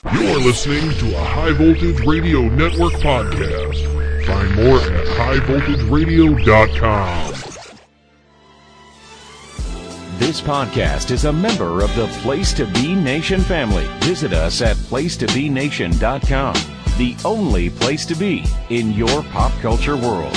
You're listening to a High Voltage Radio Network podcast. Find more at highvoltageradio.com. This podcast is a member of the Place to Be Nation family. Visit us at placetobenation.com, the only place to be in your pop culture world.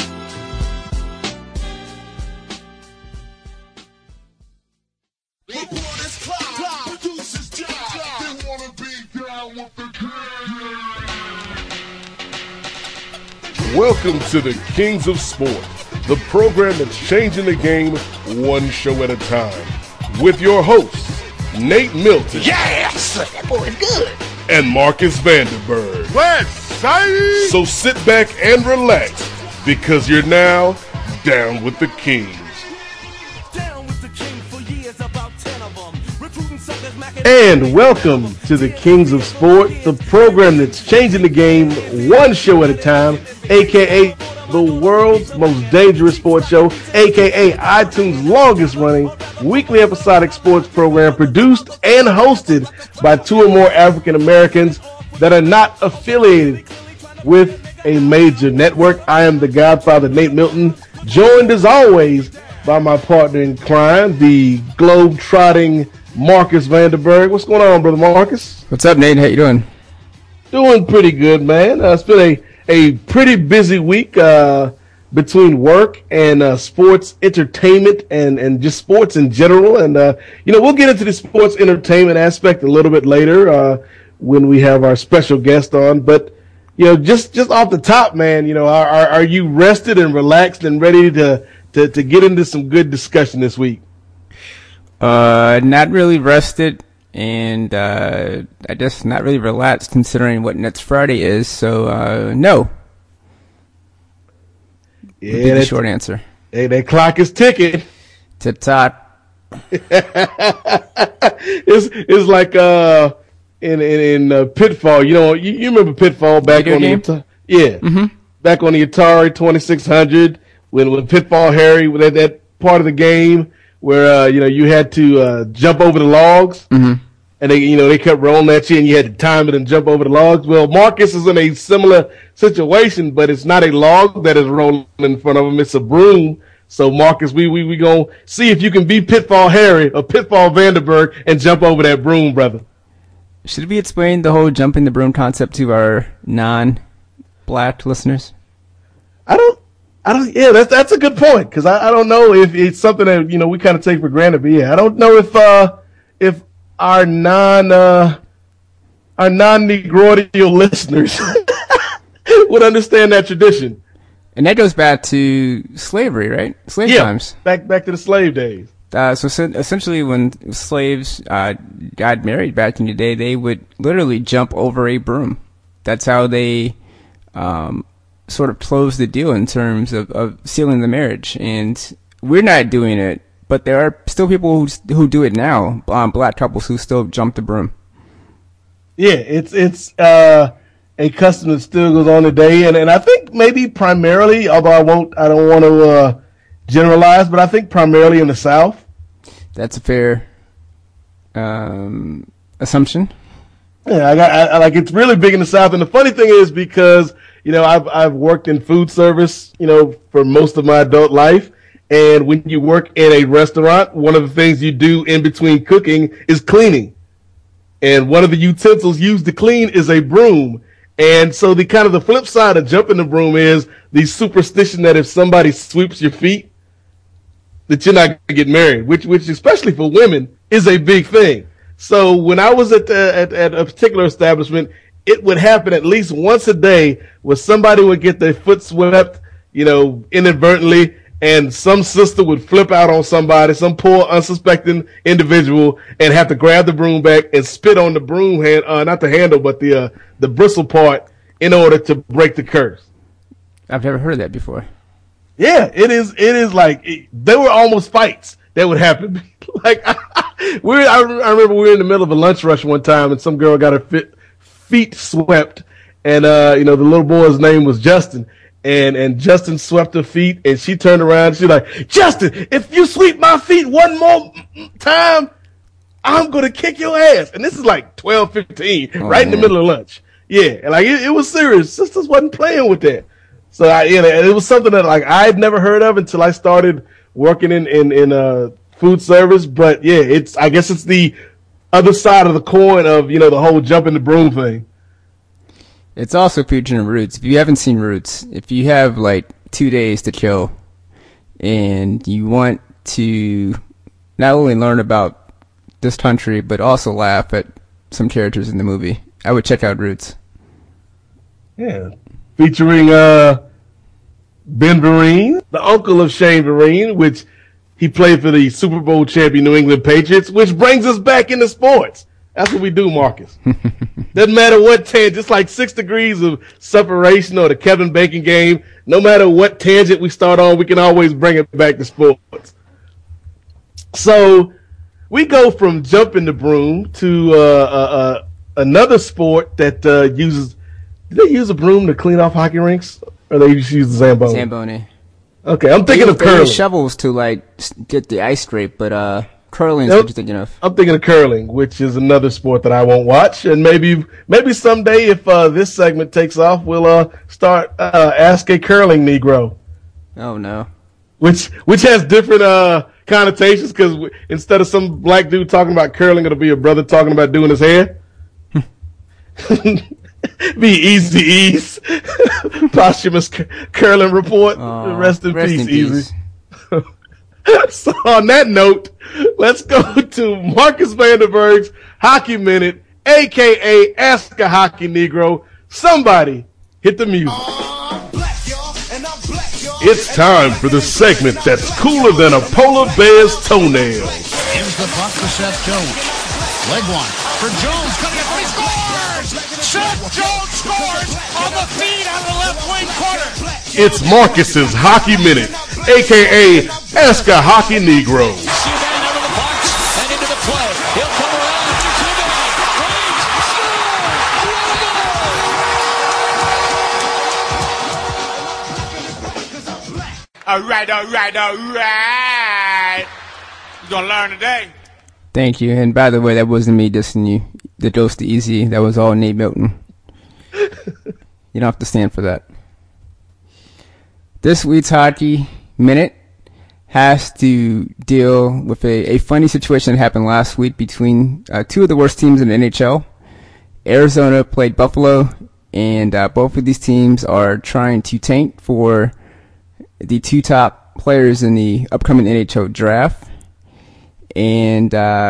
Welcome to the Kings of Sport, the program that's changing the game one show at a time. With your hosts, Nate Milton. Yes! That boy's good. And Marcus Vanderberg. West side! So sit back and relax, because you're now down with the Kings. And welcome to the Kings of Sport, the program that's changing the game one show at a time, aka the world's most dangerous sports show, aka iTunes' longest running weekly episodic sports program, produced and hosted by two or more African Americans that are not affiliated with a major network. I am the Godfather, Nate Milton, joined as always by my partner in crime, the globe-trotting Marcus Vanderberg. What's going on, brother Marcus? What's up, Nate? How you doing? Doing pretty good, man. It's been a pretty busy week between work and sports entertainment and just sports in general. And, we'll get into the sports entertainment aspect a little bit later when we have our special guest on. But, just off the top, man, are you rested and relaxed and ready to get into some good discussion this week? Not really rested, and I just not really relaxed considering what next Friday is, so no. Yeah, would be the short answer. Hey, that clock is ticking. Tip-top. It's like in Pitfall. You remember Pitfall back Video on game? the yeah, back on the Atari 2600 when Pitfall Harry with that part of the game where you had to jump over the logs, and they kept rolling at you, and you had to time it and jump over the logs. Well, Marcus is in a similar situation, but it's not a log that is rolling in front of him; it's a broom. So, Marcus, we gonna see if you can be Pitfall Harry or Pitfall Vanderberg and jump over that broom, brother. Should we explain the whole jumping the broom concept to our non-black listeners? I don't. Yeah, that's a good point, because I don't know if it's something that we kind of take for granted. But yeah, I don't know if our non-Negroidial listeners would understand that tradition. And that goes back to slavery, right? Slave times. Back to the slave days. So essentially, when slaves got married back in the day, they would literally jump over a broom. That's how they sort of close the deal in terms of sealing the marriage. And we're not doing it, but there are still people who do it now, black couples who still jump the broom. Yeah, it's a custom that still goes on today, and I think maybe primarily, although I don't want to generalize, but I think primarily in the South. That's a fair assumption. Yeah, I like it's really big in the South, and the funny thing is because I've worked in food service, for most of my adult life. And when you work in a restaurant, one of the things you do in between cooking is cleaning. And one of the utensils used to clean is a broom. And so the flip side of jumping the broom is the superstition that if somebody sweeps your feet, that you're not going to get married, which especially for women is a big thing. So when I was at a particular establishment, it would happen at least once a day where somebody would get their foot swept, inadvertently, and some sister would flip out on somebody, some poor unsuspecting individual, and have to grab the broom back and spit on the broom not the handle, but the bristle part in order to break the curse. I've never heard of that before. Yeah, it is like, there were almost fights that would happen. Like, I remember we were in the middle of a lunch rush one time, and some girl got her feet swept, and the little boy's name was Justin, and Justin swept her feet, and she turned around and she's like, Justin, if you sweep my feet one more time, I'm going to kick your ass. And this is like 12:15, right in the middle of lunch. Yeah, and like it was serious. Sisters wasn't playing with that. So it was something that like I had never heard of until I started working in food service. But yeah, I guess it's the other side of the coin of the whole jump in the broom thing. It's also featuring Roots. If you haven't seen Roots, if you have like 2 days to chill and you want to not only learn about this country but also laugh at some characters in the movie, I would check out Roots. Yeah, featuring Ben Vereen, the uncle of Shane Vereen, which he played for the Super Bowl champion New England Patriots, which brings us back into sports. That's what we do, Marcus. Doesn't matter what tangent, just like 6 Degrees of Separation or the Kevin Bacon game, no matter what tangent we start on, we can always bring it back to sports. So we go from jumping the broom to another sport that uses. Do they use a broom to clean off hockey rinks, or they just use the Zamboni? Zamboni. Okay, I'm thinking of curling. They use shovels to like get the ice scrape, but curling is what you're thinking of. I'm thinking of curling, which is another sport that I won't watch, and maybe someday if this segment takes off, we'll start Ask a Curling Negro. Oh no. Which has different connotations, because instead of some black dude talking about curling, it'll be a brother talking about doing his hair. Be Eazy-E's posthumous curling report. Rest in peace, Easy. So on that note, let's go to Marcus Vanderberg's Hockey Minute, a.k.a. Ask a Hockey Negro. Somebody hit the music. It's time for the segment that's cooler than a polar bear's toenails. Here's the puck for Seth Jones. Leg one for Jones. Cutting it, he scores! Seth Jones scores on the feed out of the left wing corner. It's Marcus's Hockey Minute, a.k.a. Ask a Hockey Negro. Subban over the box and into the play. He'll come around to Subban. All right. You're going to learn today. Thank you. And by the way, that wasn't me dissing you. The dose to Easy. That was all Nate Milton. You don't have to stand for that. This week's Hockey Minute has to deal with a funny situation that happened last week between two of the worst teams in the NHL. Arizona played Buffalo, and both of these teams are trying to tank for the two top players in the upcoming NHL draft. And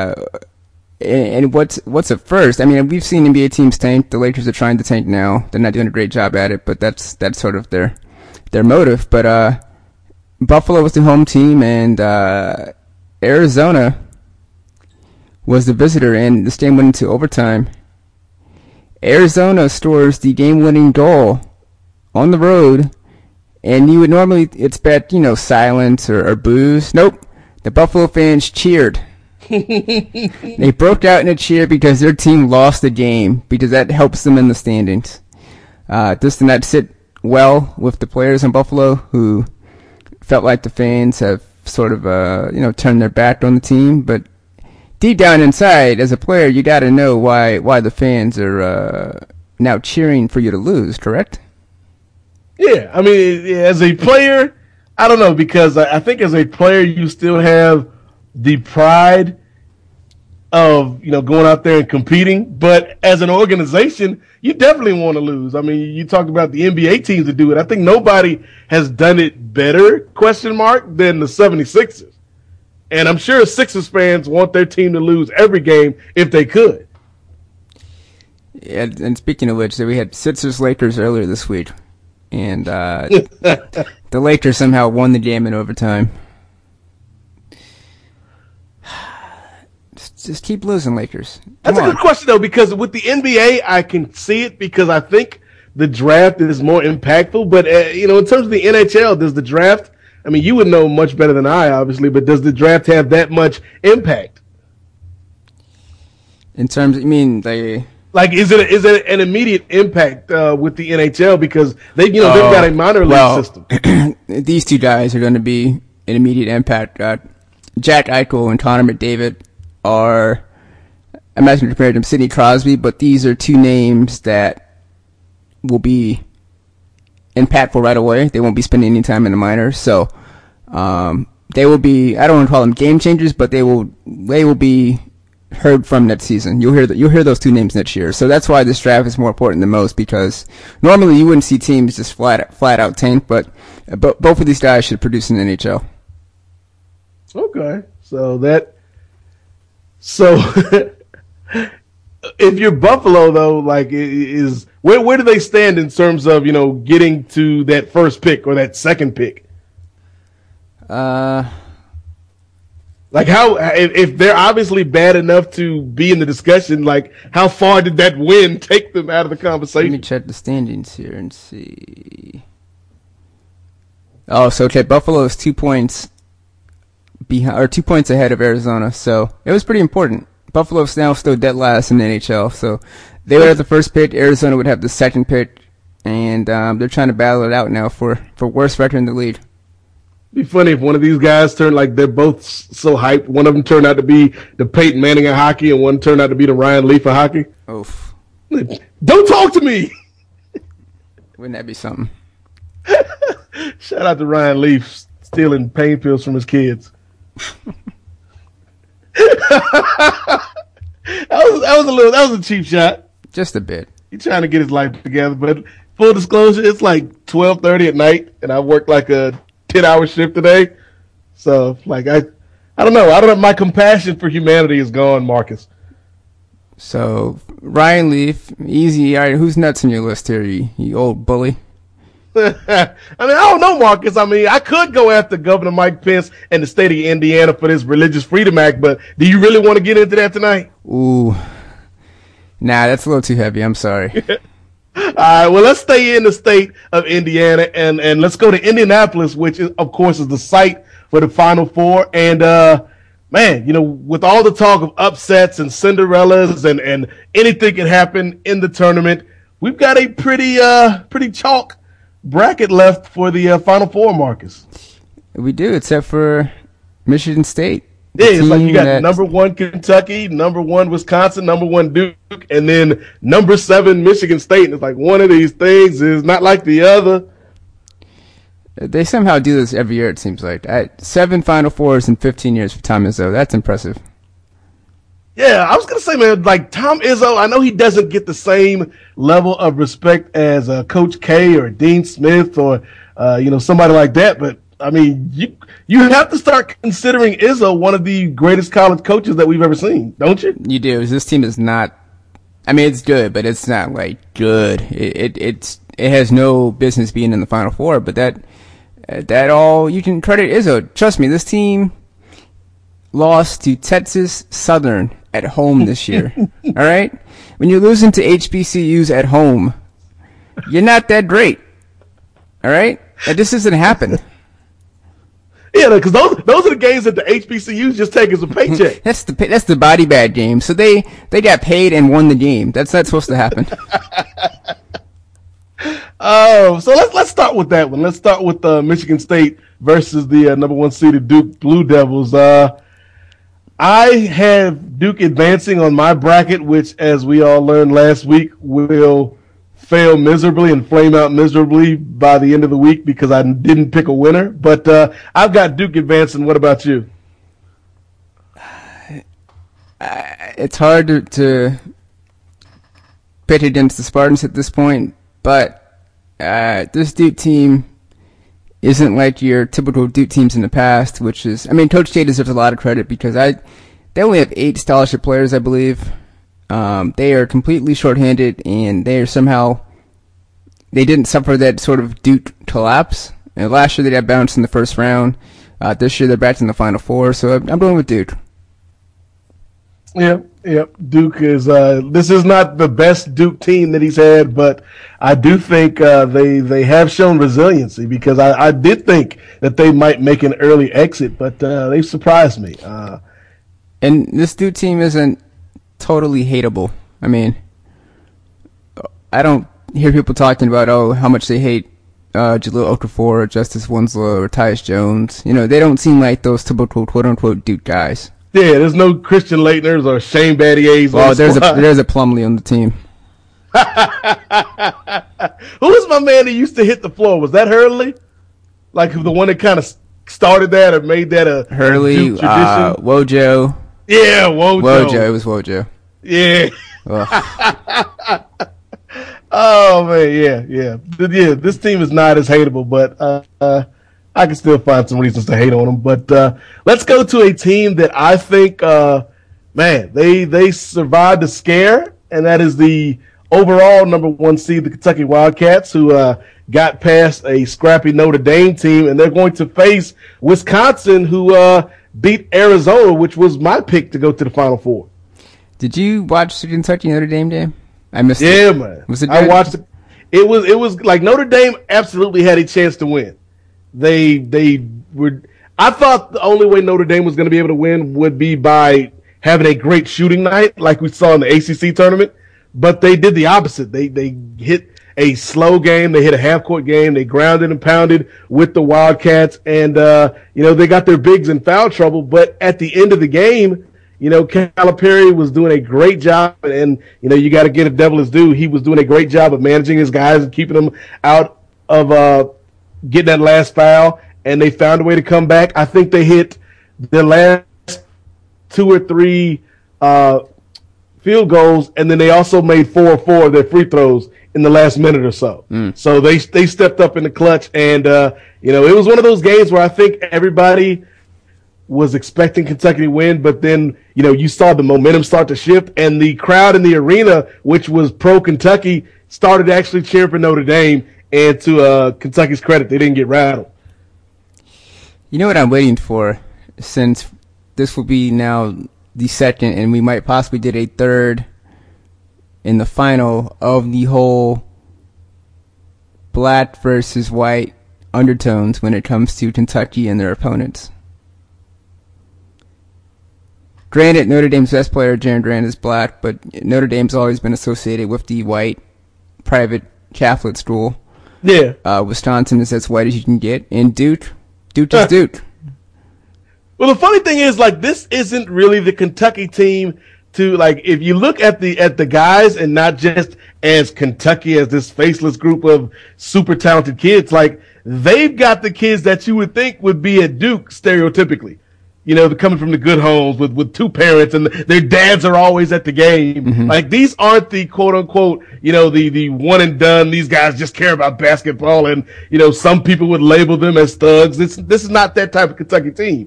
what's at first? I mean, we've seen NBA teams tank. The Lakers are trying to tank now. They're not doing a great job at it, but that's sort of their motive. But Buffalo was the home team, and Arizona was the visitor, and this game went into overtime. Arizona scores the game-winning goal on the road, and you would normally expect, silence or boos. Nope. The Buffalo fans cheered. They broke out in a cheer because their team lost the game, because that helps them in the standings. This did not sit well with the players in Buffalo, who felt like the fans have sort of, turned their back on the team. But deep down inside, as a player, you got to know why the fans are now cheering for you to lose, correct? Yeah, I mean, as a player, I don't know, because I think as a player you still have the pride of, going out there and competing. But as an organization, you definitely want to lose. I mean, you talked about the NBA teams that do it. I think nobody has done it better, than the 76ers. And I'm sure Sixers fans want their team to lose every game if they could. Yeah, and speaking of which, we had Sixers-Lakers earlier this week. And the Lakers somehow won the game in overtime. Just keep losing, Lakers. That's a good question, though, because with the NBA, I can see it because I think the draft is more impactful. But, in terms of the NHL, does the draft, I mean, you would know much better than I, obviously, but does the draft have that much impact? In terms, you mean they... Like, is it an immediate impact with the NHL because they've got a minor league system? These two guys are going to be an immediate impact. Jack Eichel and Connor McDavid are I'm not going to compare them to Sidney Crosby, but these are two names that will be impactful right away. They won't be spending any time in the minors, so they will be. I don't want to call them game changers, but they will be heard from next season. You'll hear those two names next year. So that's why this draft is more important than most, because normally you wouldn't see teams just flat out tank, but both of these guys should produce in the NHL. Okay, so if you're Buffalo though, like is where do they stand in terms of getting to that first pick or that second pick? Like how, if they're obviously bad enough to be in the discussion, like how far did that win take them out of the conversation? Let me check the standings here and see. Oh, so okay, Buffalo is 2 points behind, or 2 points ahead of Arizona. So it was pretty important. Buffalo's now still dead last in the NHL. So they would have the first pick. Arizona would have the second pick, and they're trying to battle it out now for worst record in the league. Be funny if one of these guys turned, like they're both so hyped. One of them turned out to be the Peyton Manning of hockey, and one turned out to be the Ryan Leaf of hockey. Oof! Don't talk to me. Wouldn't that be something? Shout out to Ryan Leaf stealing pain pills from his kids. that was a cheap shot. Just a bit. He's trying to get his life together, but full disclosure, it's like 12:30 at night, and I worked like a 10-hour shift today. So, like, I don't know. My compassion for humanity is gone, Marcus. So, Ryan Leaf, easy. All right, who's nuts on your list here, you old bully? I don't know, Marcus. I could go after Governor Mike Pence and the state of Indiana for this Religious Freedom Act, but do you really want to get into that tonight? Ooh. Nah, that's a little too heavy. I'm sorry. All right, well, let's stay in the state of Indiana, and let's go to Indianapolis, which, of course, is the site for the Final Four. And, man, with all the talk of upsets and Cinderellas and anything can happen in the tournament, we've got a pretty chalk bracket left for the Final Four, Marcus. We do, except for Michigan State. Yeah, it's like you got number 1 Kentucky, number 1 Wisconsin, number 1 Duke, and then number 7 Michigan State. And it's like one of these things is not like the other. They somehow do this every year, it seems like. 7 Final Fours in 15 years for Tom Izzo. That's impressive. Yeah, I was going to say, man, like Tom Izzo, I know he doesn't get the same level of respect as Coach K or Dean Smith or, somebody like that, but I mean, you have to start considering Izzo one of the greatest college coaches that we've ever seen, don't you? You do. This team is not. I mean, it's good, but it's not like good. It has no business being in the Final Four. But that all you can credit Izzo. Trust me, this team lost to Texas Southern at home this year. All right, when you're losing to HBCUs at home, you're not that great. All right, and this doesn't happen. Yeah, because those are the games that the HBCUs just take as a paycheck. That's the body bag game. So they got paid and won the game. That's not supposed to happen. So let's start with that one. Let's start with Michigan State versus the number 1 seeded Duke Blue Devils. I have Duke advancing on my bracket, which, as we all learned last week, will fail miserably and flame out miserably by the end of the week because I didn't pick a winner. But I've got Duke advancing. What about you? It's hard to pit against the Spartans at this point, but this Duke team isn't like your typical Duke teams in the past, which is, Coach K deserves a lot of credit because they only have 8 scholarship players, I believe. They are completely shorthanded, and they didn't suffer that sort of Duke collapse. And last year they got bounced in the first round. This year they're back in the Final Four, so I'm going with Duke. Yeah. Duke is. This is not the best Duke team that he's had, but I do think they have shown resiliency because I did think that they might make an early exit, but they've surprised me. And this Duke team isn't totally hateable. I don't hear people talking about how much they hate Jahlil Okafor or Justice Winslow or Tyus Jones. They don't seem like those typical quote unquote Duke guys. Yeah, there's no Christian Laettners or Shane Battiers. Well, there's a Plumlee on the team. Who was my man that used to hit the floor? Was that Hurley? Like the one that kind of started that or made that a Hurley, Duke tradition? Wojo. Yeah, Wojo. It was Wojo. Yeah. Oh man, yeah. This team is not as hateable, but I can still find some reasons to hate on them. But let's go to a team that I think, they survived the scare, and that is the overall number 1 seed, the Kentucky Wildcats, who got past a scrappy Notre Dame team, and they're going to face Wisconsin, who beat Arizona, which was my pick to go to the Final Four. Did you watch the Kentucky Notre Dame game? I missed it. Yeah, man. Was it I watched it. It was like Notre Dame absolutely had a chance to win. They were. I thought the only way Notre Dame was going to be able to win would be by having a great shooting night, like we saw in the ACC tournament. But they did the opposite. They hit a slow game. They hit a half-court game. They grounded and pounded with the Wildcats, and they got their bigs in foul trouble. But at the end of the game, Calipari was doing a great job, and you got to get a devil his due. He was doing a great job of managing his guys and keeping them out of getting that last foul, and they found a way to come back. I think they hit the last 2 or 3 field goals, and then they also made 4 or 4 of their free throws in the last minute or so. So they stepped up in the clutch, and it was one of those games where I think everybody was expecting Kentucky to win, but then you saw the momentum start to shift, and the crowd in the arena, which was pro Kentucky, started actually cheering for Notre Dame. And to Kentucky's credit, they didn't get rattled. You know what I'm waiting for, since this will be now the second, and we might possibly get a third in the final of the whole black versus white undertones when it comes to Kentucky and their opponents. Granted, Notre Dame's best player, Jaren Grant, is black, but Notre Dame's always been associated with the white private Catholic school. Yeah. Wisconsin is as white as you can get, and Duke is Duke. Well, the funny thing is, this isn't really the Kentucky team to, if you look at the guys and not just as Kentucky as this faceless group of super talented kids, they've got the kids that you would think would be at Duke stereotypically. They're coming from the good homes with 2 parents, and their dads are always at the game. Mm-hmm. These aren't the quote unquote, the one and done. These guys just care about basketball, and some people would label them as thugs. This is not that type of Kentucky team.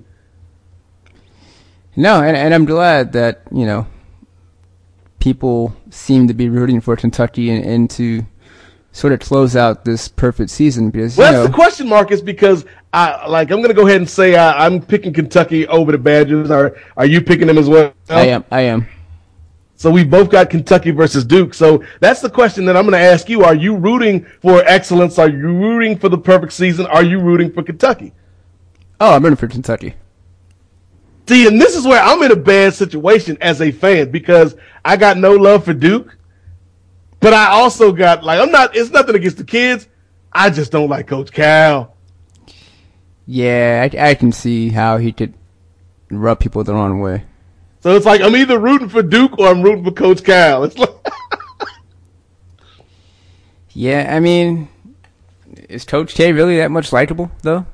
No, and I'm glad that people seem to be rooting for Kentucky and to sort of close out this perfect season, because that's the question, Marcus, because I'm going to go ahead and say I'm picking Kentucky over the Badgers. Are you picking them as well? I am. So we both got Kentucky versus Duke. So that's the question that I'm going to ask you. Are you rooting for excellence? Are you rooting for the perfect season? Are you rooting for Kentucky? Oh, I'm rooting for Kentucky. See, and this is where I'm in a bad situation as a fan, because I got no love for Duke, but I also got, it's nothing against the kids. I just don't like Coach Cal. Yeah, I can see how he could rub people the wrong way. So it's I'm either rooting for Duke or I'm rooting for Coach Cal. It's Yeah, I mean, is Coach K really that much likable, though?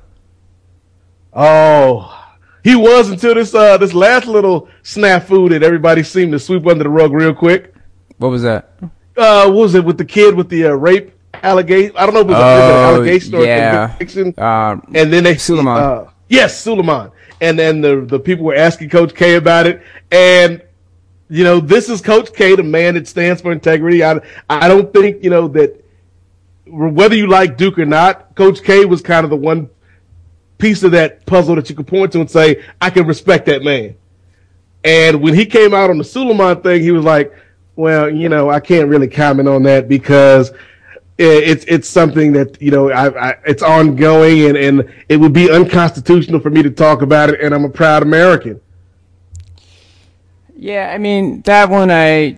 Oh, he was until this last little snafu that everybody seemed to sweep under the rug real quick. What was that? What was it with the kid with the rape allegation? I don't know if it was an allegation or a conviction. And then Suleiman. Yes, Suleiman. And then the people were asking Coach K about it. And, this is Coach K, the man that stands for integrity. I don't think, that whether you like Duke or not, Coach K was kind of the one piece of that puzzle that you could point to and say, I can respect that man. And when he came out on the Suleiman thing, he was like, well, I can't really comment on that because it's something that, it's ongoing and it would be unconstitutional for me to talk about it, and I'm a proud American. Yeah, I mean, that one I'm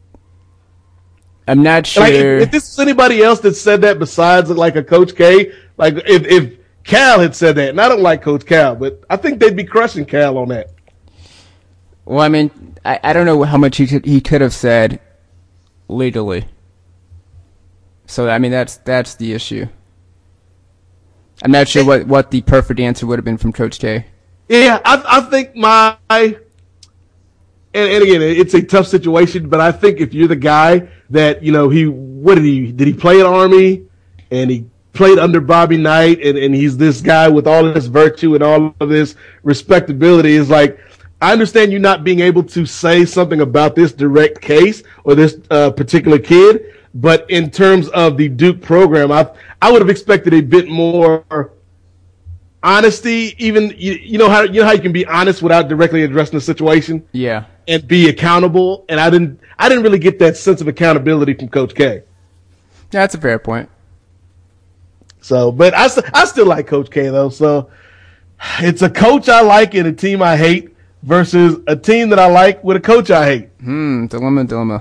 not sure. If this is anybody else that said that besides a Coach K, if Cal had said that, and I don't like Coach Cal, but I think they'd be crushing Cal on that. Well, I mean, I don't know how much he could have said legally. So, I mean, that's the issue. I'm not sure what the perfect answer would have been from Coach K. Yeah, I think and again, it's a tough situation, but I think if you're the guy that, did he play at Army and he played under Bobby Knight and he's this guy with all of this virtue and all of this respectability, is like, I understand you not being able to say something about this direct case or this particular kid, but in terms of the Duke program, I would have expected a bit more honesty. Even you know how you can be honest without directly addressing the situation. Yeah, and be accountable. And I didn't really get that sense of accountability from Coach K. Yeah, that's a fair point. So, but I still like Coach K though. So it's a coach I like and a team I hate versus a team that I like with a coach I hate. Dilemma.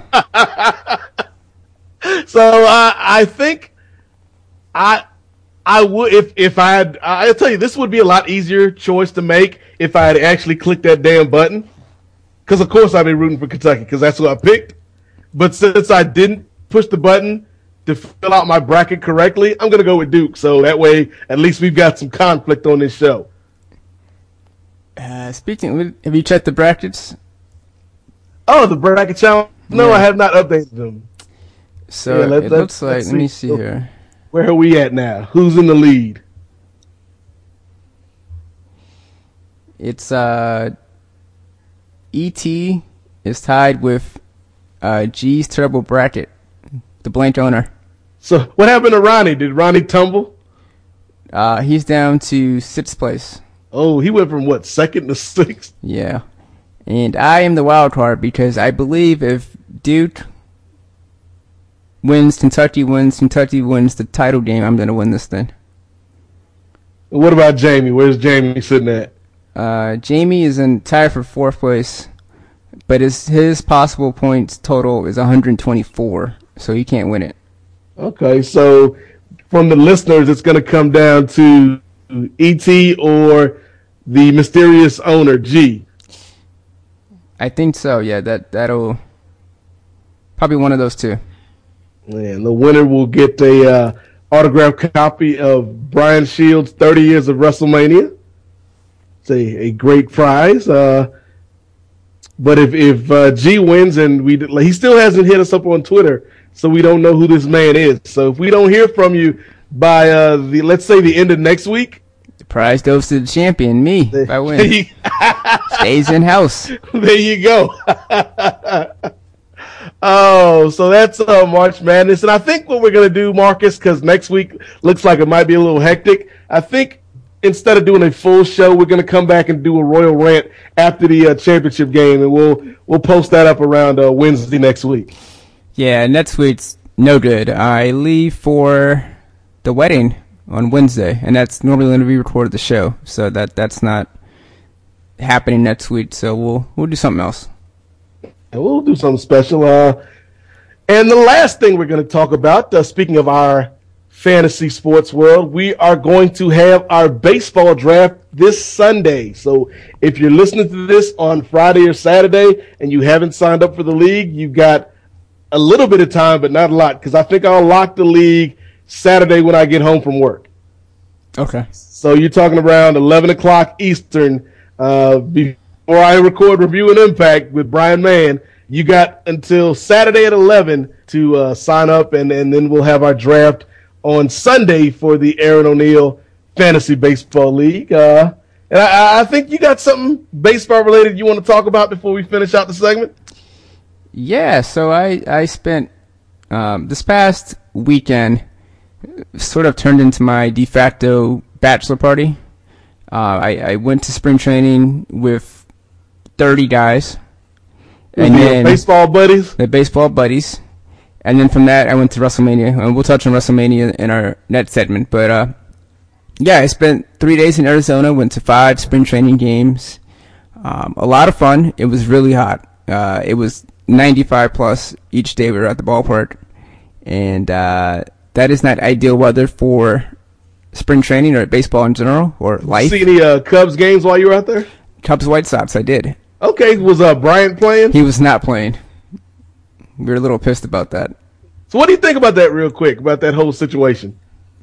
So I think I would if I had. I'll tell you, this would be a lot easier choice to make if I had actually clicked that damn button. Because of course I'd be rooting for Kentucky because that's who I picked. But since I didn't push the button to fill out my bracket correctly, I'm gonna go with Duke. So that way, at least we've got some conflict on this show. Have you checked the brackets? Oh, the bracket challenge? No, Yeah. I have not updated them. So Yeah, it looks like, let me see here. Where are we at now? Who's in the lead? It's E.T. is tied with G's Terrible Bracket, the blank owner. So what happened to Ronnie? Did Ronnie tumble? He's down to 6th place. Oh, he went from what, 2nd to 6th? Yeah. And I am the wild card because I believe if Duke wins, Kentucky wins the title game, I'm going to win this thing. What about Jamie? Where's Jamie sitting at? Jamie is in tied for 4th place, but his possible points total is 124, so he can't win it. Okay, so from the listeners, it's going to come down to E.T. or the mysterious owner, G. I think so, yeah. That'll probably one of those two. And the winner will get a autographed copy of Brian Shields' 30 Years of WrestleMania. It's a great prize. But if G wins and he still hasn't hit us up on Twitter, so we don't know who this man is. So if we don't hear from you by let's say the end of next week, the prize goes to the champion, me. If I win, stays in house. There you go. Oh, so that's March Madness. And I think what we're going to do, Marcus, because next week looks like it might be a little hectic, I think instead of doing a full show, we're going to come back and do a royal rant after the championship game, and we'll post that up around Wednesday next week. Yeah, next week's no good. I leave for the wedding on Wednesday, and that's normally when we record the show, so that's not happening next week, so we'll do something else. And we'll do something special. And the last thing we're going to talk about, speaking of our fantasy sports world, we are going to have our baseball draft this Sunday. So if you're listening to this on Friday or Saturday and you haven't signed up for the league, you've got a little bit of time, but not a lot, because I think I'll lock the league Saturday when I get home from work. Okay. So you're talking around 11 o'clock Eastern before I record Review and Impact with Brian Mann. You got until Saturday at 11 to sign up, and then we'll have our draft on Sunday for the Aaron O'Neill Fantasy Baseball League. And I think you got something baseball-related you want to talk about before we finish out the segment? Yeah, so I spent this past weekend sort of turned into my de facto bachelor party. I went to spring training with 30 guys. And then baseball buddies? The baseball buddies. And then from that, I went to WrestleMania. And we'll touch on WrestleMania in our next segment. But, yeah, I spent 3 days in Arizona, went to 5 spring training games. A lot of fun. It was really hot. It was 95 plus each day we were at the ballpark. And that is not ideal weather for spring training or baseball in general or life. See any Cubs games while you were out there? Cubs White Sox, I did. Okay, was Bryant playing? He was not playing. We were a little pissed about that. So what do you think about that real quick, about that whole situation?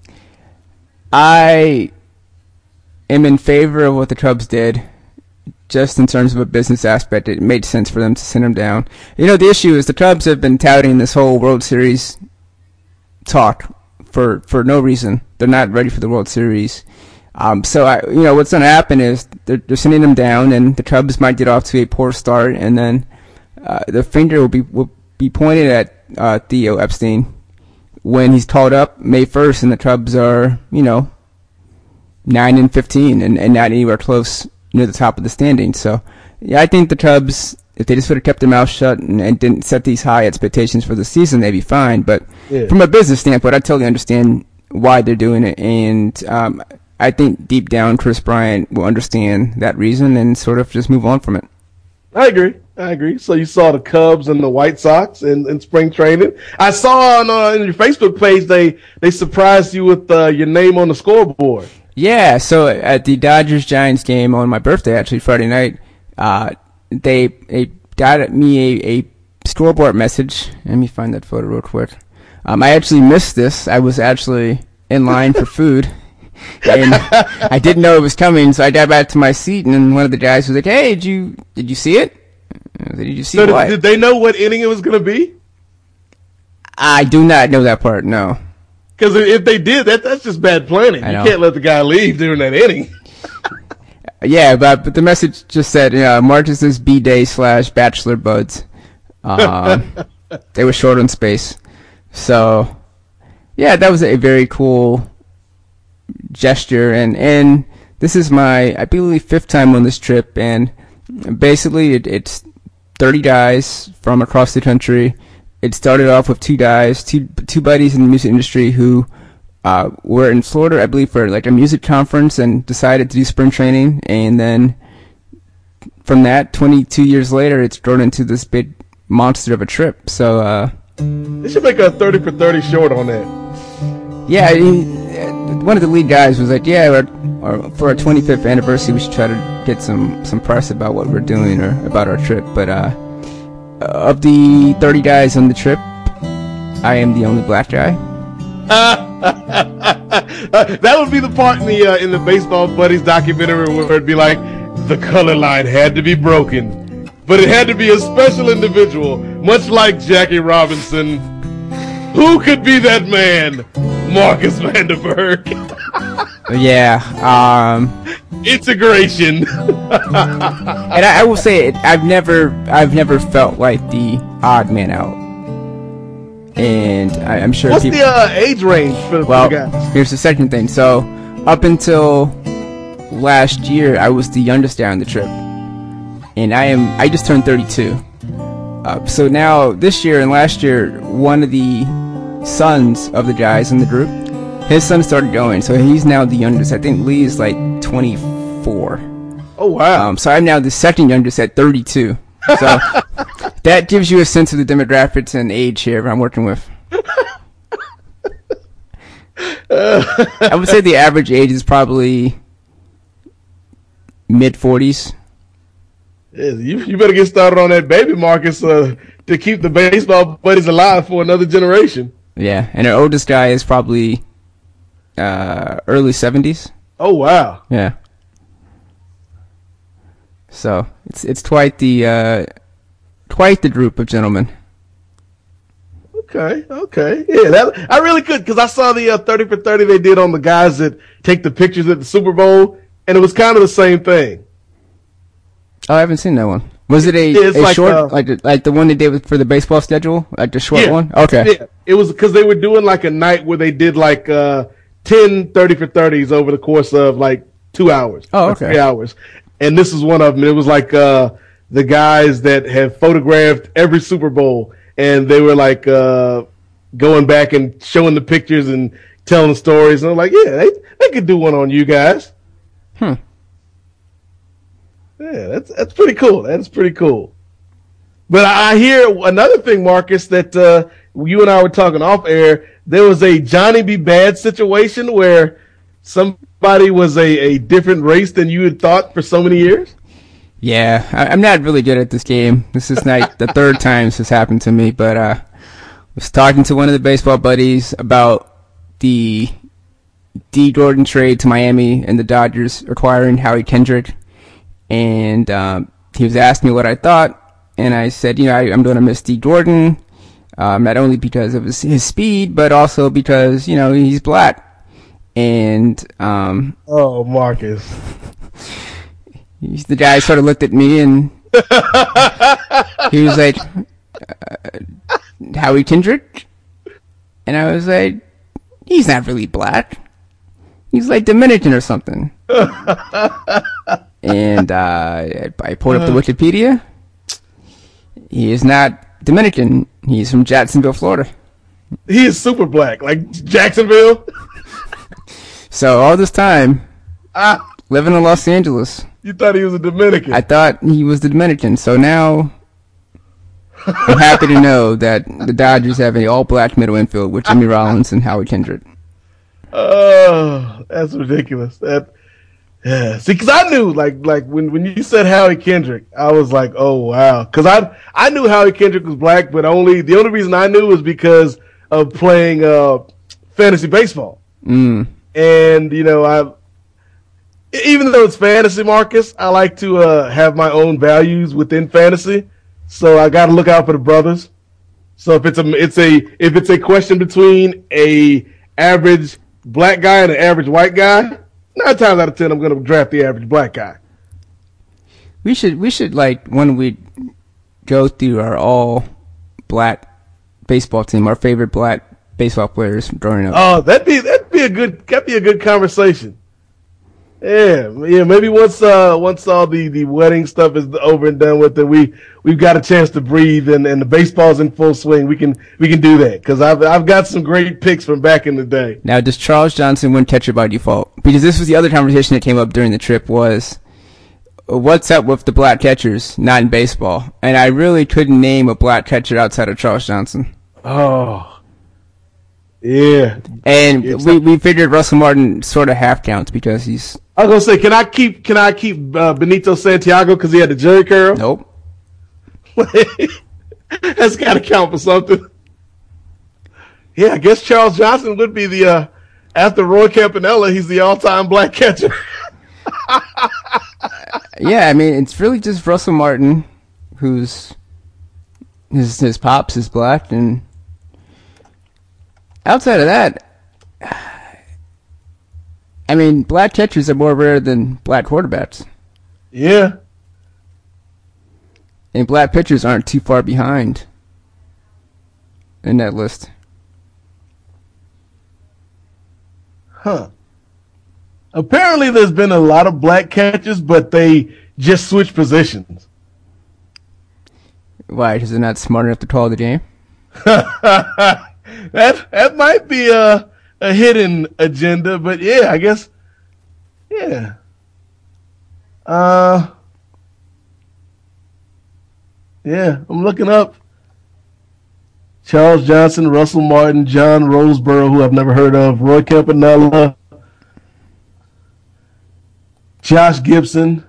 I am in favor of what the Cubs did, just in terms of a business aspect. It made sense for them to send him down. You know, the issue is the Cubs have been touting this whole World Series talk for no reason. They're not ready for the World Series. So what's going to happen is they're sending him down, and the Cubs might get off to a poor start, and then the finger will be pointed at Theo Epstein when he's called up May 1st, and the Cubs are 9-15 and not anywhere close near the top of the standings. So yeah, I think the Cubs, if they just would have kept their mouth shut and didn't set these high expectations for the season, they'd be fine. But from a business standpoint, I totally understand why they're doing it, and I think deep down Chris Bryant will understand that reason and sort of just move on from it. I agree. So you saw the Cubs and the White Sox in spring training. I saw on your Facebook page they surprised you with your name on the scoreboard. Yeah, so at the Dodgers-Giants game on my birthday, actually Friday night, they got me a scoreboard message. Let me find that photo real quick. I actually missed this. I was actually in line for food, and I didn't know it was coming, so I got back to my seat, and then one of the guys was like, "Hey, did you see it?" I said, "Did you see what?" Did they know what inning it was going to be? I do not know that part, no. Because if they did, that's just bad planning. You can't let the guy leave during that inning. Yeah, but the message just said, Marcus's B-Day / Bachelor Buds. They were short on space. So, yeah, that was a very cool gesture. And this is my, I believe, 5th time on this trip. And basically, it's 30 guys from across the country. It started off with two guys, two buddies in the music industry who were in Florida, I believe, for like a music conference and decided to do spring training. And then from that, 22 years later, it's grown into this big monster of a trip. So they should make a 30 for 30 short on that. Yeah, one of the lead guys was like, yeah, for our 25th anniversary, we should try to get some press about what we're doing or about our trip. But of the 30 guys on the trip, I am the only black guy. That would be the part in the Baseball Buddies documentary where it'd be like, the color line had to be broken, but it had to be a special individual, much like Jackie Robinson. Who could be that man? Marcus Vanderberg. Yeah. Integration. And I will say, I've never felt like the odd man out. And I'm sure. What's the age range for the guys? Here's the second thing. So, up until last year, I was the youngest guy on the trip, and I just turned 32. So now this year and last year, one of the sons of the guys in the group, his son started going, so he's now the youngest. I think Lee is like 24. Oh wow! So I'm now the second youngest at 32. So that gives you a sense of the demographics and age here I'm working with. I would say the average age is probably mid-40s. Yeah, you better get started on that baby, Marcus, to keep the Baseball Buddies alive for another generation. Yeah, and our oldest guy is probably early 70s. Oh wow! Yeah. So it's quite the group of gentlemen. Okay. Yeah, I really could, because I saw the 30 for 30 they did on the guys that take the pictures at the Super Bowl, and it was kind of the same thing. Oh, I haven't seen that one. Was it a like short, like the one they did for the baseball schedule, like the short one? Okay. Yeah, it was because they were doing like a night where they did like 10 30 for 30s over the course of like 2 hours. Oh, okay. 3 hours. And this is one of them. It was like the guys that have photographed every Super Bowl, and they were like going back and showing the pictures and telling the stories. And I'm like, yeah, they could do one on you guys. Yeah, that's pretty cool. That's pretty cool. But I hear another thing, Marcus, that you and I were talking off air. There was a Johnny B. Bad situation where somebody was a different race than you had thought for so many years. Yeah, I'm not really good at this game. This is not the third time this has happened to me, but I was talking to one of the baseball buddies about the D. Gordon trade to Miami and the Dodgers acquiring Howie Kendrick, and he was asking me what I thought, and I said, I'm going to miss D. Gordon, not only because of his speed, but also because, he's black. And oh, Marcus. The guy sort of looked at me and he was like, Howie Kendrick? And I was like, he's not really black. He's like Dominican or something. And I pulled up the Wikipedia. He is not Dominican. He's from Jacksonville, Florida. He is super black, like Jacksonville. So all this time, living in Los Angeles. You thought he was a Dominican. I thought he was the Dominican. So now I'm happy to know that the Dodgers have an all-black middle infield with Jimmy Rollins and Howie Kendrick. Oh, that's ridiculous. Yeah. See, because I knew, like when you said Howie Kendrick, I was like, oh wow, because I knew Howie Kendrick was black, but the only reason I knew was because of playing fantasy baseball. And even though it's fantasy, Marcus, I like to have my own values within fantasy, so I got to look out for the brothers. So if it's a question between a average black guy and an average white guy, 9 times out of 10, I'm going to draft the average black guy. We should like when we go through our all black baseball team, our favorite black baseball players growing up. Oh, that'd be a good conversation. Yeah. Maybe once all the wedding stuff is over and done with, we've got a chance to breathe and the baseball's in full swing. We can do that because I've got some great picks from back in the day. Now, does Charles Johnson win catcher by default? Because this was the other conversation that came up during the trip was, what's up with the black catchers not in baseball? And I really couldn't name a black catcher outside of Charles Johnson. Oh. Yeah. And we figured Russell Martin sort of half counts because he's. I was gonna say, can I keep Benito Santiago because he had the Jerry curl? Nope. That's got to count for something. Yeah, I guess Charles Johnson would be the after Roy Campanella, he's the all-time black catcher. Yeah, I mean it's really just Russell Martin, who's his pops is black, and outside of that, I mean, black catchers are more rare than black quarterbacks. Yeah. And black pitchers aren't too far behind in that list. Huh. Apparently there's been a lot of black catchers, but they just switch positions. Why? Because they're not smart enough to call the game? That might be a hidden agenda, but yeah, I guess, yeah. Yeah, I'm looking up Charles Johnson, Russell Martin, John Roseboro, who I've never heard of, Roy Campanella, Josh Gibson.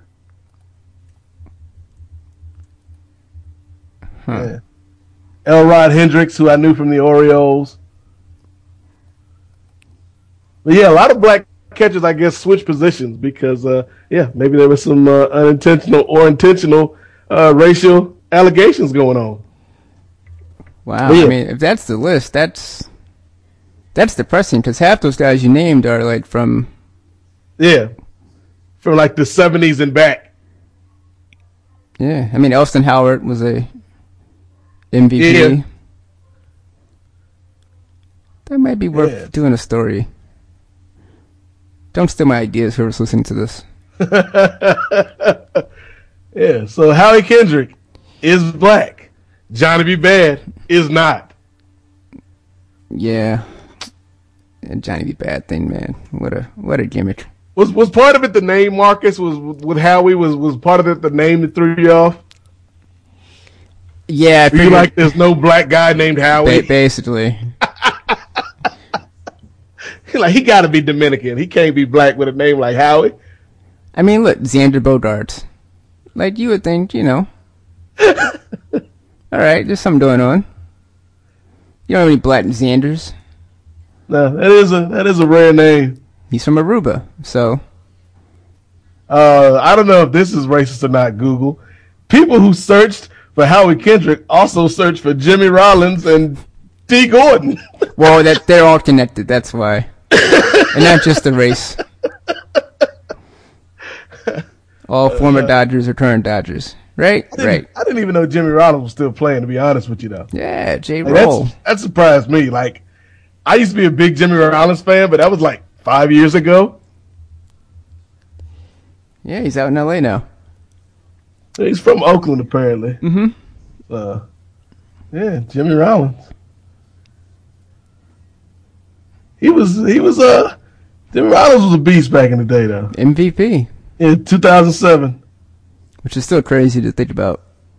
Yeah. Elrod Hendricks, who I knew from the Orioles. But yeah, a lot of black catchers, I guess, switch positions because, maybe there was some unintentional or intentional racial allegations going on. Wow, yeah. I mean, if that's the list, that's depressing because half those guys you named are like from like the 70s and back. Yeah, I mean, Elston Howard was a MVP. Yeah. That might be worth doing a story. Don't steal my ideas, whoever's listening to this. Yeah, so Howie Kendrick is black. Johnny B. Bad is not. Yeah. Johnny B. Bad thing, man. What a gimmick. Was part of it the name, Marcus? Was with Howie was part of it the name that threw you off? Yeah, I figured, you like there's no black guy named Howie? Basically. Like he got to be Dominican. He can't be black with a name like Howie. I mean, look, Xander Bogaerts. Like you would think, All right, there's something going on. You don't have any Black Xanders? No, that is a rare name. He's from Aruba, so. I don't know if this is racist or not, Google. People who searched for Howie Kendrick also searched for Jimmy Rollins and D. Gordon. Well, they're all connected, that's why. And not just the race. All former Dodgers or current Dodgers. Right? Right. I didn't even know Jimmy Rollins was still playing, to be honest with you, though. Yeah, J-Roll. That surprised me. Like, I used to be a big Jimmy Rollins fan, but that was like 5 years ago. Yeah, he's out in L.A. now. He's from Oakland, apparently. Mm-hmm. Yeah, Jimmy Rollins. Jimmy Rollins was a beast back in the day, though. MVP. In 2007. Which is still crazy to think about.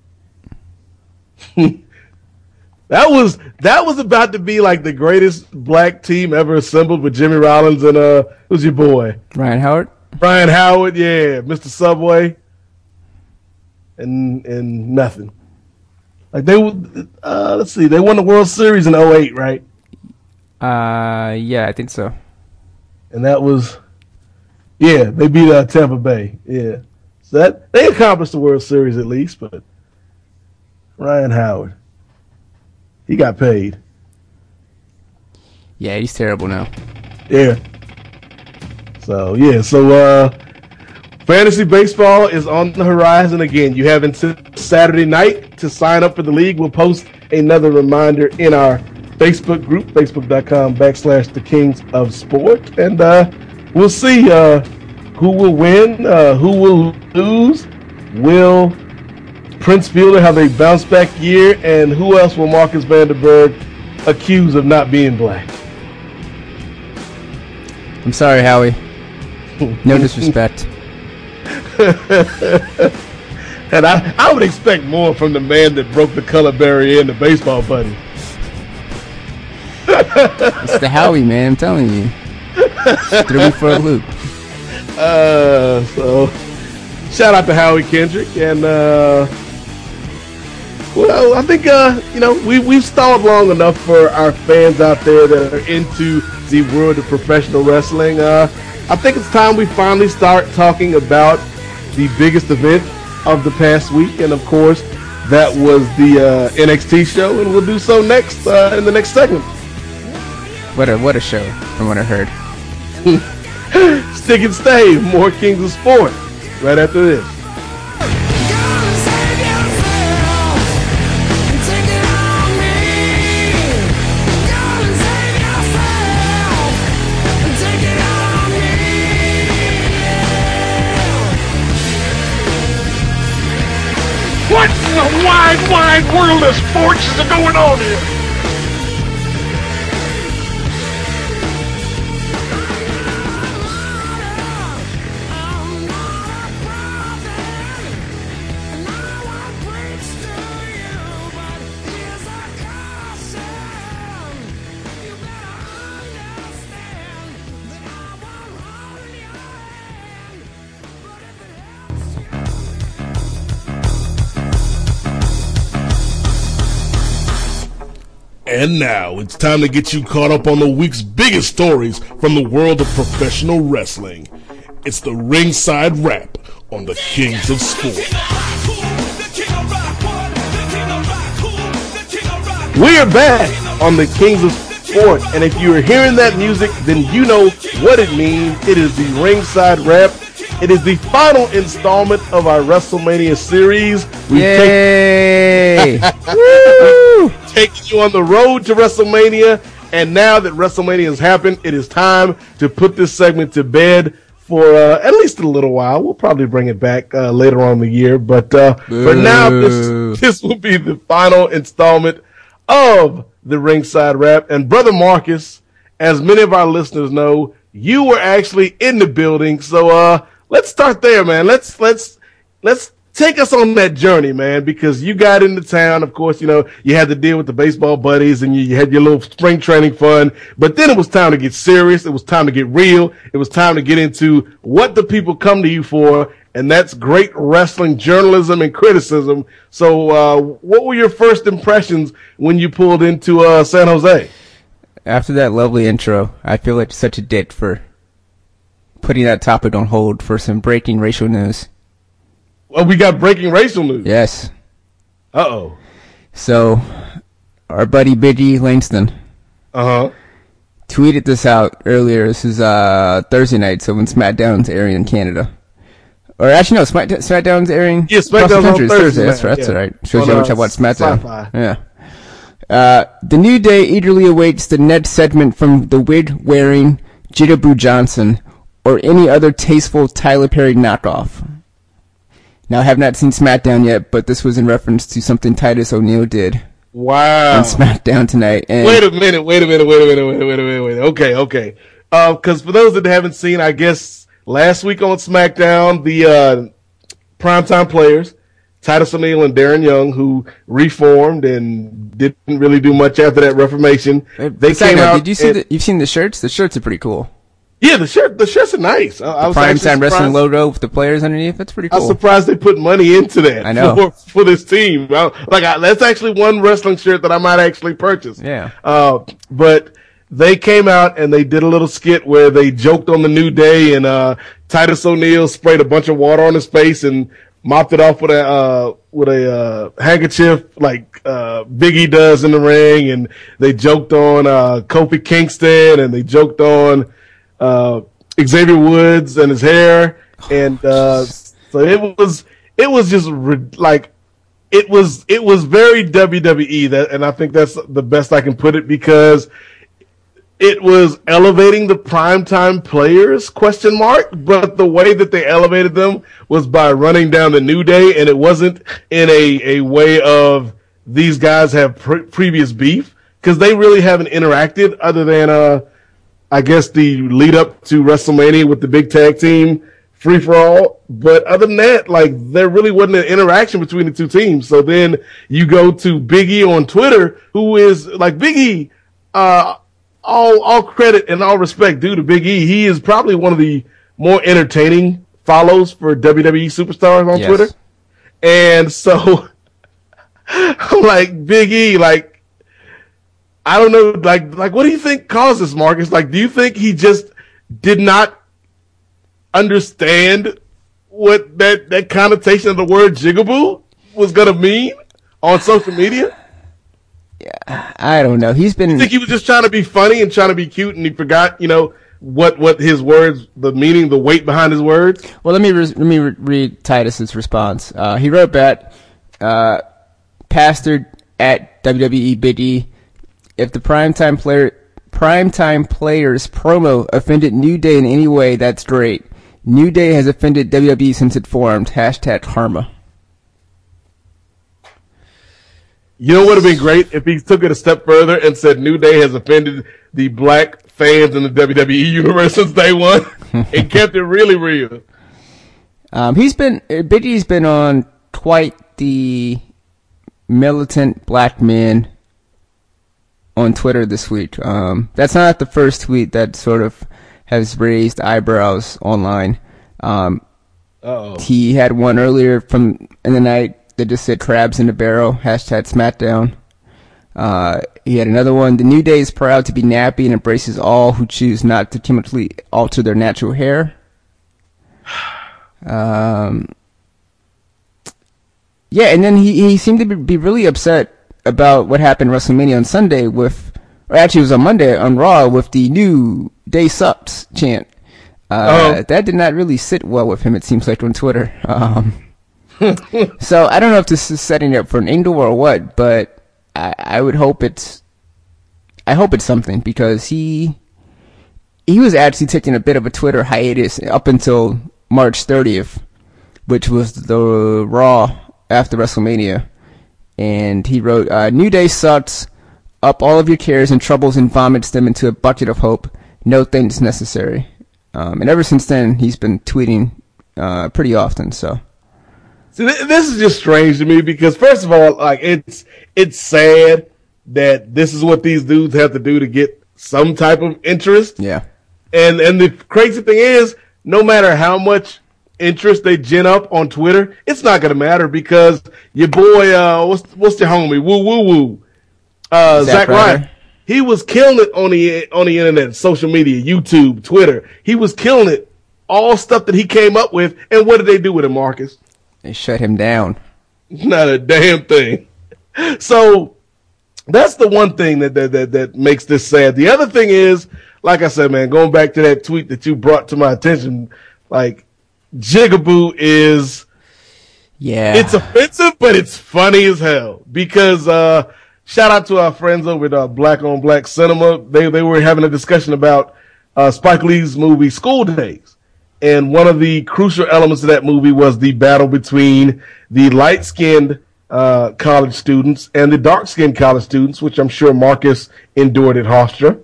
That was about to be like the greatest black team ever assembled with Jimmy Rollins and who's your boy? Ryan Howard? Ryan Howard, yeah. Mr. Subway. And nothing. Like let's see, they won the World Series in 2008, right? Yeah, I think so. And that was, yeah, they beat Tampa Bay, yeah. So that they accomplished the World Series at least, but Ryan Howard, he got paid. Yeah, he's terrible now. Yeah. So fantasy baseball is on the horizon again. You have until Saturday night to sign up for the league. We'll post another reminder in our Facebook group, facebook.com/the Kings of Sport. And we'll see who will win, who will lose. Will Prince Fielder have a bounce back year? And who else will Marcus Vanderberg accuse of not being black? I'm sorry, Howie. No disrespect. And I would expect more from the man that broke the color barrier in the baseball buddy. It's the Howie, man. I'm telling you. Threw me for a loop. So shout out to Howie Kendrick, and well, I think we've stalled long enough for our fans out there that are into the world of professional wrestling. I think it's time we finally start talking about the biggest event of the past week, and of course, that was the NXT show, and we'll do so next in the next segment. What a show, from what I heard. Stick and stay. More Kings of Sport right after this. What in the wide world of sports is going on here? And now it's time to get you caught up on the week's biggest stories from the world of professional wrestling. It's the Ringside Wrap on the Kings of Sport. We are back on the Kings of Sport, and if you are hearing that music, then you know what it means. It is the Ringside Wrap. It is the final installment of our WrestleMania series. Yay! Taking you on the road to WrestleMania, and now that WrestleMania has happened, it is time to put this segment to bed for at least a little while. We'll probably bring it back later on in the year, but for now, this will be the final installment of the Ringside Wrap. And Brother Marcus, as many of our listeners know, you were actually in the building, so let's start there, man. Let's take us on that journey, man, because you got into town. Of course, you had to deal with the baseball buddies and you had your little spring training fun, but then it was time to get serious. It was time to get real. It was time to get into what the people come to you for. and that's great wrestling journalism and criticism. So, what were your first impressions when you pulled into San Jose? After that lovely intro, I feel like such a dick for putting that topic on hold for some breaking racial news. Well, we got breaking racial news. Yes. Uh-oh. So, our buddy Big E Langston tweeted this out earlier. This is Thursday night, so when SmackDown's airing in Canada. Or actually, no, SmackDown's airing. Yeah, SmackDown's on Thursday. That's right. Shows you how much I watch SmackDown. Sci-fi. Yeah. The New Day eagerly awaits the next segment from the wig-wearing Jitterboo Johnson or any other tasteful Tyler Perry knockoff. Now, I have not seen SmackDown yet, but this was in reference to something Titus O'Neil did. Wow. On SmackDown tonight. And Wait a minute. Okay. Because for those that haven't seen, I guess last week on SmackDown, the primetime players, Titus O'Neil and Darren Young, who reformed and didn't really do much after that reformation, they came out. Did you see you've seen the shirts? The shirts are pretty cool. Yeah, the shirts are nice. I was Primetime Wrestling logo with the players underneath. That's pretty cool. I was surprised they put money into that. I know. For this team. That's actually one wrestling shirt that I might actually purchase. Yeah. But they came out and they did a little skit where they joked on the New Day, and Titus O'Neil sprayed a bunch of water on his face and mopped it off with a handkerchief like Big E does in the ring, and they joked on Kofi Kingston, and they joked on Xavier Woods and his hair, and so it was just it was very WWE, and I think that's the best I can put it, because it was elevating the primetime players, ? But the way that they elevated them was by running down the New Day, and it wasn't in a way of these guys have previous beef, because they really haven't interacted other than I guess the lead up to WrestleMania with the big tag team free for all. But other than that, there really wasn't an interaction between the two teams. So then you go to Big E on Twitter, who is Big E, all credit and all respect due to Big E. He is probably one of the more entertaining follows for WWE superstars on Twitter. And so I'm like, Big E, I don't know, what do you think caused this, Marcus? Do you think he just did not understand what that connotation of the word jigaboo was going to mean on social media? Yeah, I don't know. You think he was just trying to be funny and trying to be cute, and he forgot, what his words, the meaning, the weight behind his words? Well, let me read Titus's response. He wrote back, Pastor at WWE Big E, if the primetime players promo offended New Day in any way, that's great. New Day has offended WWE since it formed. #karma. You know what would have been great if he took it a step further and said New Day has offended the black fans in the WWE universe since day one and kept it really real. Big E's been on quite the militant black man on Twitter this week. That's not the first tweet that sort of has raised eyebrows online. He had one earlier in the night that just said crabs in the barrel, #SmackDown. He had another one. The New Day is proud to be nappy and embraces all who choose not to chemically alter their natural hair. Yeah, and then he seemed to be really upset about what happened at WrestleMania on Sunday it was on Monday on Raw with the New Day Sucks chant. That did not really sit well with him, it seems like, on Twitter. So I don't know if this is setting up for an angle or what, but I would hope it's something, because he was actually taking a bit of a Twitter hiatus up until March 30th, which was the Raw after WrestleMania. And he wrote, New Day sucks, up all of your cares and troubles and vomits them into a bucket of hope. No thanks necessary. And ever since then, he's been tweeting pretty often, so. See, this is just strange to me, because first of all, it's sad that this is what these dudes have to do to get some type of interest. Yeah. And the crazy thing is, no matter how much interest they gin up on Twitter, it's not going to matter because your boy, what's your homie? Woo. Zach Ryder. He was killing it on the internet, social media, YouTube, Twitter. He was killing it. All stuff that he came up with. And what did they do with him, Marcus? They shut him down. Not a damn thing. So that's the one thing that makes this sad. The other thing is, like I said, man, going back to that tweet that you brought to my attention, like Jigaboo is, it's offensive, but it's funny as hell because, shout out to our friends over at Black on Black Cinema. They were having a discussion about Spike Lee's movie School Days. And one of the crucial elements of that movie was the battle between the light-skinned college students and the dark-skinned college students, which I'm sure Marcus endured at Hofstra.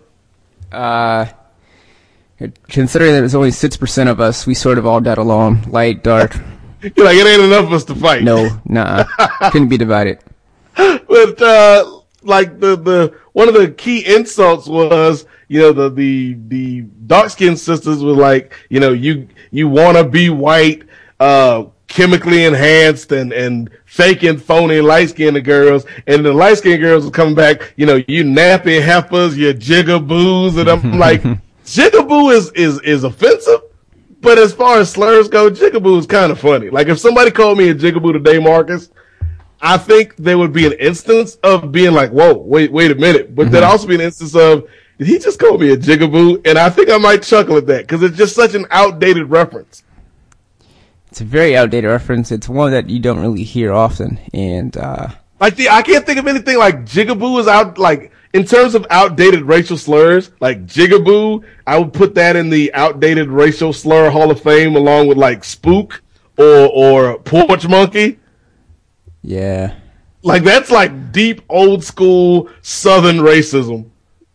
Considering that it was only 6% of us, we sort of all got along. Light, dark. You're like, it ain't enough of us to fight. No, couldn't be divided. But like the one of the key insults was, the dark skinned sisters were like, you wanna be white, chemically enhanced and fake and phony light skinned girls, and the light skinned girls were coming back, you nappy heifers, you jigaboos, and I'm like, jigaboo is offensive. But as far as slurs go, jigaboo is kind of funny. Like if somebody called me a jigaboo today, Marcus, I think there would be an instance of being like, whoa, wait a minute. But there'd also be an instance of, did he just call me a jigaboo? And I think I might chuckle at that because it's just such an outdated reference. It's a very outdated reference. It's one that you don't really hear often. And, I can't think of anything like jigaboo is out, like, in terms of outdated racial slurs, like jigaboo, I would put that in the outdated racial slur Hall of Fame along with like spook or porch monkey. Yeah. Like that's like deep old school Southern racism.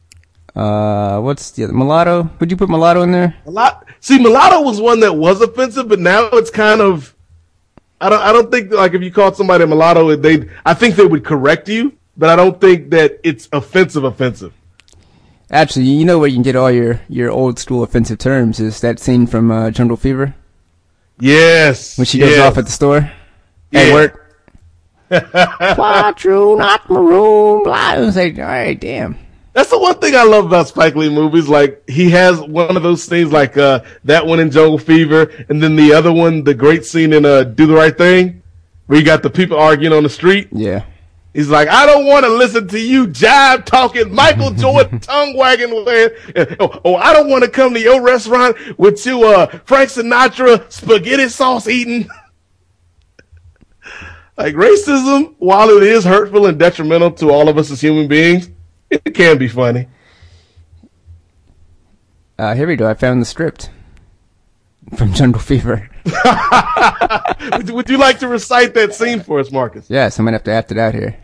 What's the other? Mulatto? Would you put mulatto in there? Mulatto was one that was offensive, but now it's kind of, I don't think like if you called somebody a mulatto, I think they would correct you, but I don't think that it's offensive. Actually, you know where you can get all your old school offensive terms is that scene from Jungle Fever? Yes. When she goes off at the store? At work? Quadroon, not maroon, blah. I was like, all right, damn. That's the one thing I love about Spike Lee movies. Like, he has one of those things like that one in Jungle Fever, and then the other one, the great scene in Do the Right Thing, where you got the people arguing on the street. Yeah. He's like, I don't want to listen to you jive talking, Michael Jordan tongue wagging. I don't want to come to your restaurant with you, Frank Sinatra spaghetti sauce eating. Like racism, while it is hurtful and detrimental to all of us as human beings, it can be funny. Here we go. I found the script from Jungle Fever. Would you like to recite that scene for us, Marcus? Yes, I'm going to have to act it out here.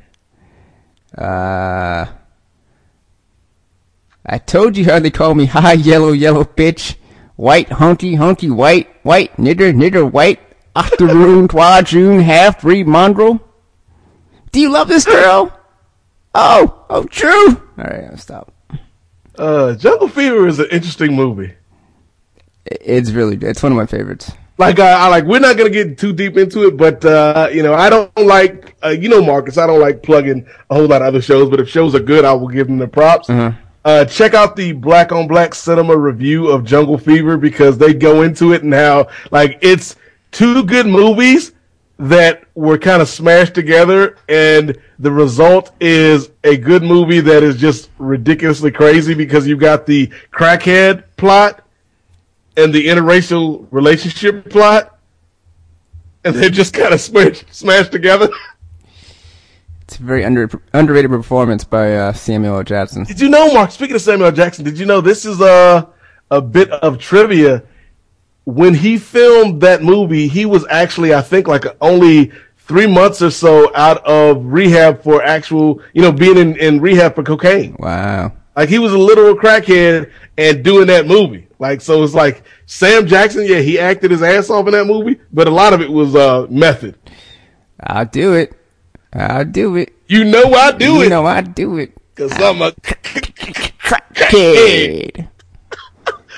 I told you how they call me high yellow bitch. White hunky white nigger white octoroon quadroon half-breed mongrel. Do you love this girl? Oh, true. All right, I'll stop. Jungle Fever is an interesting movie. It's really good. It's one of my favorites. Like, we're not going to get too deep into it, but, I don't like, Marcus, I don't like plugging a whole lot of other shows, but if shows are good, I will give them the props. Uh-huh. Check out the Black on Black Cinema review of Jungle Fever because they go into it and how, like, it's two good movies that were kind of smashed together, and the result is a good movie that is just ridiculously crazy because you've got the crackhead plot and the interracial relationship plot, and they're just kind of smashed together. It's a very underrated performance by Samuel L. Jackson. Did you know, Mark, speaking of Samuel L. Jackson, did you know this is a bit of trivia? When he filmed that movie, he was actually, I think, like only 3 months or so out of rehab for actual, being in rehab for cocaine. Wow. Like, he was a literal crackhead and doing that movie. Like, so it's like Sam Jackson, yeah, he acted his ass off in that movie, but a lot of it was method. I'll do it. You know I do it. You know I do it. Because I'm a crackhead.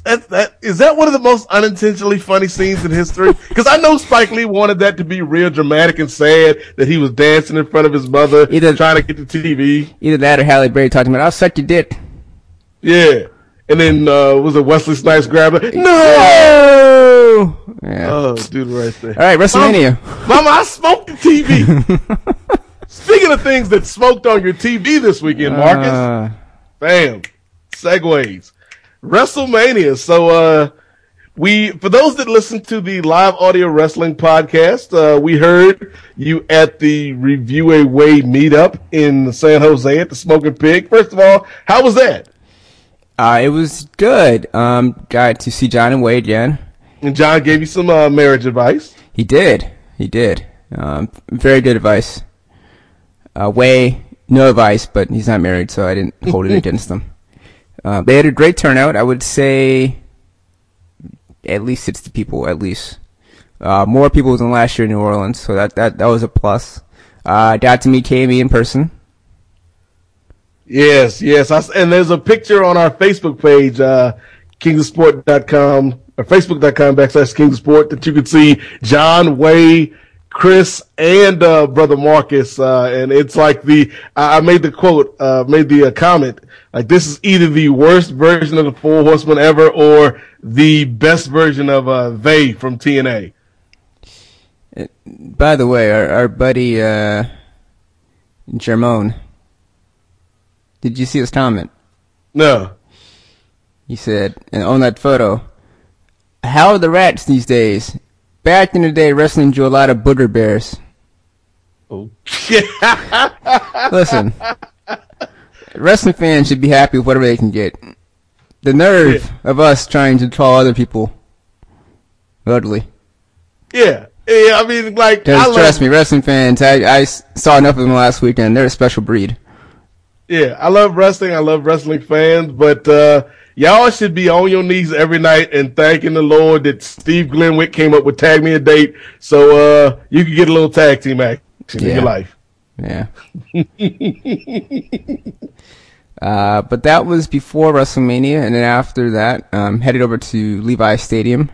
Is that one of the most unintentionally funny scenes in history? Because I know Spike Lee wanted that to be real dramatic and sad, that he was dancing in front of his mother, trying to get the TV. Either that or Halle Berry talking about, I'll suck your dick. Yeah. And then, was it Wesley Snipes grabbing it? No! Yeah. Oh, dude, right there. All right, WrestleMania. Mama, I smoked the TV. Speaking of things that smoked on your TV this weekend, Marcus. Bam. Segues. WrestleMania. So, for those that listen to the live audio wrestling podcast, we heard you at the Review a Way meetup in San Jose at the Smoking Pig. First of all, how was that? It was good. Got to see John and Wade again. And John gave you some marriage advice. He did. Very good advice. Way, no advice, but he's not married, so I didn't hold it against them. They had a great turnout. I would say at least 60 people, at least. More people than last year in New Orleans, so that was a plus. Got to meet KME in person. Yes. And there's a picture on our Facebook page, kingsofsport.com, or facebook.com/kingsofsport, that you can see John, Way, Chris, and Brother Marcus. And it's like I made the quote, made the comment, like, this is either the worst version of the Four Horsemen ever or the best version of They from TNA. By the way, our buddy Jermone, did you see his comment? No. He said, and on that photo, how are the rats these days? Back in the day, wrestling drew a lot of booger bears. Oh. Listen, wrestling fans should be happy with whatever they can get. The nerve of us trying to call other people ugly. Yeah, I mean, like, trust me, wrestling fans, I saw enough of them last weekend. They're a special breed. Yeah, I love wrestling. I love wrestling fans, but y'all should be on your knees every night and thanking the Lord that Steve Glenwick came up with Tag Me a Date, so you can get a little tag team action in your life. Yeah. But that was before WrestleMania, and then after that, headed over to Levi Stadium,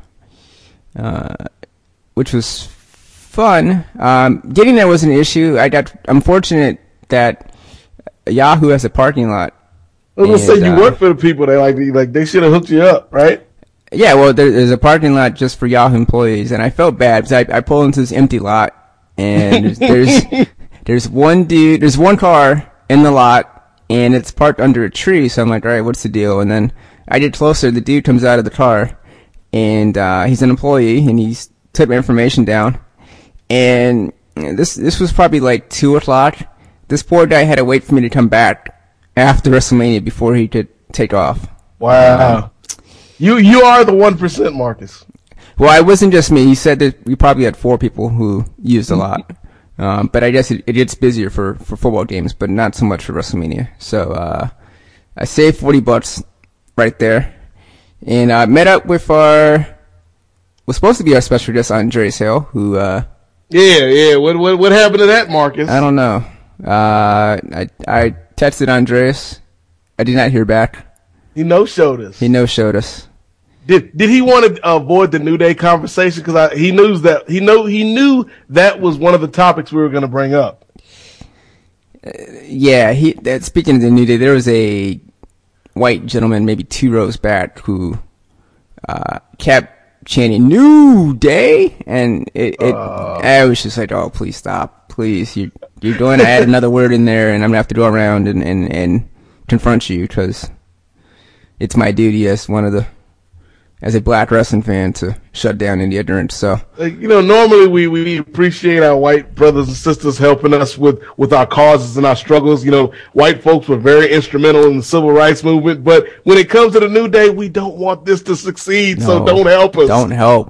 which was fun. Getting there was an issue. I'm fortunate that Yahoo has a parking lot. I was gonna say, you work for the people. They should have hooked you up, right? Yeah, well, there's a parking lot just for Yahoo employees, and I felt bad because I pulled into this empty lot, and there's one car in the lot, and it's parked under a tree. So I'm like, all right, what's the deal? And then I get closer, the dude comes out of the car, and he's an employee, and he's took my information down, and this was probably like 2:00. This poor guy had to wait for me to come back after WrestleMania before he could take off. Wow. You are the 1%, Marcus. Well, it wasn't just me. He said that we probably had 4 people who used a lot. But I guess it gets busier for football games, but not so much for WrestleMania. So I saved $40 right there. And I met up with was supposed to be our special guest, Andreas Hale, who Yeah. What happened to that, Marcus? I don't know. I texted Andreas. I did not hear back. He no-showed us. Did he want to avoid the New Day conversation? Because he knew that was one of the topics we were going to bring up. Yeah. Speaking of the New Day, there was a white gentleman, maybe 2 rows back, who kept chanting "New Day," and I was just like, "Oh, please stop, please! You're going to add another word in there, and I'm gonna have to go around and confront you because it's my duty as a black wrestling fan to shut down any ignorance." So, normally we appreciate our white brothers and sisters helping us with our causes and our struggles. White folks were very instrumental in the civil rights movement, but when it comes to the New Day, we don't want this to succeed. So don't help us. Don't help.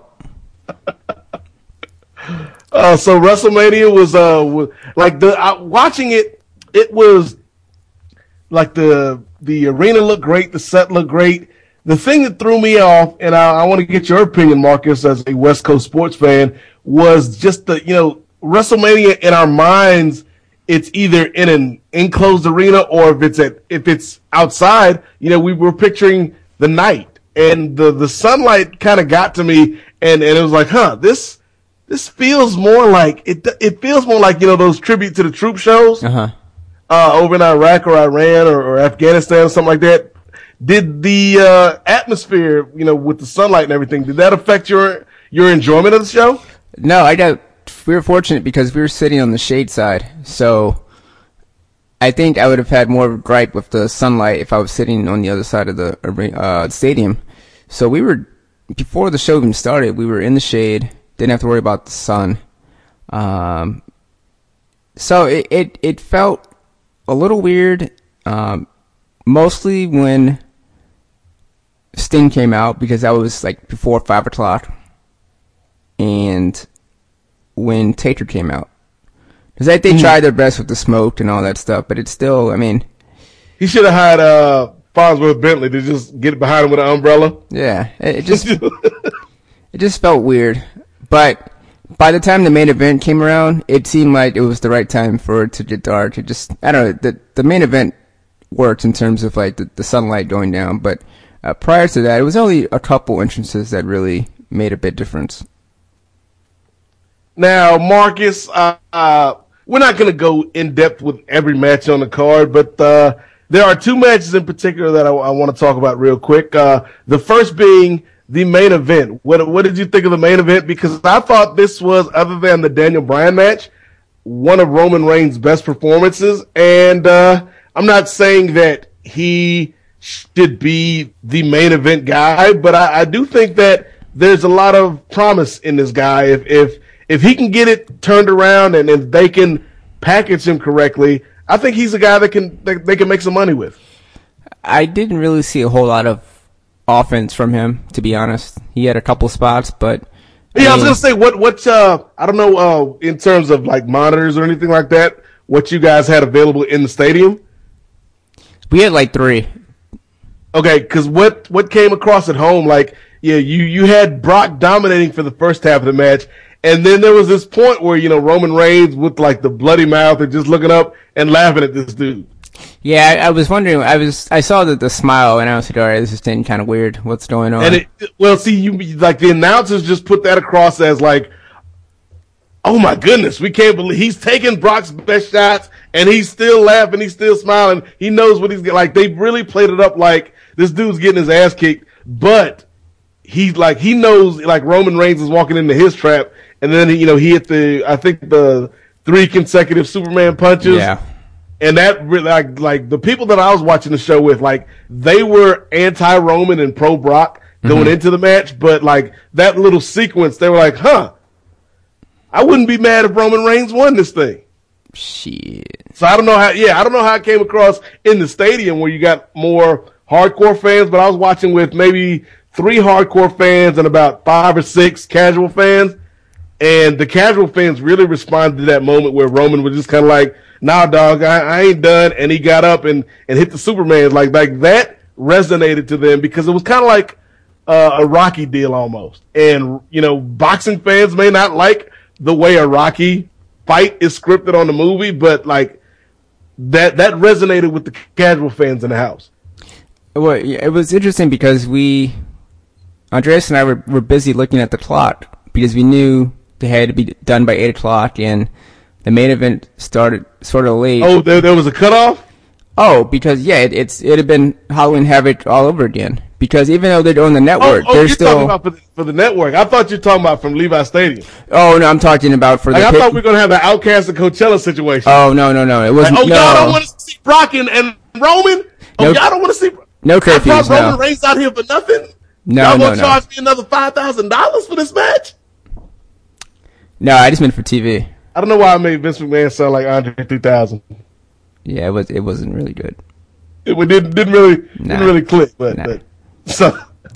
So WrestleMania was watching it. It was like the arena looked great, the set looked great. The thing that threw me off, and I want to get your opinion, Marcus, as a West Coast sports fan, was just WrestleMania in our minds. It's either in an enclosed arena or if it's outside. We were picturing the night, and the sunlight kind of got to me, and it was like, this feels more like it feels more like, those tribute to the troop shows over in Iraq or Iran or Afghanistan or something like that. Did the atmosphere, with the sunlight and everything, did that affect your enjoyment of the show? No, we were fortunate because we were sitting on the shade side, so I think I would have had more of a gripe with the sunlight if I was sitting on the other side of the stadium. So before the show even started, we were in the shade, didn't have to worry about the sun. So it felt a little weird, mostly when Sting came out, because that was like before 5 o'clock, and when Taker came out. Because they tried their best with the smoke and all that stuff, but it's still, he should have had Farnsworth Bentley to just get behind him with an umbrella. Yeah, it just felt weird. But by the time the main event came around, it seemed like it was the right time for it to get dark. I don't know, the main event worked in terms of like the sunlight going down, but prior to that, it was only a couple entrances that really made a big difference. Now, Marcus, we're not going to go in depth with every match on the card, but there are two matches in particular that I want to talk about real quick. The first being the main event. What did you think of the main event? Because I thought this was, other than the Daniel Bryan match, one of Roman Reigns' best performances. And I'm not saying that he should be the main event guy, but I do think that there's a lot of promise in this guy. If he can get it turned around and if they can package him correctly, I think he's a guy that they can make some money with. I didn't really see a whole lot of offense from him, to be honest. He had a couple spots, but I was gonna say what I don't know in terms of like monitors or anything like that, what you guys had available in the stadium. We had like 3. Okay, because what came across at home, like, yeah, you had Brock dominating for the first half of the match, and then there was this point where, Roman Reigns with like the bloody mouth and just looking up and laughing at this dude. Yeah, I was wondering. I saw the smile, and I was like, all right, this is getting kind of weird. What's going on? And you like the announcers just put that across as like, oh my goodness, we can't believe he's taking Brock's best shots, and he's still laughing, he's still smiling. He knows what he's getting. Like, they really played it up like this dude's getting his ass kicked, but he knows like Roman Reigns is walking into his trap, and then he hit the 3 consecutive Superman punches. Yeah. And that really, like the people that I was watching the show with, like, they were anti-Roman and pro-Brock going into the match, but like that little sequence, they were like, I wouldn't be mad if Roman Reigns won this thing. Shit. So I don't know how it came across in the stadium where you got more hardcore fans, but I was watching with maybe 3 hardcore fans and about 5 or 6 casual fans. And the casual fans really responded to that moment where Roman was just kind of like, nah, dog, I ain't done. And he got up and hit the Superman. Like that resonated to them because it was kind of like a Rocky deal almost. And, boxing fans may not like the way a Rocky fight is scripted on the movie, but like that resonated with the casual fans in the house. Well, it was interesting because Andreas and I were busy looking at the clock because we knew they had to be done by 8 o'clock, and the main event started sort of late. Oh, there was a cutoff? Oh, because it had been Halloween Havoc all over again. Because even though they're on the network, they're you're still talking about for the network. I thought you were talking about from Levi Stadium. Oh no, I'm talking about for I thought we were gonna have the Outcast and Coachella situation. Oh no, it wasn't. Y'all don't want to see Brock and Roman? Y'all don't want to see? No curfews. I brought Roman Reigns out here for nothing. Y'all gonna charge me another $5,000 for this match? No, I just meant for TV. I don't know why I made Vince McMahon sound like Andre 3000. Yeah, it wasn't really good. It didn't really click, but so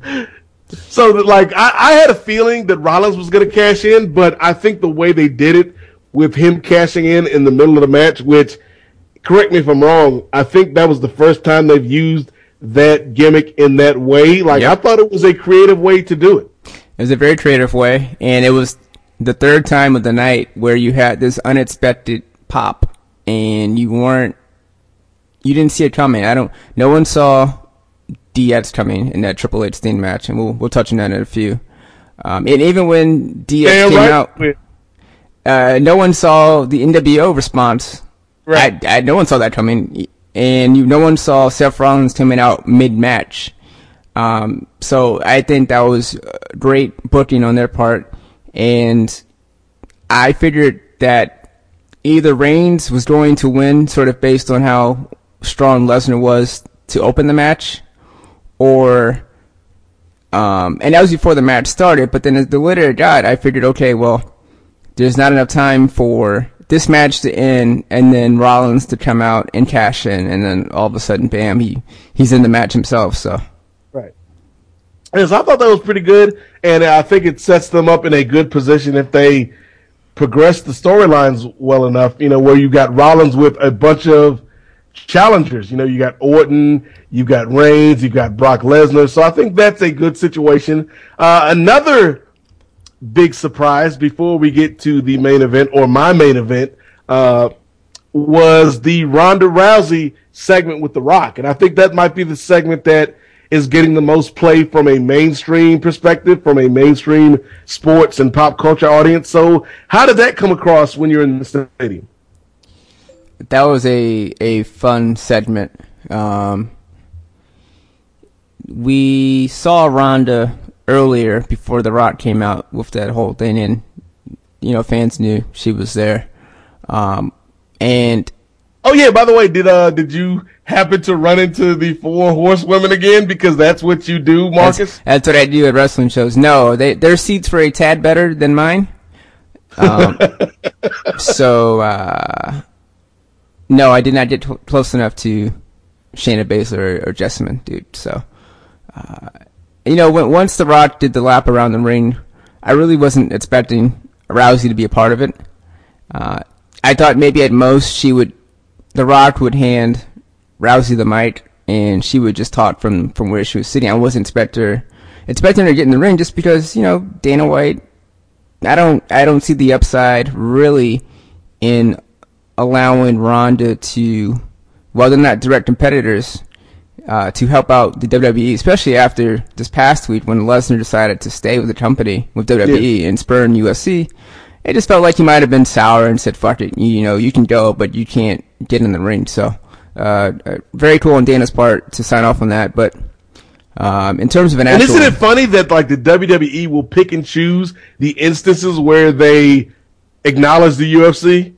like I had a feeling that Rollins was going to cash in, but I think the way they did it with him cashing in the middle of the match, which, correct me if I'm wrong, I think that was the first time they've used that gimmick in that way. Like, I thought it was a creative way to do it. It was a very creative way, and it was the third time of the night where you had this unexpected pop, and you didn't see it coming. No one saw DX coming in that Triple H Sting match, and we'll touch on that in a few. And even when DX came out, no one saw the NWO response. Right. No one saw that coming, and no one saw Seth Rollins coming out mid-match. So I think that was great booking on their part, and I figured that either Reigns was going to win, sort of based on how strong Lesnar was to open the match, or and that was before the match started. But then as the later it got, I figured, okay, well, there's not enough time for this match to end, and then Rollins to come out and cash in, and then all of a sudden, bam, he's in the match himself. So, right. And so I thought that was pretty good, and I think it sets them up in a good position if they progress the storylines well enough. Where you got Rollins with a bunch of challengers. You got Orton, you got Reigns, you got Brock Lesnar. So I think that's a good situation. Another big surprise before we get to the main event, or my main event, was the Ronda Rousey segment with The Rock. And I think that might be the segment that is getting the most play from a mainstream perspective, from a mainstream sports and pop culture audience. So how did that come across when you're in the stadium? That was a fun segment. We saw Ronda earlier before The Rock came out with that whole thing, and fans knew she was there. And oh yeah, by the way, did you happen to run into the 4 horsewomen again? Because that's what you do, Marcus. That's what I do at wrestling shows. No, their seats were a tad better than mine. No, I did not get close enough to Shayna Baszler or Jessamine, dude. So, once The Rock did the lap around the ring, I really wasn't expecting Rousey to be a part of it. I thought maybe at most The Rock would hand Rousey the mic and she would just talk from where she was sitting. I wasn't expecting her to get in the ring just because, Dana White, I don't see the upside really in allowing Ronda to, while they're not direct competitors, to help out the WWE, especially after this past week when Lesnar decided to stay with the company, with WWE, and spurn UFC. It just felt like he might have been sour and said, fuck it, you can go, but you can't get in the ring. So, very cool on Dana's part to sign off on that. But, in terms of an actual... And isn't it funny that, the WWE will pick and choose the instances where they acknowledge the UFC?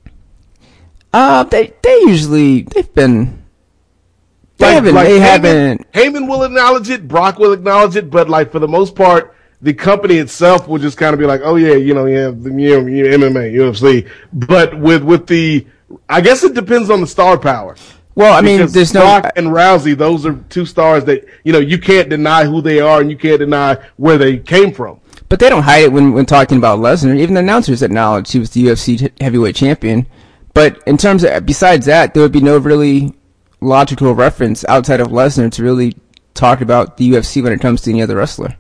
Heyman will acknowledge it, Brock will acknowledge it, but for the most part, the company itself will just kind of be like, oh yeah, MMA, UFC. But with the, I guess it depends on the star power. Well, I mean, there's Brock and Rousey, those are 2 stars that, you can't deny who they are and you can't deny where they came from. But they don't hide it when talking about Lesnar. Even the announcers acknowledge he was the UFC heavyweight champion. But in terms of, besides that, there would be no really logical reference outside of Lesnar to really talk about the UFC when it comes to any other wrestler.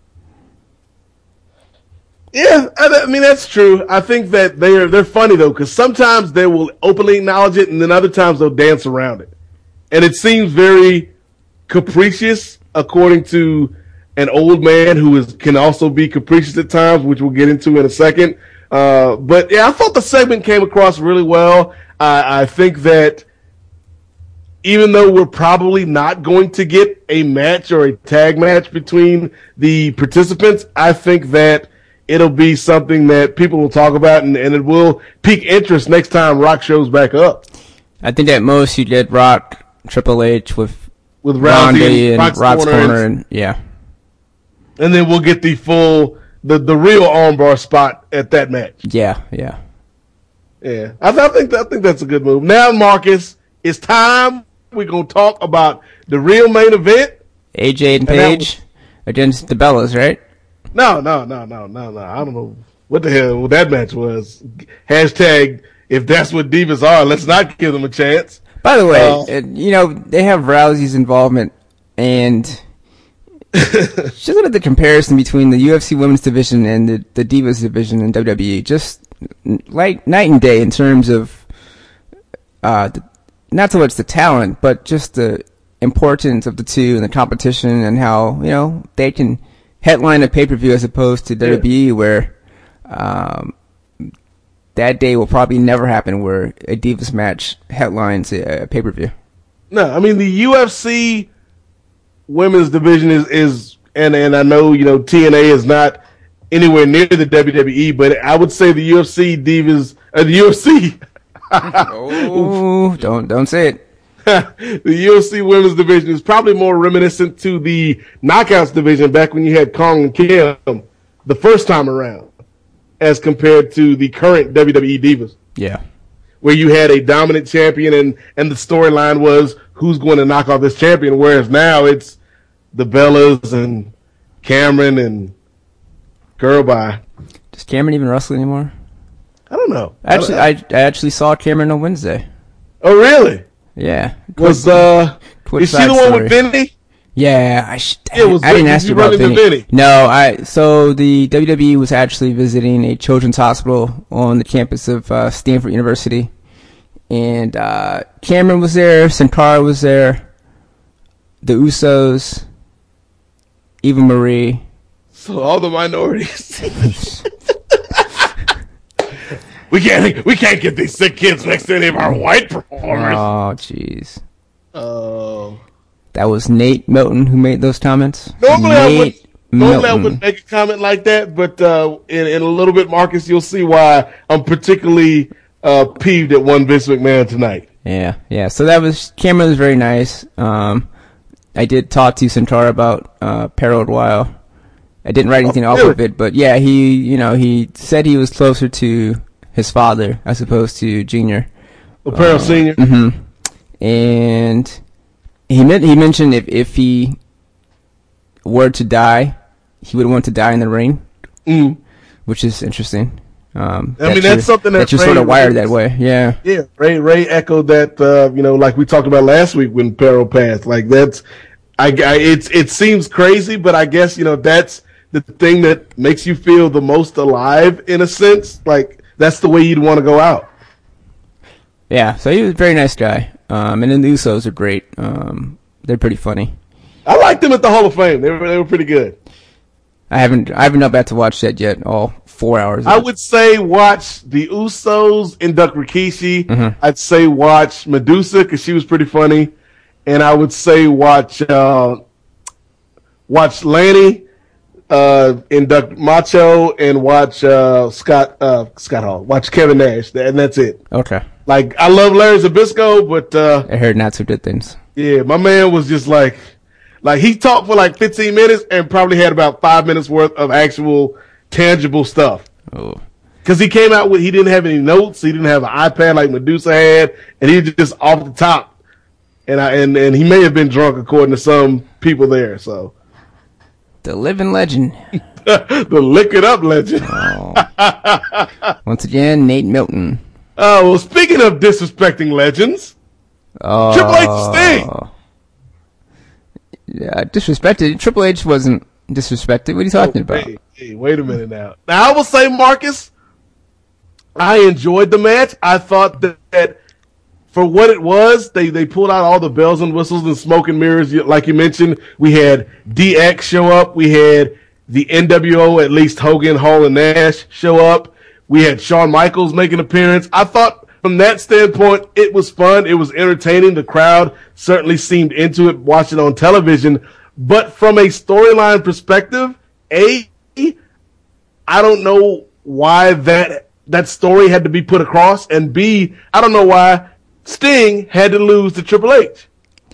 Yeah, I mean, that's true. I think that they're funny, though, because sometimes they will openly acknowledge it, and then other times they'll dance around it. And it seems very capricious, according to an old man who can also be capricious at times, which we'll get into in a second. But yeah, I thought the segment came across really well. I think that even though we're probably not going to get a match or a tag match between the participants, I think that it'll be something that people will talk about, and it will pique interest next time Rock shows back up. I think at most you get Rock, Triple H with Rousey and Rock's corner, and yeah. And then we'll get the full, the real armbar spot at that match. Yeah. I think that's a good move. Now, Marcus, it's time. We're gonna talk about the real main event. AJ and Paige against the Bellas, right? No. I don't know what the hell that match was. Hashtag, if that's what divas are, let's not give them a chance. By the way, they have Rousey's involvement, and just look at the comparison between the UFC women's division and the divas division in WWE. Just like night and day in terms of not so much the talent, but just the importance of the two and the competition and how, you know, they can headline a pay-per-view as opposed to WWE where that day will probably never happen where a Divas match headlines a pay-per-view. No, I mean, the UFC women's division is and I know, you know, TNA is not anywhere near the WWE, but I would say the UFC Divas, the UFC. Oh, don't say it. The UFC women's division is probably more reminiscent to the Knockouts division back when you had Kong and Kim the first time around, as compared to the current WWE Divas. Yeah. Where you had a dominant champion and the storyline was who's going to knock off this champion, whereas now it's the Bellas and Cameron and Girl Bye. Does Cameron even wrestle anymore? I don't know. Actually, I actually saw Cameron on Wednesday. Oh, really? Yeah. Was is she the one with Vinny? Yeah, I didn't ask you about Vinny. No, so the WWE was actually visiting a children's hospital on the campus of Stanford University, and Cameron was there, Sin Cara was there, the Usos, Eva Marie. So all the minorities. We can't get these sick kids next to any of our white performers. Oh, jeez. Oh. That was Nate Milton who made those comments. Normally I wouldn't make a comment like that, but in a little bit, Marcus, you'll see why I'm particularly peeved at one Vince McMahon tonight. Yeah. So Cameron was very nice. I did talk to Sin Cara about Parallel While. I didn't write anything off of it, but yeah, he said he was closer to his father as opposed to Junior. Apparel Senior. Mm-hmm. And he mentioned if he were to die, he would want to die in the ring, which is interesting. That's something that you're sort of wired that way. Yeah. Yeah. Ray echoed that. Like we talked about last week when Peril passed. Like that's, it seems crazy, but I guess that's the thing that makes you feel the most alive in a sense. Like that's the way you'd want to go out. Yeah. So he was a very nice guy. And then the Usos are great. They're pretty funny. I liked them at the Hall of Fame. They were pretty good. I haven't not got to watch that yet. All 4 hours. I would say watch the Usos induct Rikishi. Mm-hmm. I'd say watch Medusa because she was pretty funny, and I would say watch Lanny induct Macho and watch Scott Hall. Watch Kevin Nash, and that's it. Okay. Like I love Larry Zbyszko, but I heard not so good things. Yeah, my man was just like he talked for like 15 minutes and probably had about 5 minutes worth of actual tangible stuff. Oh. Because he came out he didn't have any notes. He didn't have an iPad like Medusa had, and he was just off the top. And he may have been drunk according to some people there. So the living legend, the lick it up legend. Oh. Once again, Nate Milton. Oh, well, speaking of disrespecting legends, Triple H and Sting. Yeah, disrespected. Triple H wasn't disrespected. What are you talking about? Hey, wait a minute now. Now, I will say, Marcus, I enjoyed the match. I thought that for what it was, they pulled out all the bells and whistles and smoke and mirrors. Like you mentioned, we had DX show up. We had the NWO, at least Hogan, Hall, and Nash show up. We had Shawn Michaels make an appearance. I thought from that standpoint, it was fun. It was entertaining. The crowd certainly seemed into it watching on television. But from a storyline perspective, I don't know why that story had to be put across. And B, I don't know why Sting had to lose to Triple H.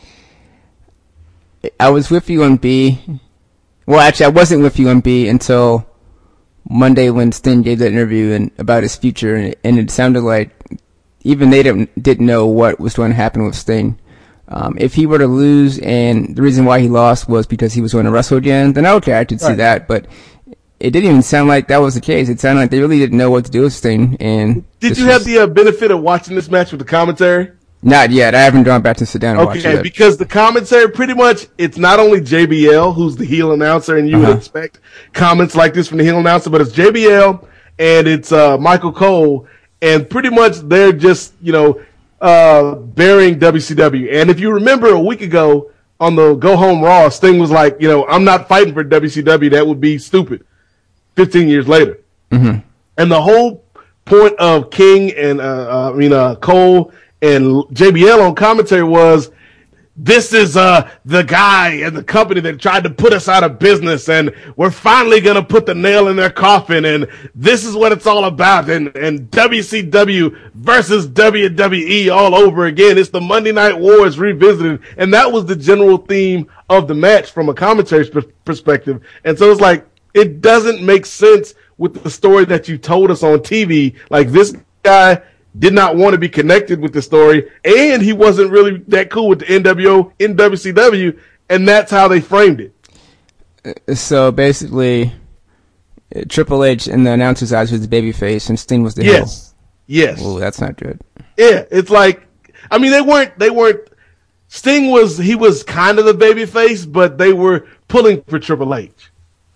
I was with you on B. Well, actually, I wasn't with you on B until Monday when Sting gave that interview about his future, and it sounded like even they didn't know what was going to happen with Sting. If he were to lose, and the reason why he lost was because he was going to wrestle again, then okay, I could see that. But it didn't even sound like that was the case. It sounded like they really didn't know what to do with Sting. And did you have the benefit of watching this match with the commentary? Not yet. I haven't gone back to sit down and watch it. Okay, because the commentary pretty much, it's not only JBL who's the heel announcer, and you would expect comments like this from the heel announcer, but it's JBL and it's Michael Cole, and pretty much they're just burying WCW. And if you remember a week ago on the Go Home Raw, Sting was like, I'm not fighting for WCW. That would be stupid. 15 years later. Mm-hmm. And the whole point of King and, Cole and JBL on commentary was, this is the guy and the company that tried to put us out of business, and we're finally going to put the nail in their coffin, and this is what it's all about, and WCW versus WWE all over again. It's the Monday Night Wars revisited, and that was the general theme of the match from a commentary perspective. And so it's like, it doesn't make sense with the story that you told us on TV. Like, this guy did not want to be connected with the story, and he wasn't really that cool with the NWO in WCW, and that's how they framed it. So basically, Triple H in the announcer's eyes was the babyface, and Sting was the heel. Yes. Oh, that's not good. Yeah, it's like, I mean, they weren't. Sting was kind of the babyface, but they were pulling for Triple H.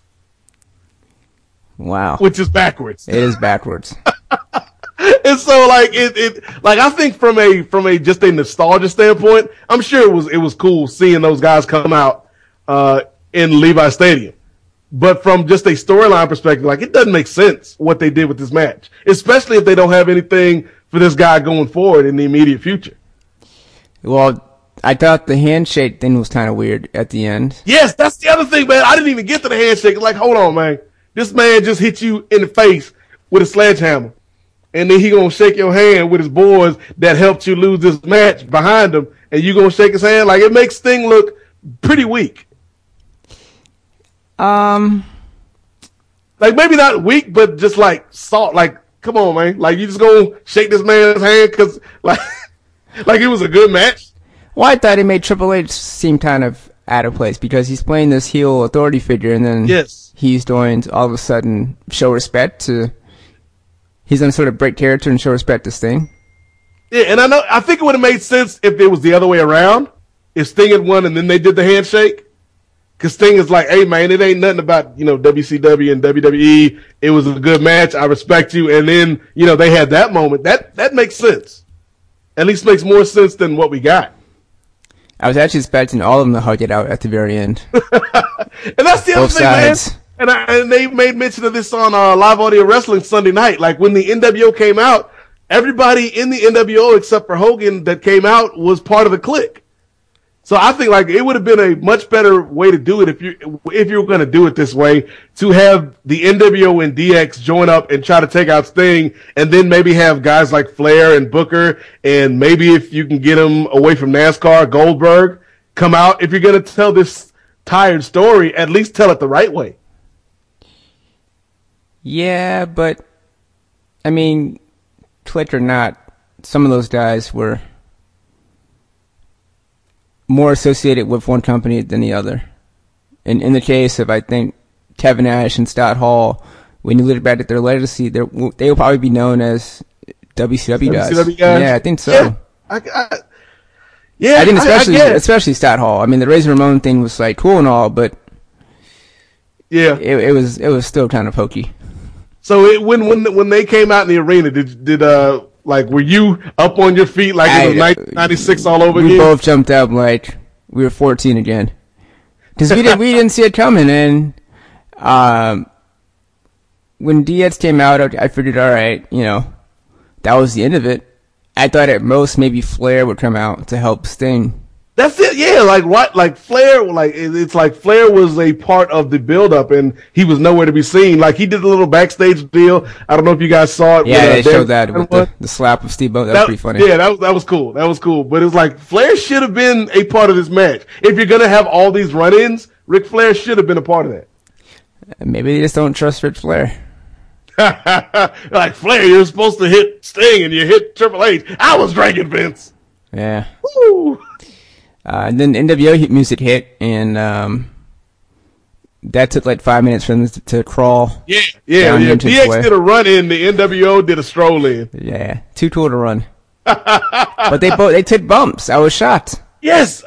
Wow. Which is backwards. It is backwards. And so, like, I think from a just a nostalgia standpoint, I'm sure it was cool seeing those guys come out, in Levi Stadium. But from just a storyline perspective, like, it doesn't make sense what they did with this match, especially if they don't have anything for this guy going forward in the immediate future. Well, I thought the handshake thing was kind of weird at the end. Yes, that's the other thing, man. I didn't even get to the handshake. Like, hold on, man. This man just hit you in the face with a sledgehammer. And then he gonna shake your hand with his boys that helped you lose this match behind him, and you gonna shake his hand? Like, it makes Sting look pretty weak. Like, maybe not weak, but just like salt. Like, come on, man. Like, you just gonna shake this man's hand because like it was a good match? Well, I thought it made Triple H seem kind of out of place because he's playing this heel authority figure, and then he's going to all of a sudden show respect to. He's going to sort of break character and show respect to Sting. Yeah, and I think it would have made sense if it was the other way around. If Sting had won and then they did the handshake. Because Sting is like, hey, man, it ain't nothing about, WCW and WWE. It was a good match. I respect you. And then, they had that moment. That makes sense. At least makes more sense than what we got. I was actually expecting all of them to hug it out at the very end. And that's the other thing, man. And they made mention of this on Live Audio Wrestling Sunday night. Like, when the NWO came out, everybody in the NWO except for Hogan that came out was part of the clique. So I think, like, it would have been a much better way to do it if you were going to do it this way, to have the NWO and DX join up and try to take out Sting, and then maybe have guys like Flair and Booker, and maybe if you can get them away from NASCAR, Goldberg, come out. If you're going to tell this tired story, at least tell it the right way. Yeah, but, I mean, click or not, some of those guys were more associated with one company than the other. And in the case of, I think, Kevin Nash and Scott Hall, when you look back at their legacy, they will probably be known as WCW guys. WCW guys? Yeah, I think so. Yeah, I think especially Scott Hall. I mean, the Razor Ramon thing was like cool and all, but yeah, it was still kind of hokey. So when they came out in the arena, did were you up on your feet like it was 1996 all over again? We both jumped up like we were 14 again. Because we didn't see it coming, and when DX came out, I figured, all right, that was the end of it. I thought at most maybe Flair would come out to help Sting. That's it, yeah. Like Flair, it's like Flair was a part of the build-up, and he was nowhere to be seen. Like, he did a little backstage deal. I don't know if you guys saw it. Yeah, they showed that with the slap of Steve Bone. That was pretty funny. Yeah, that was cool. That was cool. But it was like Flair should have been a part of this match. If you're gonna have all these run-ins, Ric Flair should have been a part of that. Maybe they just don't trust Ric Flair. Like, Flair, you're supposed to hit Sting, and you hit Triple H. I was drinking, Vince. Yeah. Woo. And then NWO music hit, and that took like 5 minutes for them to crawl. Yeah. DX did a run in, the NWO did a stroll in. Yeah, too cool to run. But they took bumps. I was shocked. Yes,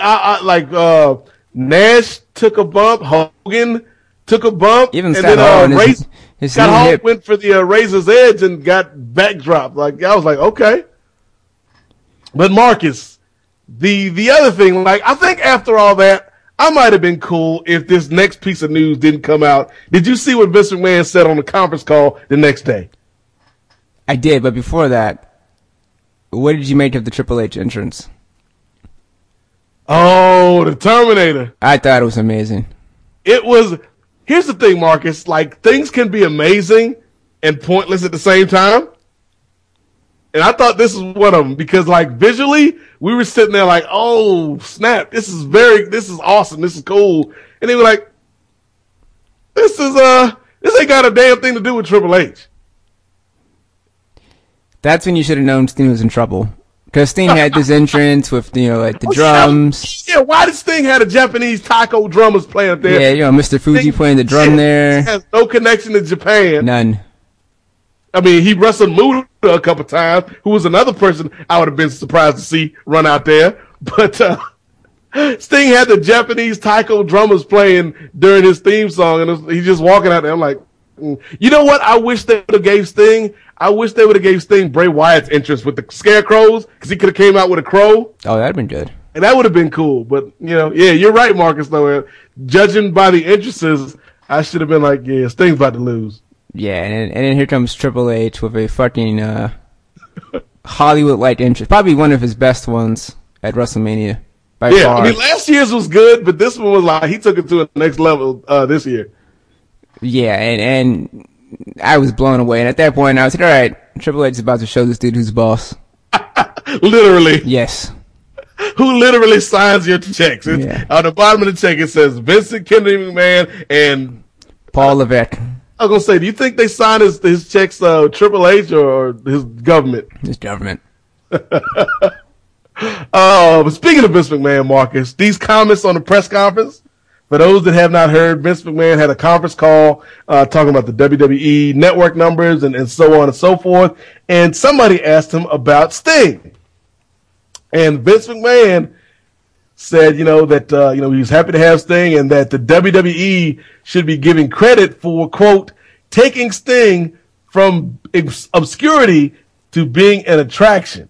Nash took a bump, Hogan took a bump, even Scott Hall went for the Razor's Edge and got backdropped. Like, I was like, okay. But Marcus, the other thing, like, I think after all that, I might have been cool if this next piece of news didn't come out. Did you see what Vince McMahon said on the conference call the next day? I did, but before that, what did you make of the Triple H entrance? Oh, the Terminator. I thought it was amazing. It was, here's the thing, Marcus, like, things can be amazing and pointless at the same time. And I thought this was one of them because, like, visually, we were sitting there like, oh, snap, this is awesome, this is cool. And they were like, this ain't got a damn thing to do with Triple H. That's when you should have known Sting was in trouble. Because Sting had this entrance with, like the drums. Yeah, why did Sting have a Japanese taiko drummers playing up there? Yeah, Mr. Fuji Sting playing the drum there. Has no connection to Japan. None. I mean, he wrestled Muda a couple times, who was another person I would have been surprised to see run out there. But Sting had the Japanese taiko drummers playing during his theme song, and he's just walking out there. I'm like, you know what? I wish they would have gave Sting. I wish they would have gave Sting Bray Wyatt's entrance with the scarecrows, because he could have came out with a crow. Oh, that'd been good. And that would have been cool. But, yeah, you're right, Marcus, though. Judging by the entrances, I should have been like, yeah, Sting's about to lose. Yeah, and then here comes Triple H with a fucking Hollywood-like entrance. Probably one of his best ones at WrestleMania. By far. I mean, last year's was good, but this one was like, he took it to the next level this year. Yeah, and I was blown away. And at that point, I was like, all right, Triple H is about to show this dude who's boss. Literally. Yes. Who literally signs your checks. On the bottom of the check, it says Vincent Kennedy McMahon and Paul Levesque. I was going to say, do you think they signed his checks Triple H or his government? His government. But speaking of Vince McMahon, Marcus, these comments on the press conference, for those that have not heard, Vince McMahon had a conference call talking about the WWE network numbers and so on and so forth. And somebody asked him about Sting. And Vince McMahon said, that, he was happy to have Sting and that the WWE should be giving credit for, quote, taking Sting from obscurity to being an attraction.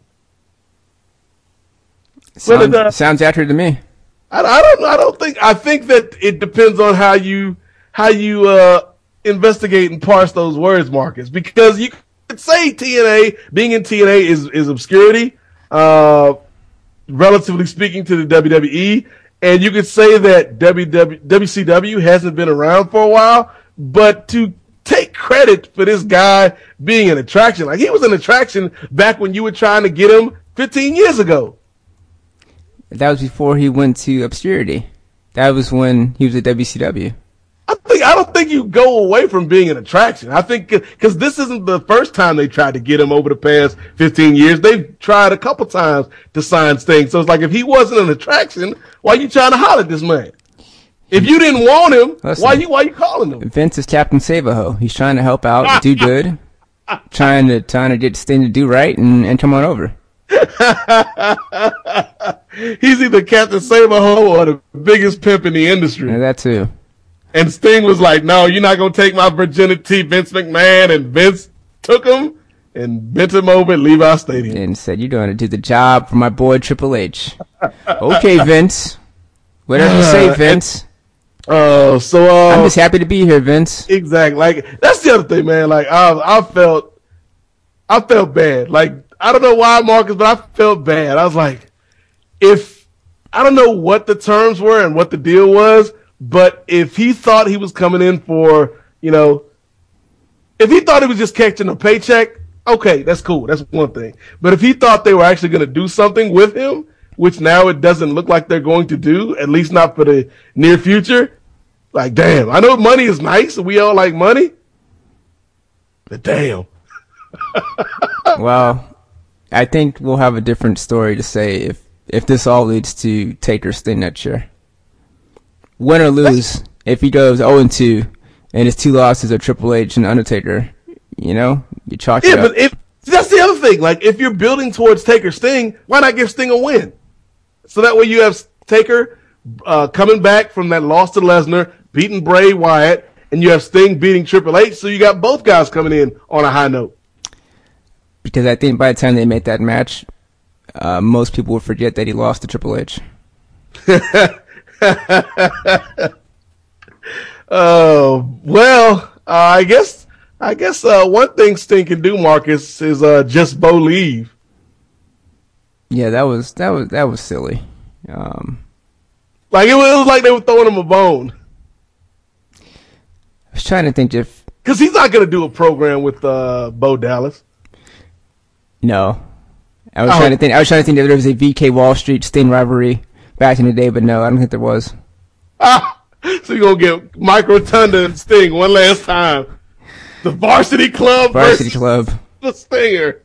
Sounds accurate to me. I think that it depends on how you investigate and parse those words, Marcus, because you could say TNA, being in TNA is obscurity, relatively speaking to the WWE, and you could say that WCW hasn't been around for a while, but to take credit for this guy being an attraction, like he was an attraction back when you were trying to get him 15 years ago. That was before he went to obscurity. That was when he was at WCW. I don't think you go away from being an attraction. I think because this isn't the first time they tried to get him over the past 15 years. They've tried a couple times to sign Sting. So it's like, if he wasn't an attraction, why are you trying to holler at this man? If you didn't want him, why you calling him? Vince is Captain Save-A-Ho. He's trying to help out, do good, trying to get Sting to do right and come on over. He's either Captain Save-A-Ho or the biggest pimp in the industry. Yeah, that too. And Sting was like, no, you're not going to take my virginity, Vince McMahon. And Vince took him and bent him over at Levi Stadium. And said, you're going to do the job for my boy Triple H. Okay, Vince. Whatever you say, Vince. I'm just happy to be here, Vince. Exactly. Like, that's the other thing, man. Like, I felt bad. Like, I don't know why, Marcus, but I felt bad. I was like, I don't know what the terms were and what the deal was, but if he thought he was coming in for, if he thought he was just catching a paycheck, okay, that's cool. That's one thing. But if he thought they were actually going to do something with him, which now it doesn't look like they're going to do, at least not for the near future, like, damn, I know money is nice and we all like money, but damn. Well, I think we'll have a different story to say if this all leads to Taker Sting next year. Win or lose, if he goes 0-2 and his 2 losses are Triple H and Undertaker, you chalk it up. Yeah, but that's the other thing. Like, if you're building towards Taker Sting, why not give Sting a win? So that way you have Taker coming back from that loss to Lesnar, beating Bray Wyatt, and you have Sting beating Triple H, so you got both guys coming in on a high note. Because I think by the time they make that match, most people would forget that he lost to Triple H. Well, I guess one thing Sting can do, Marcus, is just believe. Yeah, that was silly. Like it was like they were throwing him a bone. I was trying to think if because he's not gonna do a program with Bo Dallas. No, I was trying to think. I was trying to think if there was a VK Wall Street Sting rivalry back in the day, but no, I don't think there was. So you're gonna get Mike Rotunda and Sting one last time. The Varsity Club Varsity Club. The Stinger.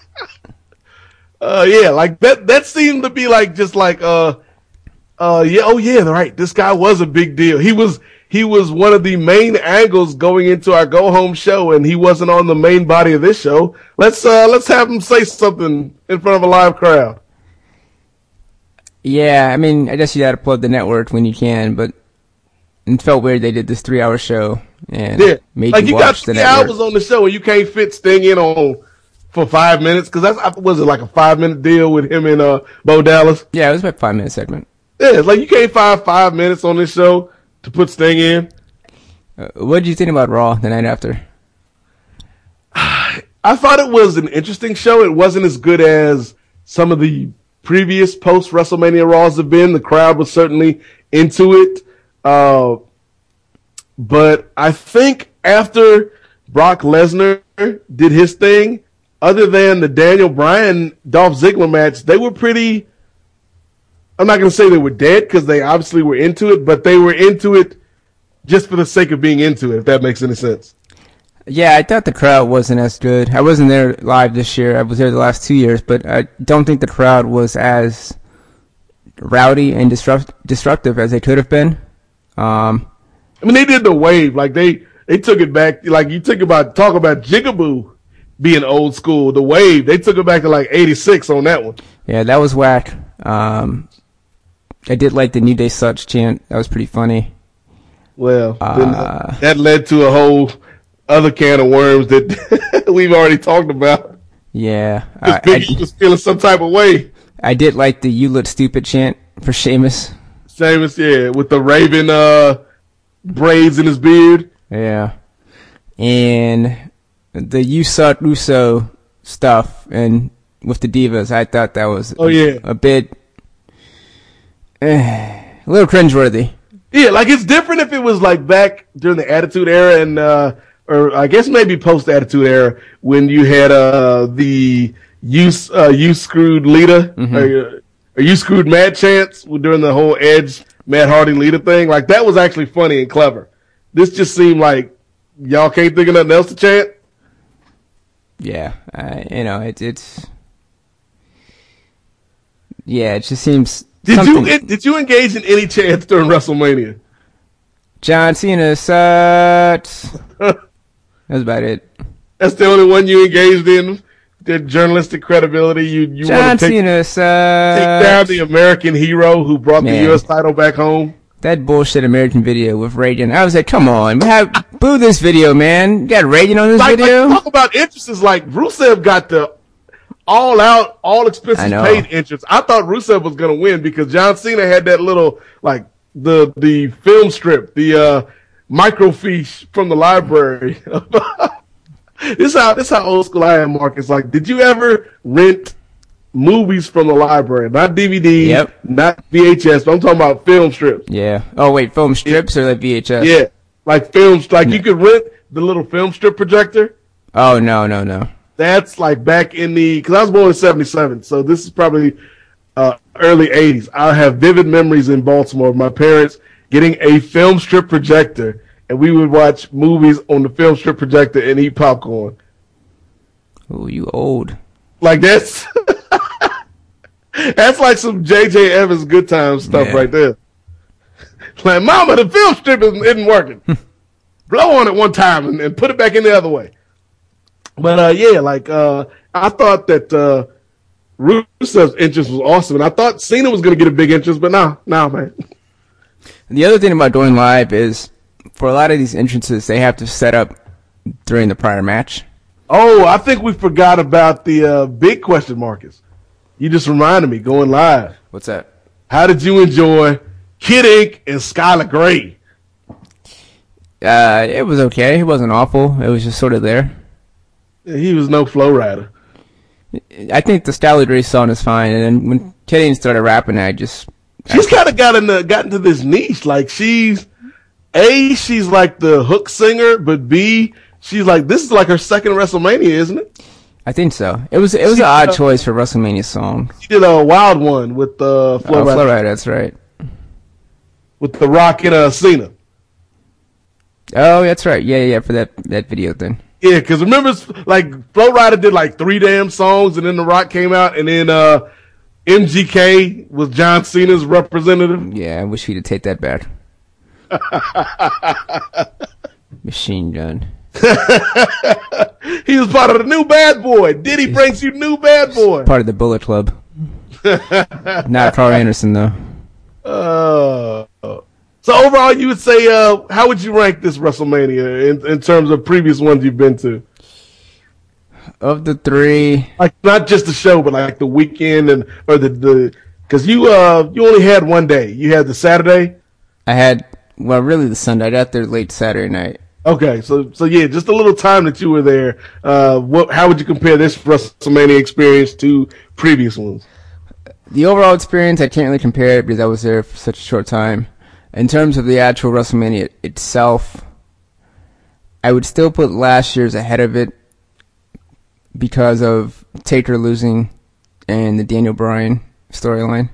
Yeah, like that seemed to be like just like yeah, oh yeah, right. This guy was a big deal. He was one of the main angles going into our go home show, and he wasn't on the main body of this show. Let's have him say something in front of a live crowd. Yeah, I mean, I guess you gotta plug the network when you can, but it felt weird they did this 3-hour show and made like you watch the network. You got 3 hours on the show and you can't fit Sting in on for 5 minutes because was it like a 5-minute deal with him and Bo Dallas? Yeah, it was about a 5-minute segment. Yeah, it's like you can't find 5 minutes on this show to put Sting in. What did you think about Raw the night after? I thought it was an interesting show. It wasn't as good as some of the previous post WrestleMania Raws have been. The crowd was certainly into it. But I think after Brock Lesnar did his thing, other than the Daniel Bryan Dolph Ziggler match, they were pretty, I'm not going to say they were dead because they obviously were into it, but they were into it just for the sake of being into it, if that makes any sense. Yeah, I thought the crowd wasn't as good. I wasn't there live this year. I was there the last 2 years, but I don't think the crowd was as rowdy and disruptive as they could have been. I mean, they did the wave. Like, they took it back. Like, you talk about Jigaboo being old school. The wave, they took it back to, like, 86 on that one. Yeah, that was whack. I did like the New Day Sucks chant. That was pretty funny. Well, that led to a whole other can of worms that we've already talked about. Yeah. Biggie was feeling some type of way. I did like the You Look Stupid chant for Sheamus. Sheamus, yeah, with the raven braids in his beard. Yeah. And the You Suck Russo stuff and with the Divas, I thought that was a bit a little cringeworthy. Yeah, like it's different if it was like back during the Attitude Era and or I guess maybe post Attitude Era when you had the you screwed Lita or you screwed Matt chants during the whole Edge Matt Hardy Lita thing. Like that was actually funny and clever. This just seemed like y'all can't think of nothing else to chant. Yeah, it's yeah, it just seems. Did you engage in any chants during WrestleMania? John Cena sucks. That's about it. That's the only one you engaged in. The journalistic credibility. You John Cena sucks. Take down the American hero who brought the U.S. title back home. That bullshit American video with Reagan. I was like, come on, boo this video, man. You got Reagan on this video? Like, talk about entrances. Like Rusev got the all-out, all-expenses-paid entrance. I thought Rusev was going to win because John Cena had that little, like, the film strip, the microfiche from the library. This how old school I am, Marcus. Like, did you ever rent movies from the library? Not DVD, not VHS, but I'm talking about film strips. Yeah. Oh, wait, film strips or like VHS? Yeah. Like films, like you could rent the little film strip projector. Oh, no. That's like back in because I was born in 77, so this is probably early 80s. I have vivid memories in Baltimore of my parents getting a film strip projector, and we would watch movies on the film strip projector and eat popcorn. Oh, you old. Like that's that's like some J.J. Evans good time stuff right there. Like, Mama, the film strip isn't working. Blow on it one time and put it back in the other way. But I thought that Rusev's interest was awesome, and I thought Cena was going to get a big interest, but nah, man. The other thing about going live is, for a lot of these entrances, they have to set up during the prior match. Oh, I think we forgot about the big question, Marcus. You just reminded me going live. What's that? How did you enjoy Kid Ink and Skylar Grey? It was okay. It wasn't awful. It was just sort of there. He was no Flow Rider. I think the Skylar Grey song is fine, and then when Kid Ink started rapping, she's kind of got into this niche. Like she's like the hook singer, but B, she's like, this is like her second WrestleMania, isn't it? I think so. It was an odd choice for WrestleMania song. She did a wild one with Flow Rider. Flow Rider, that's right. With The Rock and Cena. Oh, that's right. Yeah, for that video thing. Yeah, because remember, like, Flow Rider did like 3 damn songs, and then The Rock came out, and then MGK was John Cena's representative. Yeah, I wish he'd have taken that back. Machine Gun. He was part of the new Bad Boy. Diddy brings you new Bad Boy. Part of the Bullet Club. Not Carl Anderson, though. So overall, you would say, how would you rank this WrestleMania in terms of previous ones you've been to? Of the 3, like not just the show, but like the weekend or the because you only had one day. You had the Saturday. I had really the Sunday. I got there late Saturday night. Okay, so yeah, just a little time that you were there. How would you compare this WrestleMania experience to previous ones? The overall experience, I can't really compare it because I was there for such a short time. In terms of the actual WrestleMania itself, I would still put last year's ahead of it because of Taker losing and the Daniel Bryan storyline.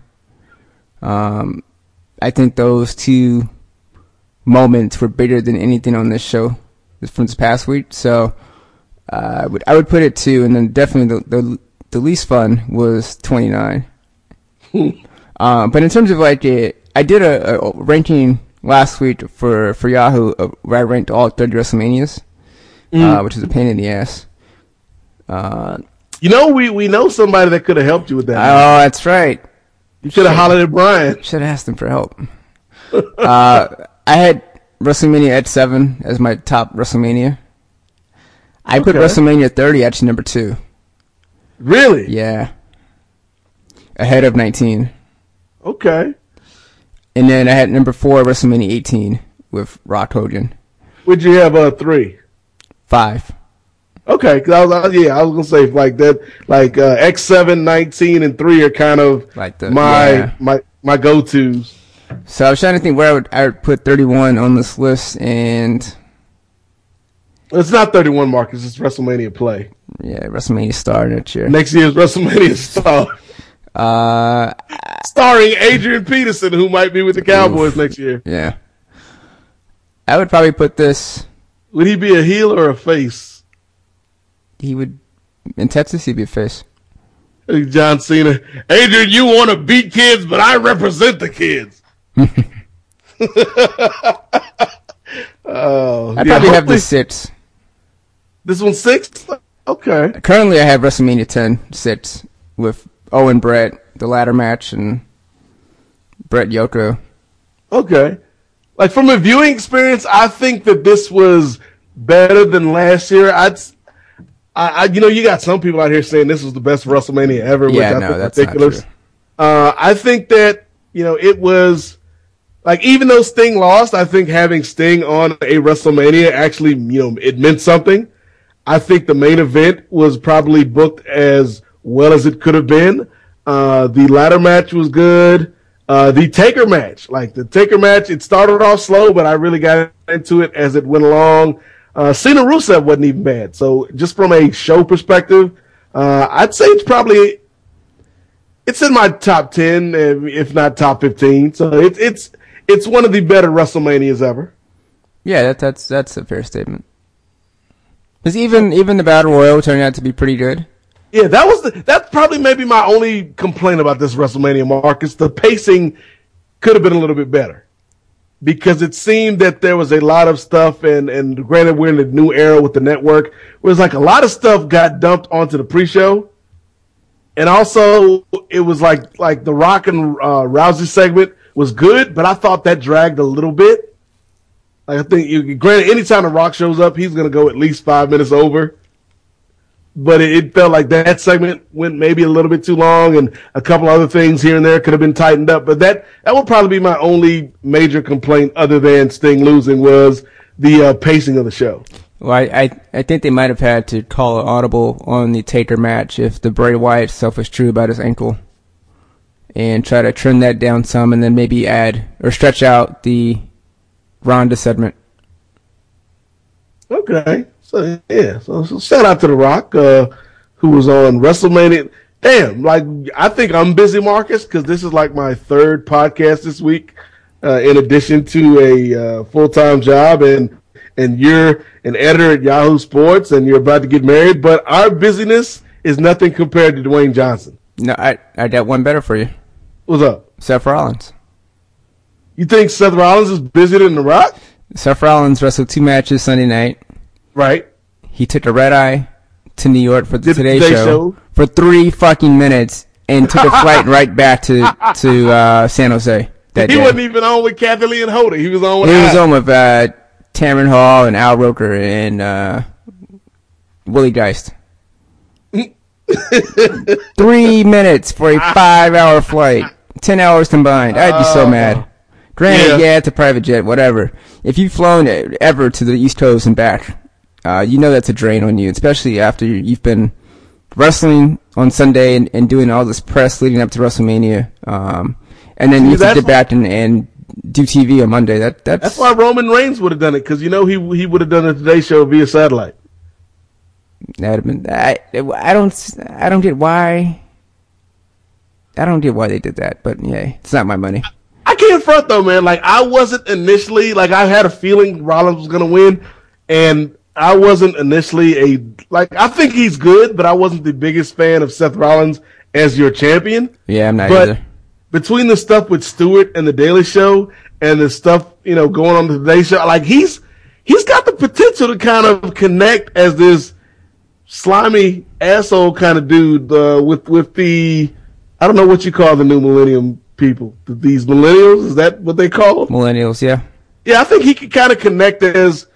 I think those 2 moments were bigger than anything on this show from this past week. So I would put it 2, and then definitely the least fun was 29. But in terms of like I did a ranking last week for Yahoo where I ranked all 30 WrestleManias, which is a pain in the ass. We know somebody that could have helped you with that. Oh, that's right. You should have hollered at Brian. Should have asked him for help. I had WrestleMania at 7 as my top WrestleMania. I put WrestleMania 30 actually number 2. Really? Yeah. Ahead of 19. Okay. And then I had number 4, WrestleMania 18 with Rock Hogan. Would you have 3? 5. Okay, because I was gonna say like that, like X7, 19, and 3 are kind of like my go-tos. So I was trying to think where I would put 31 on this list, and it's not 31, Marcus. It's WrestleMania Play. Yeah, WrestleMania Star next year. Next year's WrestleMania Star. Starring Adrian Peterson, who might be with the Cowboys next year. Yeah. I would probably put this. Would he be a heel or a face? He would, in Texas, he'd be a face. John Cena. Adrian, you want to beat kids, but I represent the kids. I'd probably have the 6. This one's 6? Okay. Currently, I have WrestleMania 10, 6, with Owen Brett, the ladder match, and Brett Yoko. Okay. Like, from a viewing experience, I think that this was better than last year. You got some people out here saying this was the best WrestleMania ever, which I think is ridiculous. I think that, it was, like, even though Sting lost, I think having Sting on a WrestleMania actually, it meant something. I think the main event was probably booked as well as it could have been. The ladder match was good. The Taker match, it started off slow, but I really got into it as it went along. Cena Rusev wasn't even bad. So just from a show perspective, I'd say it's in my top 10, if not top 15. So it's one of the better WrestleManias ever. Yeah, that's a fair statement. Because even the Battle Royal turned out to be pretty good. Yeah, that's probably maybe my only complaint about this WrestleMania, Marcus. The pacing could have been a little bit better because it seemed that there was a lot of stuff, and granted we're in a new era with the network, where it's like a lot of stuff got dumped onto the pre-show, and also it was like the Rock and Rousey segment was good, but I thought that dragged a little bit. Like I think, granted, anytime the Rock shows up, he's going to go at least 5 minutes over. but it felt like that segment went maybe a little bit too long, and a couple other things here and there could have been tightened up. But that would probably be my only major complaint, other than Sting losing, was the pacing of the show. Well, I think they might have had to call an audible on the Taker match if the Bray Wyatt stuff was true about his ankle, and try to trim that down some, and then maybe add or stretch out the Ronda segment. Okay, so yeah, so shout out to The Rock, who was on WrestleMania. Damn, like, I think I'm busy, Marcus, because this is like my third podcast this week, in addition to a full-time job, and you're an editor at Yahoo Sports, and you're about to get married, but our busyness is nothing compared to Dwayne Johnson. No, I got one better for you. What's up? Seth Rollins. You think Seth Rollins is busier than The Rock? Seth Rollins wrestled 2 matches Sunday night. Right. He took a red eye to New York for the Today Show for 3 fucking minutes and took a flight right back to San Jose that day. He wasn't even on with Kathy Lee and Hoda. He was on with Tamron Hall and Al Roker and Willie Geist. 3 minutes for a 5-hour flight. 10 hours combined. I'd be so mad. Granted, yeah, it's a private jet, whatever. If you've flown ever to the East Coast and back, you know that's a drain on you, especially after you've been wrestling on Sunday and doing all this press leading up to WrestleMania. And then you have to get back and do TV on Monday. That's why Roman Reigns would have done it, because he would have done the Today Show via satellite. That'd have been. I don't get why. I don't get why they did that, but yeah, it's not my money. I can't front though, man. Like, I wasn't initially, like, I had a feeling Rollins was gonna win, and I wasn't initially I think he's good, but I wasn't the biggest fan of Seth Rollins as your champion. Yeah, I'm not either. Between the stuff with Stewart and the Daily Show and the stuff, going on the Today Show, like, he's got the potential to kind of connect as this slimy asshole kind of dude, with the, I don't know what you call the new millennium people. These millennials, is that what they call them? Millennials, yeah. Yeah, I think he could kind of connect as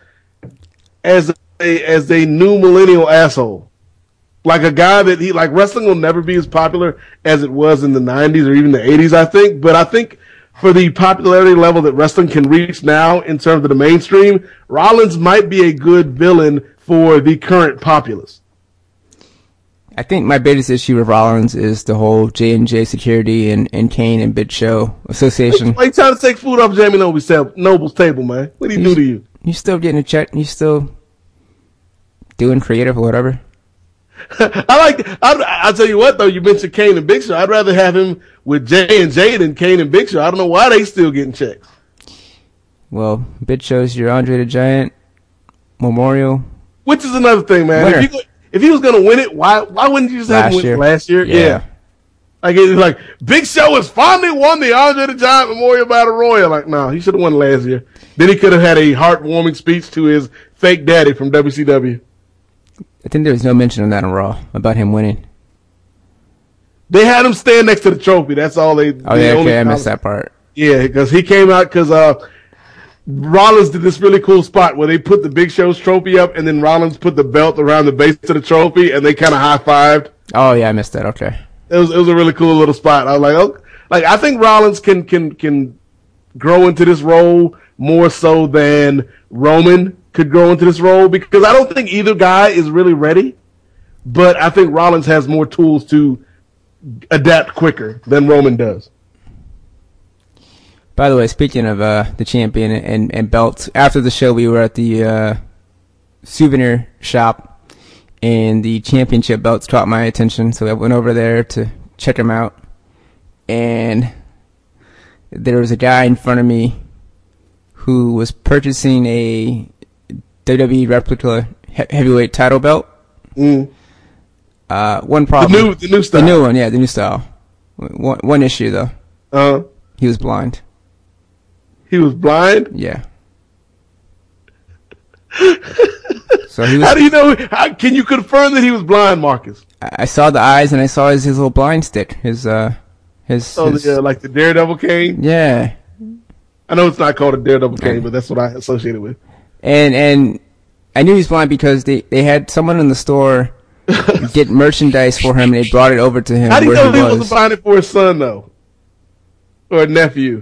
a new millennial asshole. Like a guy that wrestling will never be as popular as it was in the 90s or even the 80s, I think. But I think for the popularity level that wrestling can reach now in terms of the mainstream, Rollins might be a good villain for the current populace. I think my biggest issue with Rollins is the whole J&J Security and Kane and Big Show Association. Why you trying to take food off Jamie Noble's table, man? What did he do to you? You still getting a check, and you still doing creative or whatever. I'll tell you what, though, you mentioned Kane and Big Show. I'd rather have him with J&J than Kane and Big Show. I don't know why they still getting checks. Well, Big Show's your Andre the Giant Memorial. Which is another thing, man. If he was going to win it, why wouldn't you just have him win last year? Yeah. Like, Big Show has finally won the Andre the Giant Memorial Battle Royal. Like, no, he should have won last year. Then he could have had a heartwarming speech to his fake daddy from WCW. I think there was no mention of that on Raw about him winning. They had him stand next to the trophy. That's all they. Oh, yeah, okay, I missed that part. Yeah, because he came out because Rollins did this really cool spot where they put the Big Show's trophy up, and then Rollins put the belt around the base of the trophy, and they kind of high-fived. Oh, yeah, I missed that. Okay. It was a really cool little spot. I was like, oh, like, I think Rollins can grow into this role more so than Roman could grow into this role, because I don't think either guy is really ready, but I think Rollins has more tools to adapt quicker than Roman does. By the way, speaking of the champion and belts, after the show we were at the souvenir shop, and the championship belts caught my attention, so I went over there to check them out, and there was a guy in front of me who was purchasing a WWE replica heavyweight title belt. One problem. The new style. The new one, yeah, the new style. One issue, though. He was blind. He was blind? Yeah. So he was, how do you know? Can you confirm that he was blind, Marcus? I saw the eyes, and I saw his little blind stick. Like the Daredevil cane? Yeah. I know it's not called a Daredevil cane, but that's what I associate it with. And I knew he was blind because they had someone in the store get merchandise for him, and they brought it over to him. How do you where know he he wasn't buying it for his son though, or a nephew?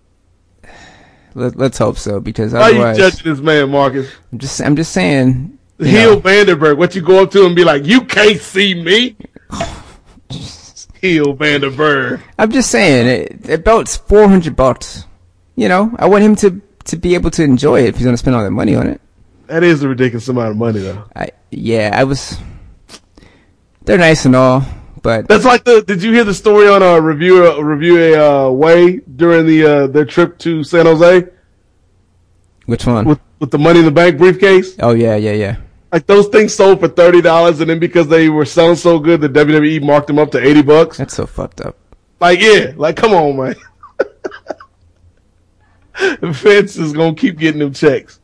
Let's hope so, because Why are you otherwise, judging this man, Marcus? I'm just saying. Heel Vanderberg, what you go up to him and be like, you can't see me? Heel Vanderberg. I'm just saying, it belt's $400. You know, I want him to be able to enjoy it if he's going to spend all that money on it. That is a ridiculous amount of money, though. They're nice and all, but that's like did you hear the story on Review a Way during their trip to San Jose? Which one? With the Money in the Bank briefcase? Oh, yeah. Like, those things sold for $30, and then because they were selling so good, the WWE marked them up to $80. That's so fucked up. Like, yeah. Like, come on, man. Vince is going to keep getting them checks.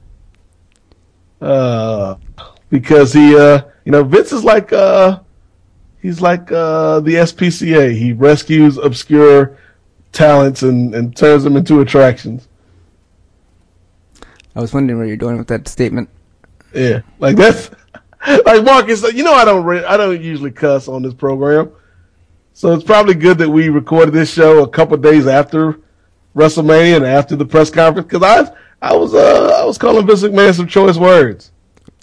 Because he, Vince is like, he's like the SPCA. He rescues obscure talents and turns them into attractions. I was wondering where you're going with that statement. Yeah, like that's like Marcus. I don't usually cuss on this program, so it's probably good that we recorded this show a couple of days after WrestleMania and after the press conference, because I was calling Vince McMahon some choice words,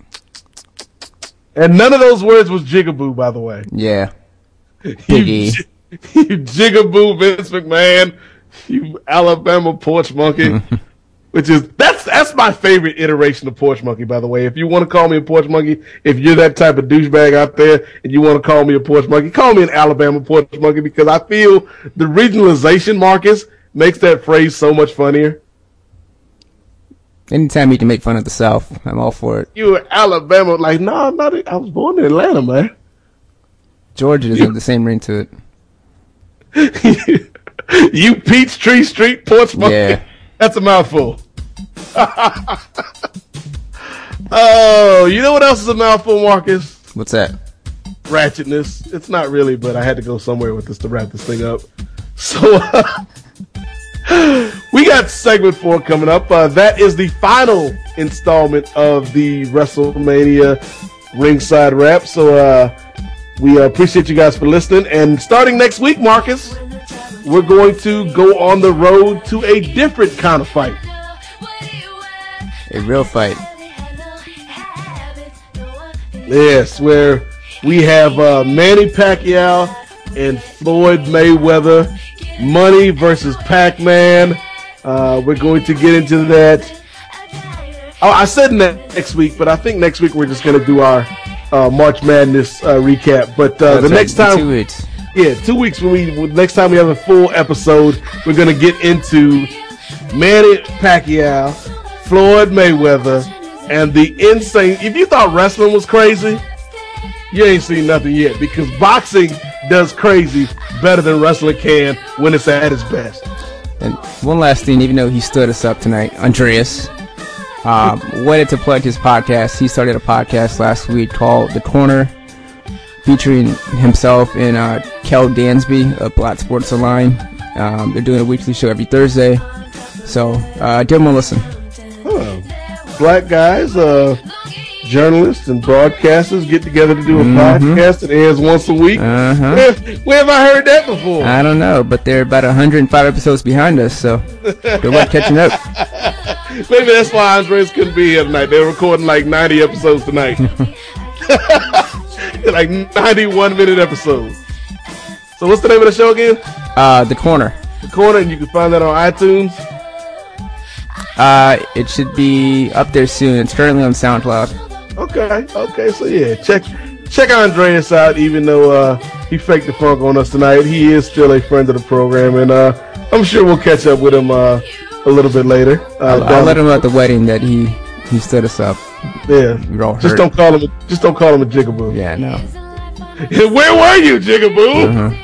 and none of those words was jigaboo, by the way. Yeah, you jigaboo, Vince McMahon, you Alabama porch monkey. Which is that's my favorite iteration of porch monkey, by the way. If you want to call me a porch monkey, if you're that type of douchebag out there and you want to call me a porch monkey, call me an Alabama porch monkey, because I feel the regionalization, Marcus, makes that phrase so much funnier. Anytime you can make fun of the South, I'm all for it. You were Alabama, like, no, I was born in Atlanta, man. Georgia doesn't have the same ring to it. You Peachtree Street porch monkey. Yeah. That's a mouthful. Oh, you know what else is a mouthful, Marcus? What's that? Ratchetness. It's not really, but I had to go somewhere with this to wrap this thing up. So, we got segment 4 coming up. That is the final installment of the WrestleMania Ringside Wrap. So, we appreciate you guys for listening. And starting next week, Marcus, we're going to go on the road to a different kind of fight. A real fight. Yes, where we have Manny Pacquiao and Floyd Mayweather. Money versus Pac-Man. We're going to get into that. Oh, I said next week, but I think next week we're just going to do our March Madness recap. But the next time... 2 weeks. Yeah, 2 weeks. Next time we have a full episode, we're going to get into Manny Pacquiao, Floyd Mayweather, and the insane... If you thought wrestling was crazy, you ain't seen nothing yet, because boxing does crazy better than wrestling can when it's at its best. And one last thing, even though he stood us up tonight, Andreas wanted to plug his podcast. He started a podcast last week called The Corner, featuring himself and Kel Dansby of Black Sports Align. They're doing a weekly show every Thursday, so give them a listen. Black guys, journalists and broadcasters get together to do a podcast that airs once a week. Where have I heard that before? I don't know, but they're about 105 episodes behind us, so good luck catching up. Maybe that's why Andres couldn't be here tonight. They're recording like 90 episodes tonight. Like 91-minute episodes. So what's the name of the show again? The Corner. The Corner, and you can find that on iTunes. It should be up there soon. It's currently on SoundCloud. Okay. So yeah, check Andreas out. Even though he faked the funk on us tonight, he is still a friend of the program, and I'm sure we'll catch up with him a little bit later. I'll let him know at the wedding that he stood us up. Yeah, we were all hurt. Just don't call him a jigaboo. Yeah, no. Where were you, jigaboo?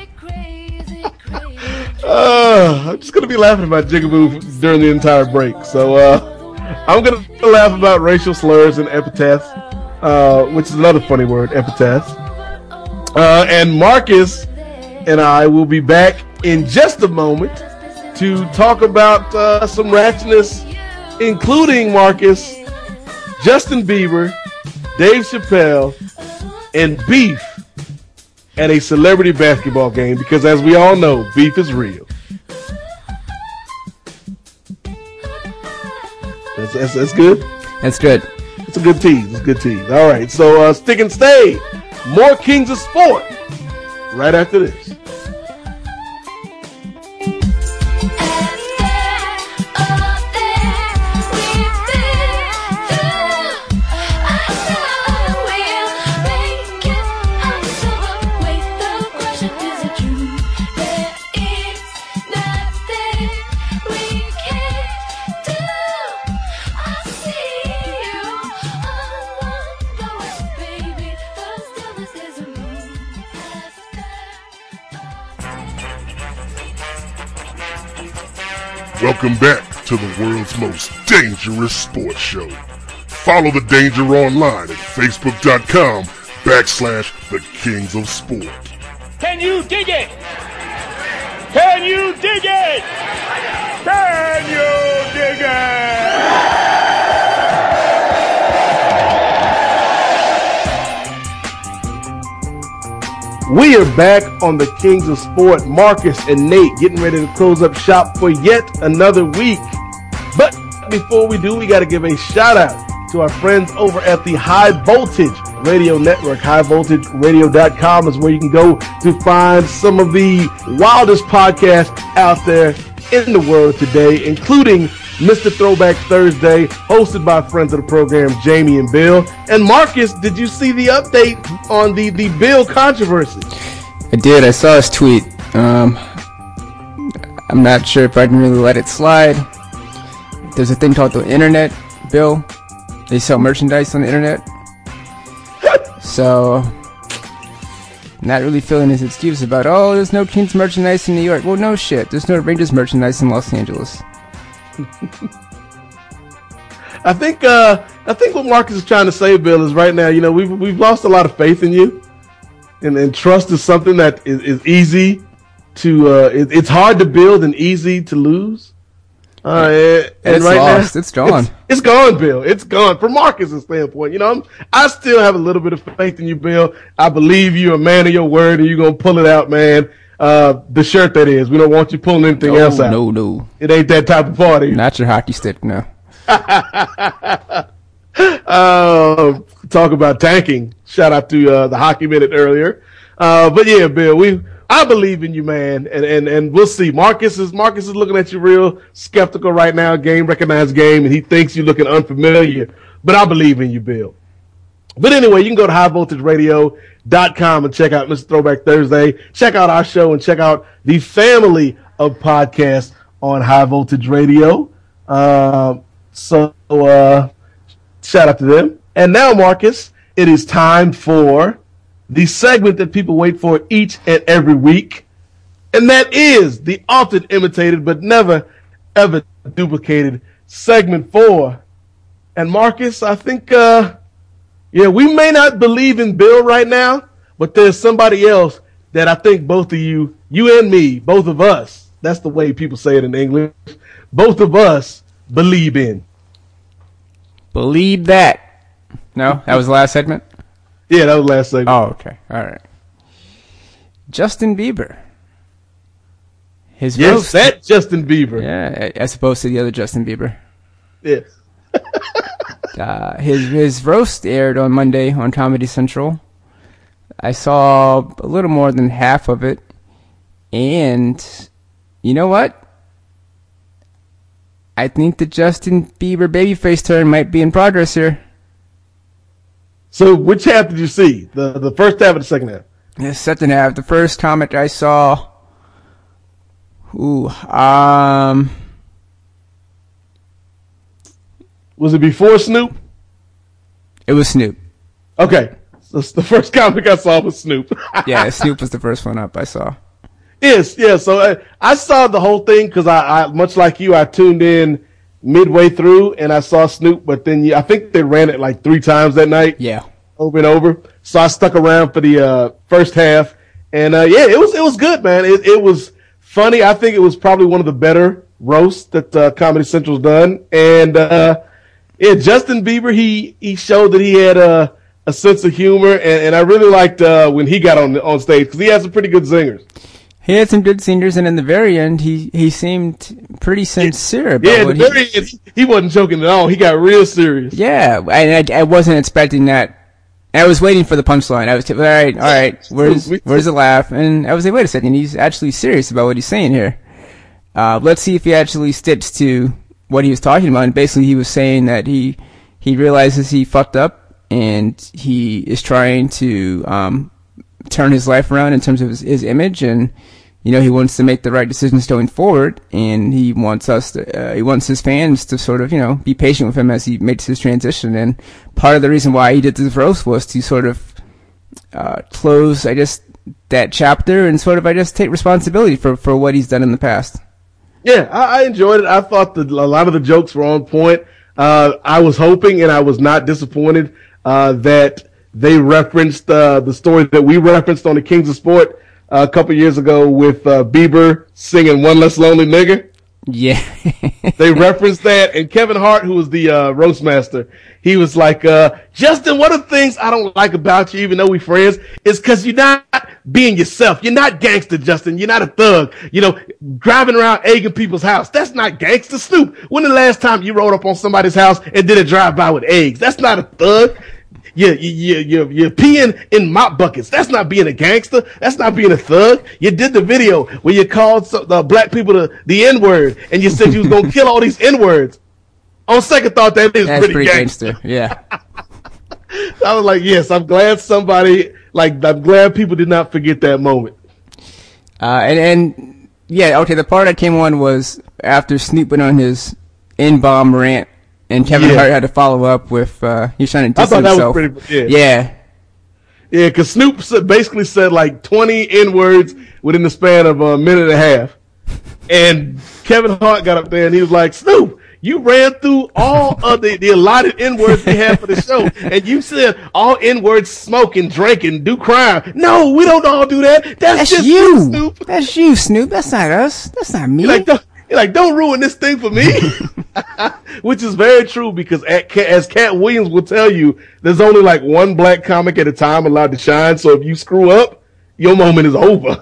I'm just gonna be laughing about jigaboo during the entire break. So I'm gonna laugh about racial slurs and epitaphs, which is another funny word, epitaphs. And Marcus and I will be back in just a moment to talk about some ratchetness, including Marcus, Justin Bieber, Dave Chappelle, and beef at a celebrity basketball game, because as we all know, beef is real. That's good? That's good. It's a good tease. It's a good tease. All right, so stick and stay. More Kings of Sport right after this. Welcome back to the world's most dangerous sports show. Follow the danger online at facebook.com/the Kings of Sport. Can you dig it? Can you dig it? Can you dig it? We are back on the Kings of Sport. Marcus and Nate getting ready to close up shop for yet another week. But before we do, we got to give a shout out to our friends over at the High Voltage Radio Network. HighVoltageRadio.com is where you can go to find some of the wildest podcasts out there in the world today, including Mr. Throwback Thursday, hosted by friends of the program, Jamie and Bill. And Marcus, did you see the update on the Bill controversy? I did. I saw his tweet. I'm not sure if I can really let it slide. There's a thing called the internet, Bill. They sell merchandise on the internet. So, not really feeling his excuse about, oh, there's no Kings merchandise in New York. Well, no shit. There's no Rangers merchandise in Los Angeles. I think what Marcus is trying to say, Bill, is right now, we've lost a lot of faith in you, and trust is something that is easy to it's hard to build and easy to lose. And it's right lost. now, it's gone. It's gone, Bill. It's gone. From Marcus's standpoint, I still have a little bit of faith in you, Bill. I believe you're a man of your word, and you're gonna pull it out, man. The shirt, that is. We don't want you pulling anything else out. No. It ain't that type of party. Not your hockey stick, no. Talk about tanking. Shout out to the Hockey Minute earlier. But yeah, Bill, I believe in you, man, and we'll see. Marcus is looking at you real skeptical right now. Recognized game, and he thinks you're looking unfamiliar. But I believe in you, Bill. But anyway, you can go to highvoltageradio.com and check out Mr. Throwback Thursday. Check out our show and check out the family of podcasts on High Voltage Radio. So shout out to them. And now, Marcus, it is time for the segment that people wait for each and every week. And that is the often imitated but never, ever duplicated segment 4. And Marcus, I think, we may not believe in Bill right now, but there's somebody else that I think both of you and me, both of us, that's the way people say it in English, both of us believe in. Believe that. No? That was the last segment? Yeah, that was the last segment. Oh, okay. All right. Justin Bieber. His roast. That Justin Bieber. Yeah, as opposed to the other Justin Bieber. Yes. His roast aired on Monday on Comedy Central. I saw a little more than half of it. And you know what? I think the Justin Bieber babyface turn might be in progress here. So which half did you see? The first half or the second half? The second half. The first comic I saw. Was it before Snoop? It was Snoop. Okay. So the first comic I saw was Snoop. Yeah, Snoop was the first one up I saw. Yes, yeah. So I saw the whole thing because I much like you, I tuned in midway through and I saw Snoop, but then I think they ran it like 3 times that night. Yeah. Over and over. So I stuck around for the first half. And it was good, man. It was funny. I think it was probably one of the better roasts that Comedy Central's done. And Justin Bieber, he showed that he had a sense of humor, and I really liked when he got on stage because he had some pretty good singers. He had some good singers, and in the very end, he seemed pretty sincere about at the very end, he wasn't joking at all. He got real serious. Yeah, and I wasn't expecting that. I was waiting for the punchline. I was all right. Where's the laugh? And I was like, wait a second, he's actually serious about what he's saying here. Let's see if he actually sticks to what he was talking about. And basically, he was saying that he realizes he fucked up, and he is trying to turn his life around in terms of his image, and he wants to make the right decisions going forward, and he wants his fans to sort of be patient with him as he makes his transition. And part of the reason why he did this roast was to sort of close, I guess, that chapter and sort of, I guess, take responsibility for what he's done in the past. Yeah, I enjoyed it. I thought that a lot of the jokes were on point. I was hoping, and I was not disappointed, that they referenced the story that we referenced on the Kings of Sport a couple years ago with Bieber singing "One Less Lonely Nigga." Yeah. They referenced that, and Kevin Hart, who was the roast master, he was like, Justin, one of the things I don't like about you, even though we friends, is because you're not being yourself. You're not gangster, Justin. You're not a thug. Driving around egging people's house. That's not gangster. Snoop, when the last time you rode up on somebody's house and did a drive-by with eggs? That's not a thug. You're peeing in mop buckets. That's not being a gangster. That's not being a thug. You did the video where you called black people the N-word, and you said you was going to kill all these N-words. On second thought, that's pretty gangster. Yeah. I was like, yes, I'm glad I'm glad people did not forget that moment. The part that came on was after Snoop went on his N-bomb rant. And Kevin Hart had to follow up with, he's trying to distance himself. That was pretty, Yeah, because Snoop basically said like 20 N-words within the span of a minute and a half. And Kevin Hart got up there and he was like, Snoop, you ran through all of the allotted N-words we had for the show. And you said all N-words smoke and drink and do crime. No, we don't all do that. That's just you, Snoop. That's you, Snoop. That's not us. That's not me. Don't ruin this thing for me. Which is very true because as Cat Williams will tell you, there's only like one black comic at a time allowed to shine. So if you screw up, your moment is over.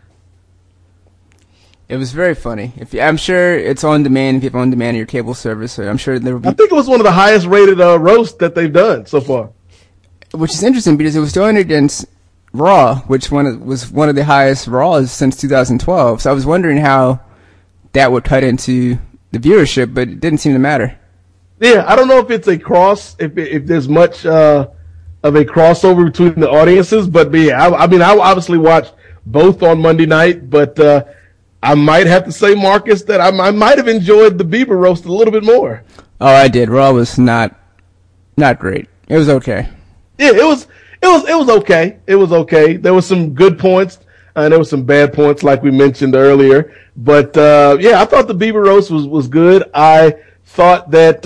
It was very funny. I'm sure it's on demand if you have on demand on your cable service. So I'm sure there will be. I think it was one of the highest rated roasts that they've done so far. Which is interesting because it was going against Raw, which was one of the highest Raws since 2012. So I was wondering how that would cut into the viewership, but it didn't seem to matter. Yeah, I don't know if it's if there's much of a crossover between the audiences, but yeah, I obviously watched both on Monday night, but I might have to say, Marcus, that I might have enjoyed the Bieber roast a little bit more. Oh, I did. Raw was not great. It was okay. Yeah, it was okay. It was okay. There were some good points. And there were some bad points, like we mentioned earlier. But, I thought the Bieber roast was good. I thought that,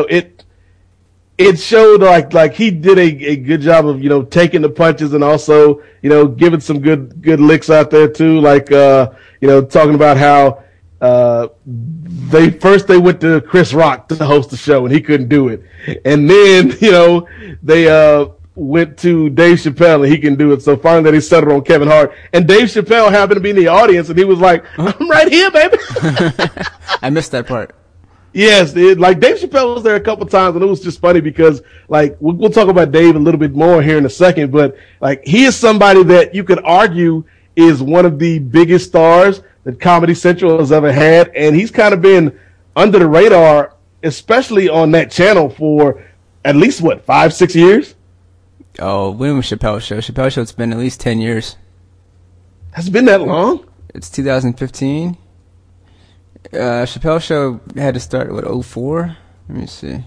it showed like he did a good job of, taking the punches and also, giving some good licks out there too. Like, talking about how, they went to Chris Rock to host the show and he couldn't do it. And then, they, went to Dave Chappelle and he can do it. So finally they settled on Kevin Hart. And Dave Chappelle happened to be in the audience and he was like, I'm right here, baby. I missed that part. Yes, like Dave Chappelle was there a couple times and it was just funny because like we'll talk about Dave a little bit more here in a second, but like he is somebody that you could argue is one of the biggest stars that Comedy Central has ever had. And he's kind of been under the radar, especially on that channel for at least 5-6 years? Oh, when was Chappelle Show? Chappelle Show, it's been at least 10 years. Has it been that long? It's 2015. Chappelle Show had to start, 04? Let me see.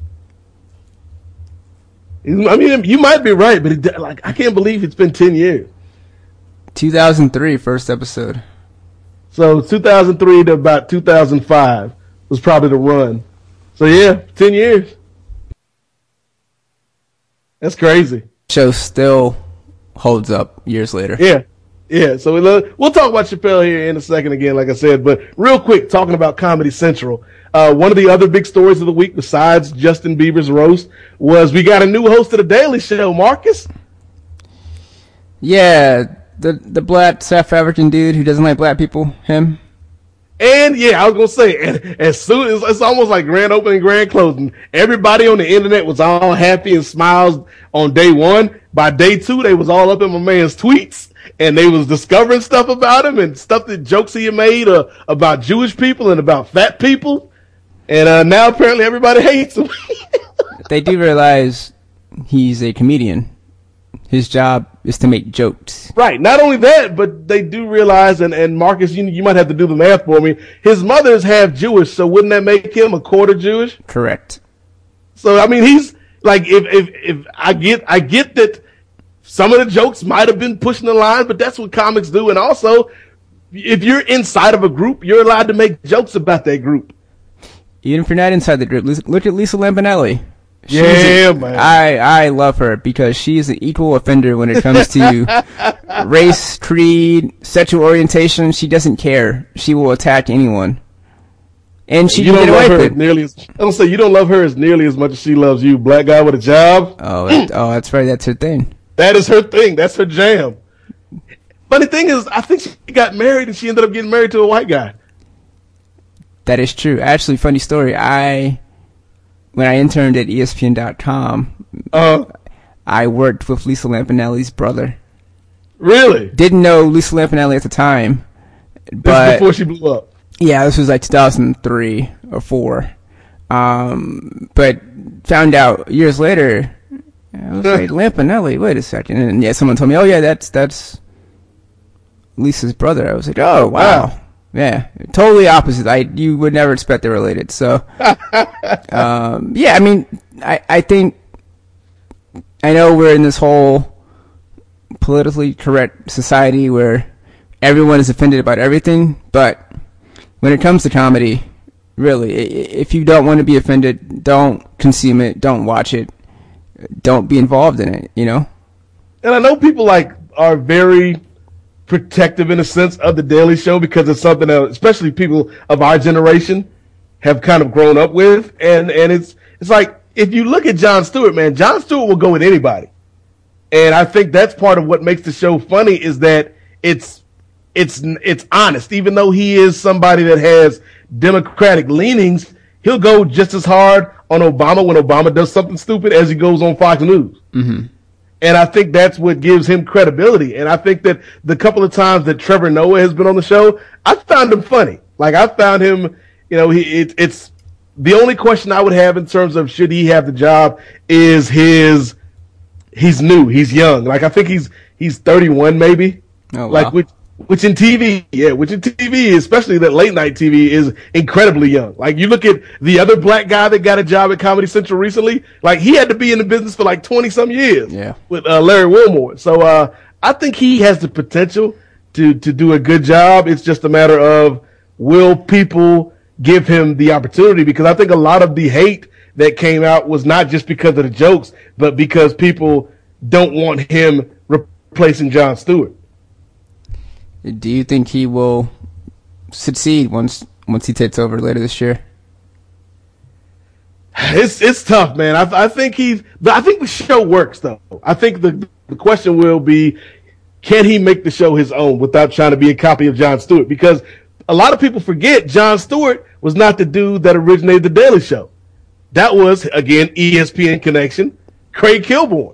I mean, you might be right, but I can't believe it's been 10 years. 2003, first episode. So 2003 to about 2005 was probably the run. So yeah, 10 years. That's crazy. Show still holds up years later. Yeah. Yeah, so we'll talk about Chappelle here in a second again, like I said. But real quick, talking about Comedy Central, one of the other big stories of the week, besides Justin Bieber's roast, was we got a new host of The Daily Show, Marcus. Yeah, the black South African dude who doesn't like black people, him. And yeah, I was gonna say, and as soon as it's almost like grand opening, grand closing, everybody on the internet was all happy and smiles on day one. By day two, they was all up in my man's tweets, and they was discovering stuff about him and stuff that jokes he had made about Jewish people and about fat people. And now apparently everybody hates him. They do realize he's a comedian. His job is to make jokes. Right. Not only that, but they do realize, and Marcus, you might have to do the math for me. His mother is half Jewish, so wouldn't that make him a quarter Jewish? Correct. So I mean, he's like, if I get that some of the jokes might have been pushing the line, but that's what comics do. And also, if you're inside of a group, you're allowed to make jokes about that group. Even if you're not inside the group, look at Lisa Lampanelli. Man. I love her because she's an equal offender when it comes to race, creed, sexual orientation. She doesn't care. She will attack anyone. And she you can don't get love away her with it. nearly as, I don't say you don't love her as nearly as much as she loves you. Black guy with a job. Oh, that's right. That's her thing. That is her thing. That's her jam. Funny thing is, I think she got married and she ended up getting married to a white guy. That is true. Actually, funny story. When I interned at ESPN.com, I worked with Lisa Lampanelli's brother. Really? Didn't know Lisa Lampanelli at the time. But this before she blew up. Yeah, this was like 2003 or 4. But found out years later, I was like, Lampanelli, wait a second. And yeah, someone told me, oh yeah, that's Lisa's brother. I was like, oh, wow. Yeah, totally opposite. You would never expect they're related. So, yeah, I mean, I think, I know we're in this whole politically correct society where everyone is offended about everything, but when it comes to comedy, really, if you don't want to be offended, don't consume it, don't watch it, don't be involved in it, you know? And I know people are very protective in a sense of The Daily Show because it's something that especially people of our generation have kind of grown up with. And it's like, if you look at Jon Stewart, man, Jon Stewart will go with anybody. And I think that's part of what makes the show funny is that it's honest. Even though he is somebody that has Democratic leanings, he'll go just as hard on Obama when Obama does something stupid as he goes on Fox News. Mm-hmm. And I think that's what gives him credibility. And I think that the couple of times that Trevor Noah has been on the show, I found him funny. Like, I found him, it's the only question I would have in terms of should he have the job is he's new, he's young. Like, I think he's 31 maybe. Oh, wow. Like, which in TV, especially that late night TV, is incredibly young. Like, you look at the other black guy that got a job at Comedy Central recently, like, he had to be in the business for like 20 some years. Yeah. With Larry Wilmore. So I think he has the potential to do a good job. It's just a matter of, will people give him the opportunity? Because I think a lot of the hate that came out was not just because of the jokes, but because people don't want him replacing Jon Stewart. Do you think he will succeed once he takes over later this year? It's tough, man. I think the show works though. I think the question will be, can he make the show his own without trying to be a copy of Jon Stewart? Because a lot of people forget Jon Stewart was not the dude that originated The Daily Show. That was, again, ESPN connection, Craig Kilborn.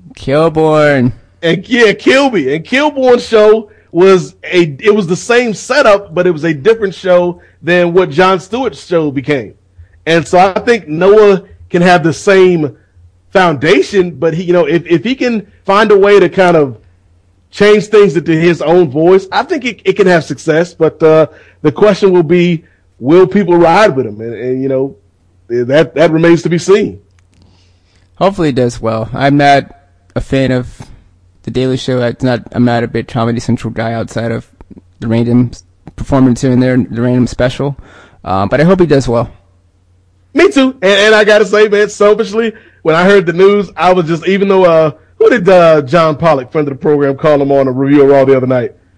And yeah, Kilby. And Kilborn's show was the same setup, but it was a different show than what Jon Stewart's show became. And so I think Noah can have the same foundation, but he, if he can find a way to kind of change things into his own voice, I think it can have success. But the question will be, will people ride with him? And that remains to be seen. Hopefully it does well. I'm not a fan of The Daily Show. I'm not a big Comedy Central guy outside of the random performance here and there, the random special. But I hope he does well. Me too. And I gotta say, man, selfishly, when I heard the news, I was just, even though, who did John Pollock, friend of the program, call him on a review of Raw the other night?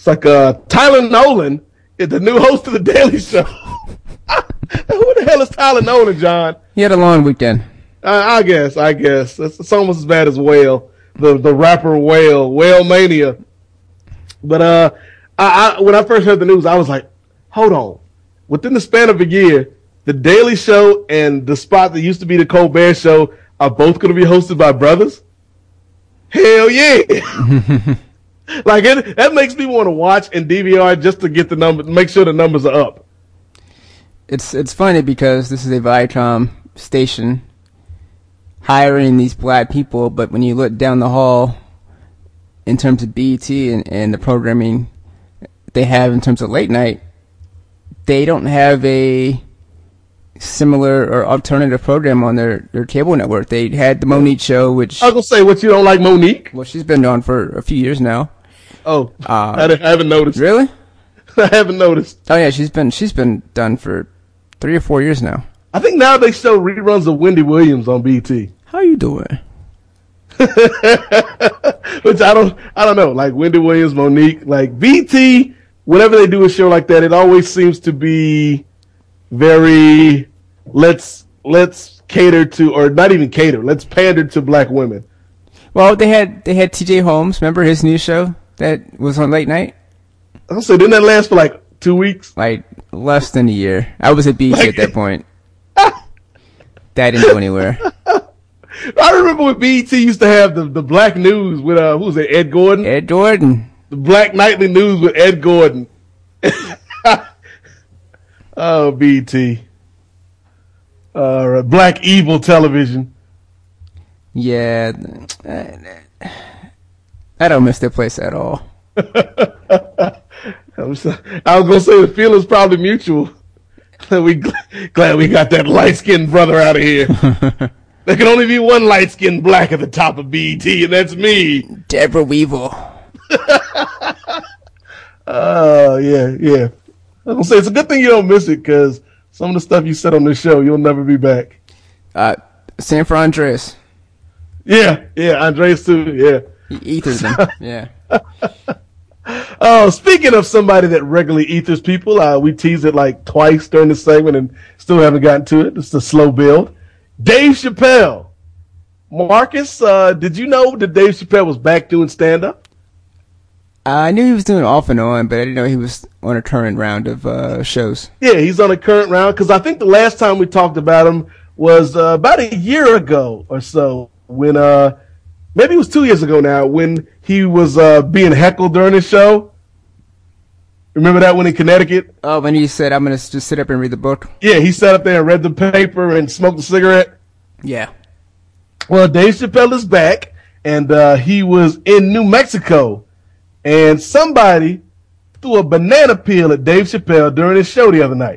It's like Tyler Nolan is the new host of The Daily Show. Who the hell is Tyler Nolan, John? He had a long weekend. I guess. It's almost as bad as Whale, the rapper Whale Mania. But I when I first heard the news, I was like, hold on. Within the span of a year, The Daily Show and the spot that used to be The Colbert Show are both going to be hosted by brothers? Hell yeah. Like, that makes me want to watch and DVR just to get the number, make sure the numbers are up. It's funny because this is a Viacom station hiring these black people, but when you look down the hall in terms of BET and the programming they have in terms of late night, they don't have a similar or alternative program on their cable network. They had the Monique Show, which I was gonna say, what, you don't like Monique? Well, she's been on for a few years now. Oh, I haven't noticed. Really? I haven't noticed. Oh yeah, she's been done for 3 or 4 years now. I think now they show reruns of Wendy Williams on BT. How you doing? Which I don't know. Like Wendy Williams, Monique, like BT. Whenever they do a show like that, it always seems to be very let's cater to, or not even cater, let's pander to black women. Well, they had TJ Holmes. Remember his new show that was on late night? I'll say, didn't that last for like 2 weeks? Like less than a year. I was at BT at that point. That didn't go anywhere. I remember when BET used to have the black news with who was it, Ed Gordon? Ed Gordon. The Black Nightly News with Ed Gordon. Oh, BET. Black Evil Television. Yeah. I don't miss that place at all. I was gonna say the feeling's probably mutual. We glad we got that light-skinned brother out of here. There can only be one light-skinned black at the top of BET, and that's me. Deborah Weevil. Oh, yeah. I was gonna say, it's a good thing you don't miss it, because some of the stuff you said on this show, you'll never be back. Same for Andreas. Yeah, Andreas too, yeah. He ethers them, yeah. Oh, speaking of somebody that regularly ethers people, we teased it like twice during this segment and still haven't gotten to it. It's a slow build. Dave Chappelle. Marcus, did you know that Dave Chappelle was back doing stand-up? I knew he was doing off and on, but I didn't know he was on a current round of shows. Yeah, he's on a current round, because I think the last time we talked about him was about a year ago or so, when maybe it was 2 years ago now, when he was being heckled during his show. Remember that one in Connecticut? Oh, when he said, I'm going to just sit up and read the book? Yeah, he sat up there and read the paper and smoked a cigarette. Yeah. Well, Dave Chappelle is back, and he was in New Mexico, and somebody threw a banana peel at Dave Chappelle during his show the other night.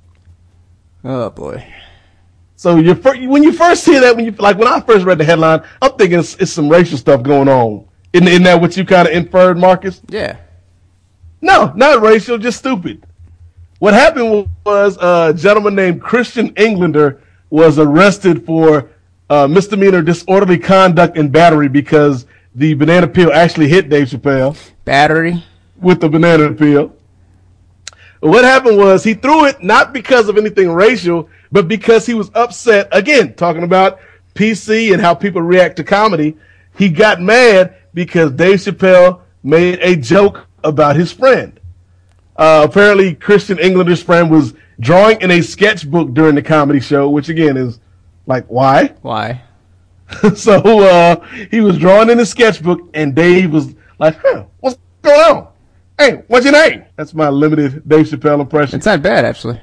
Oh, boy. So when you first hear that, when I first read the headline, I'm thinking it's some racial stuff going on. Isn't that what you kind of inferred, Marcus? Yeah. No, not racial, just stupid. What happened was a gentleman named Christian Englander was arrested for misdemeanor disorderly conduct and battery because the banana peel actually hit Dave Chappelle. Battery? With the banana peel. What happened was he threw it not because of anything racial, but because he was upset. Again, talking about PC and how people react to comedy. He got mad because Dave Chappelle made a joke about his friend. Apparently, Christian Englander's friend was drawing in a sketchbook during the comedy show, which again is like, why? Why? So he was drawing in a sketchbook, and Dave was like, what's going on? Hey, what's your name? That's my limited Dave Chappelle impression. It's not bad, actually.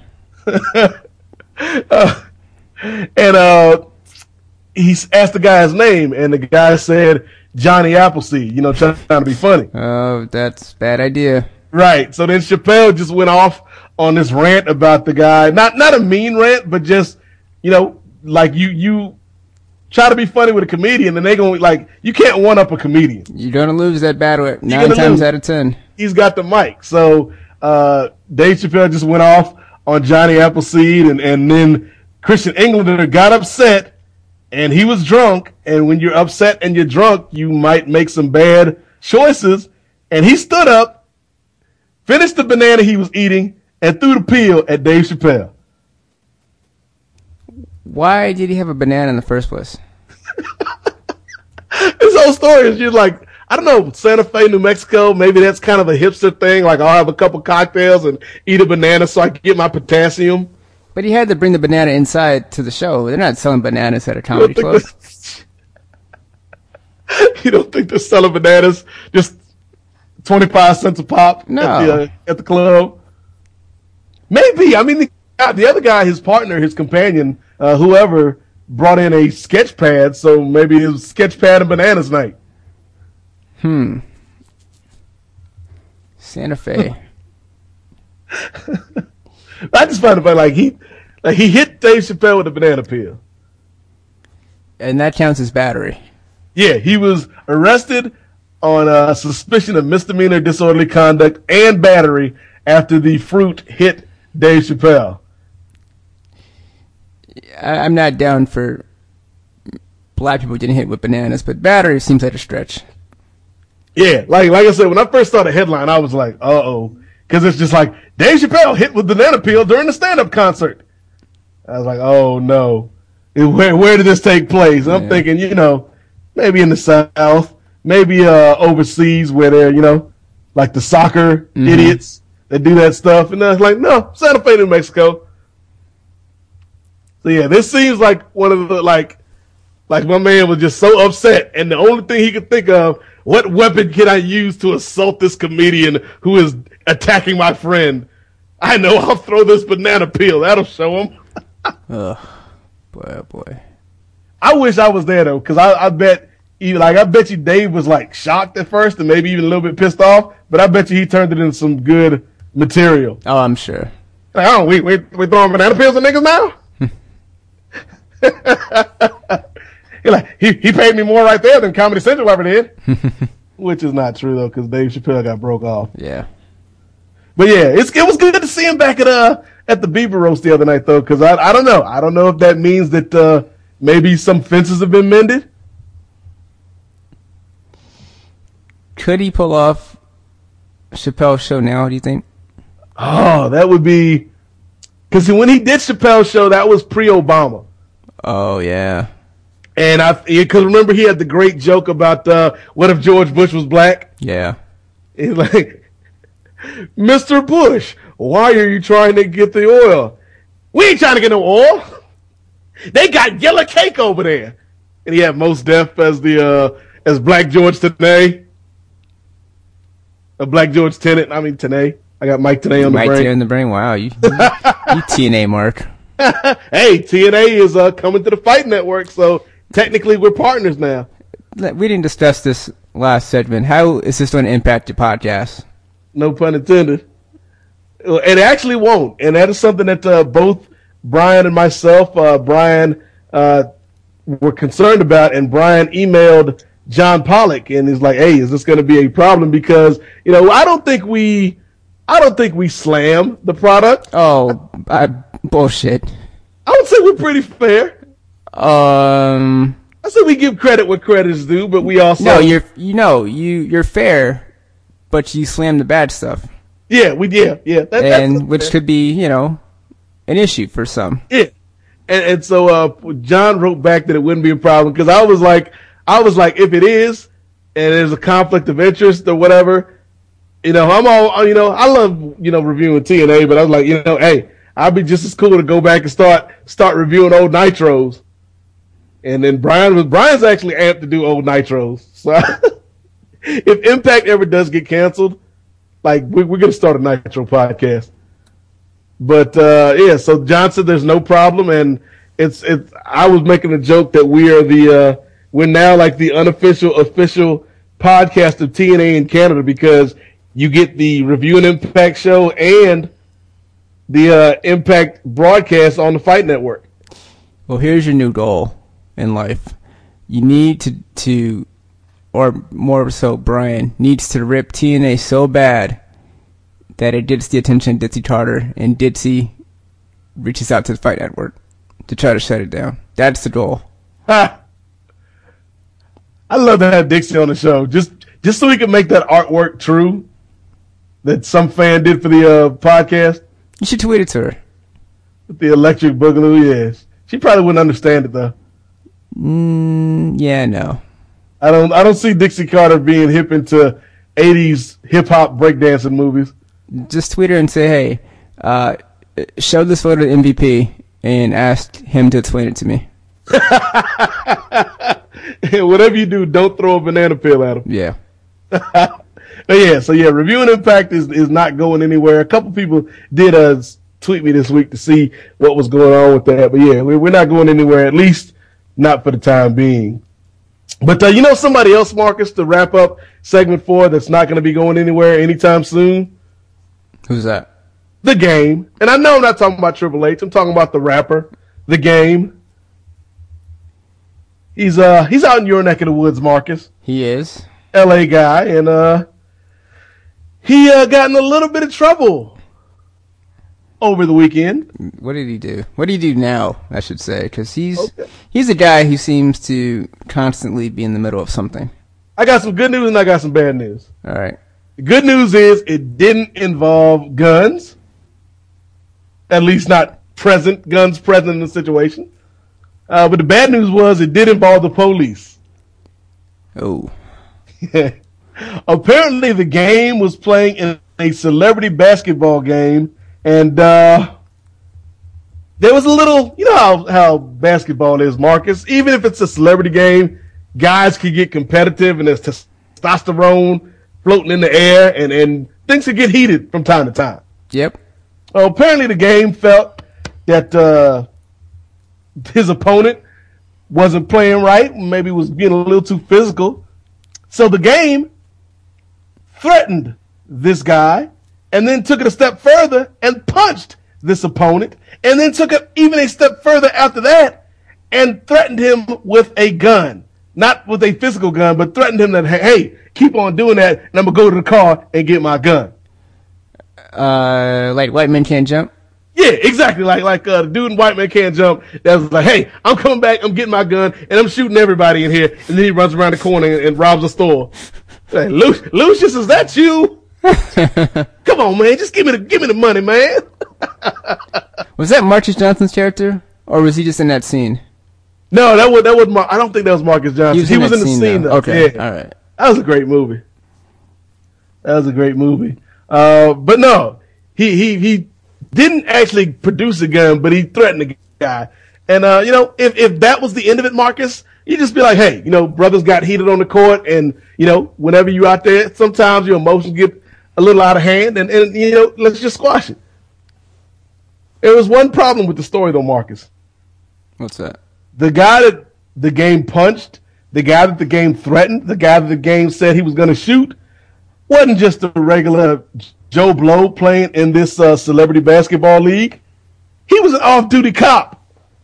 And he asked the guy his name, and the guy said Johnny Appleseed, trying to be funny. Oh, that's a bad idea. Right. So then Chappelle just went off on this rant about the guy. Not a mean rant, but just, like you try to be funny with a comedian, and they going like, you can't one up a comedian. You're going to lose that battle 9 times out of 10. He's got the mic. So Dave Chappelle just went off on Johnny Appleseed, and then Christian Englander got upset, and he was drunk, and when you're upset and you're drunk, you might make some bad choices, and he stood up finished the banana he was eating, and threw the peel at Dave Chappelle. Why did he have a banana in the first place? This whole story is just like, I don't know, Santa Fe, New Mexico, maybe that's kind of a hipster thing. Like, I'll have a couple cocktails and eat a banana so I can get my potassium. But he had to bring the banana inside to the show. They're not selling bananas at a comedy club. You don't think they're selling bananas just 25 cents a pop No. at the club? Maybe. I mean, the other guy, his partner, his companion, whoever, brought in a sketch pad, so maybe it was sketch pad and bananas night. Santa Fe. I just find it funny, he hit Dave Chappelle with a banana peel. And that counts as battery. Yeah, he was arrested on suspicion of misdemeanor disorderly conduct and battery after the fruit hit Dave Chappelle. I'm not down for black people getting hit with bananas, but battery seems like a stretch. Yeah, like I said, when I first saw the headline, I was like, uh-oh. Because it's just like, Dave Chappelle hit with banana peel during the stand-up concert. I was like, oh, no. Where did this take place? And I'm thinking, maybe in the South, maybe overseas where they're, like the soccer idiots that do that stuff. And I was like, no, Santa Fe, New Mexico. So, yeah, this seems like one of the, like my man was just so upset. And the only thing he could think of, what weapon can I use to assault this comedian who is attacking my friend? I know, I'll throw this banana peel. That'll show him. Ugh. Boy, oh boy. I wish I was there, though, because I bet you Dave was, shocked at first and maybe even a little bit pissed off, but I bet you he turned it into some good material. Oh, I'm sure. Like, oh, we throwing banana peels at niggas now? He paid me more right there than Comedy Central ever did. Which is not true, though, because Dave Chappelle got broke off. Yeah. But yeah, it was good to see him back at the Bieber roast the other night, though, because I don't know. I don't know if that means that maybe some fences have been mended. Could he pull off Chappelle's show now, do you think? Oh, that would be... Because when he did Chappelle's show, that was pre-Obama. Oh, yeah. And because remember he had the great joke about what if George Bush was black? Yeah. He's like, Mr. Bush, why are you trying to get the oil? We ain't trying to get no oil. They got yellow cake over there. And he had Mos Def as as Black George Tenay. Black George Tenet. I mean Tenay. I got Mike Tenay on the brain. Mike Tenay on the brain. Wow, you TNA Mark. Hey, TNA is coming to the Fight Network, so technically we're partners now. We didn't discuss this last segment. How is this going to impact your podcast? No pun intended. It actually won't, and that is something that both Brian and myself, Brian were concerned about, and Brian emailed John Pollock, and he's like, "Hey, is this going to be a problem?" Because I don't think we slam the product. Oh, bullshit. I would say we're pretty fair. I say we give credit where credit is due, but we also you're fair, but you slam the bad stuff. Yeah, that's which could be an issue for some. Yeah, and so John wrote back that it wouldn't be a problem because I was like, if it is, and there's a conflict of interest or whatever, I'm all, I love reviewing TNA, but I was like, hey, I'd be just as cool to go back and start reviewing old Nitros. And then Brian's actually amped to do old Nitros. So if Impact ever does get canceled, we're gonna start a Nitro podcast. But so John said there's no problem, and it's I was making a joke that we're now like the unofficial official podcast of TNA in Canada because you get the Review and Impact show and the Impact broadcast on the Fight Network. Well, here's your new goal in life. You need to or more so Brian needs to rip TNA so bad that it gets the attention of Ditsy Carter, and Ditsy reaches out to the Fight Network to try to shut it down. That's the goal. I love to have Dixie on the show just so he can make that artwork true. that some fan did for the podcast? You should tweet it to her. With the electric boogaloo, yes. She probably wouldn't understand it though. Yeah, no. I don't see Dixie Carter being hip into 80s hip hop breakdancing movies. Just tweet her and say, hey, show this photo to MVP and ask him to explain it to me. Whatever you do, don't throw a banana peel at him. Yeah. So Reviewing Impact is not going anywhere. A couple people did tweet me this week to see what was going on with that. But yeah, we're not going anywhere, at least not for the time being. But somebody else, Marcus, to wrap up segment 4 that's not going to be going anywhere anytime soon? Who's that? The Game. And I know I'm not talking about Triple H. I'm talking about the rapper, The Game. He's out in your neck of the woods, Marcus. He is. LA guy, and he got in a little bit of trouble over the weekend. What did he do? What do you do now, I should say? Because he's a guy who seems to constantly be in the middle of something. I got some good news and I got some bad news. All right. The good news is it didn't involve guns. At least not guns present in the situation. But the bad news was it did involve the police. Oh. Apparently The Game was playing in a celebrity basketball game, and there was a little, how basketball is, Marcus. Even if it's a celebrity game, guys can get competitive and there's testosterone floating in the air, and things can get heated from time to time. Yep. Well, apparently The Game felt that his opponent wasn't playing right, maybe was being a little too physical. So The Game threatened this guy and then took it a step further and punched this opponent, and then took it even a step further after that and threatened him with a gun. Not with a physical gun, but threatened him that, hey, keep on doing that and I'm going to go to the car and get my gun. Like White Men Can't Jump? Yeah, exactly. Like the dude in White Man Can't Jump that was like, hey, I'm coming back, I'm getting my gun, and I'm shooting everybody in here. And then he runs around the corner and robs a store. Like, Lucius, is that you? Come on, man, just give me the money, man. Was that Marcus Johnson's character, or was he just in that scene? No, that was I don't think that was Marcus Johnson. He was in the scene though. Okay, yeah. All right. That was a great movie. But no, he didn't actually produce a gun, but he threatened the guy. And if that was the end of it, Marcus, you just be like, hey, brothers got heated on the court, and whenever you out there, sometimes your emotions get a little out of hand, and let's just squash it. There was one problem with the story though, Marcus. What's that? The guy that The Game punched, the guy that The Game threatened, the guy that The Game said he was going to shoot, wasn't just a regular Joe Blow playing in this celebrity basketball league. He was an off-duty cop.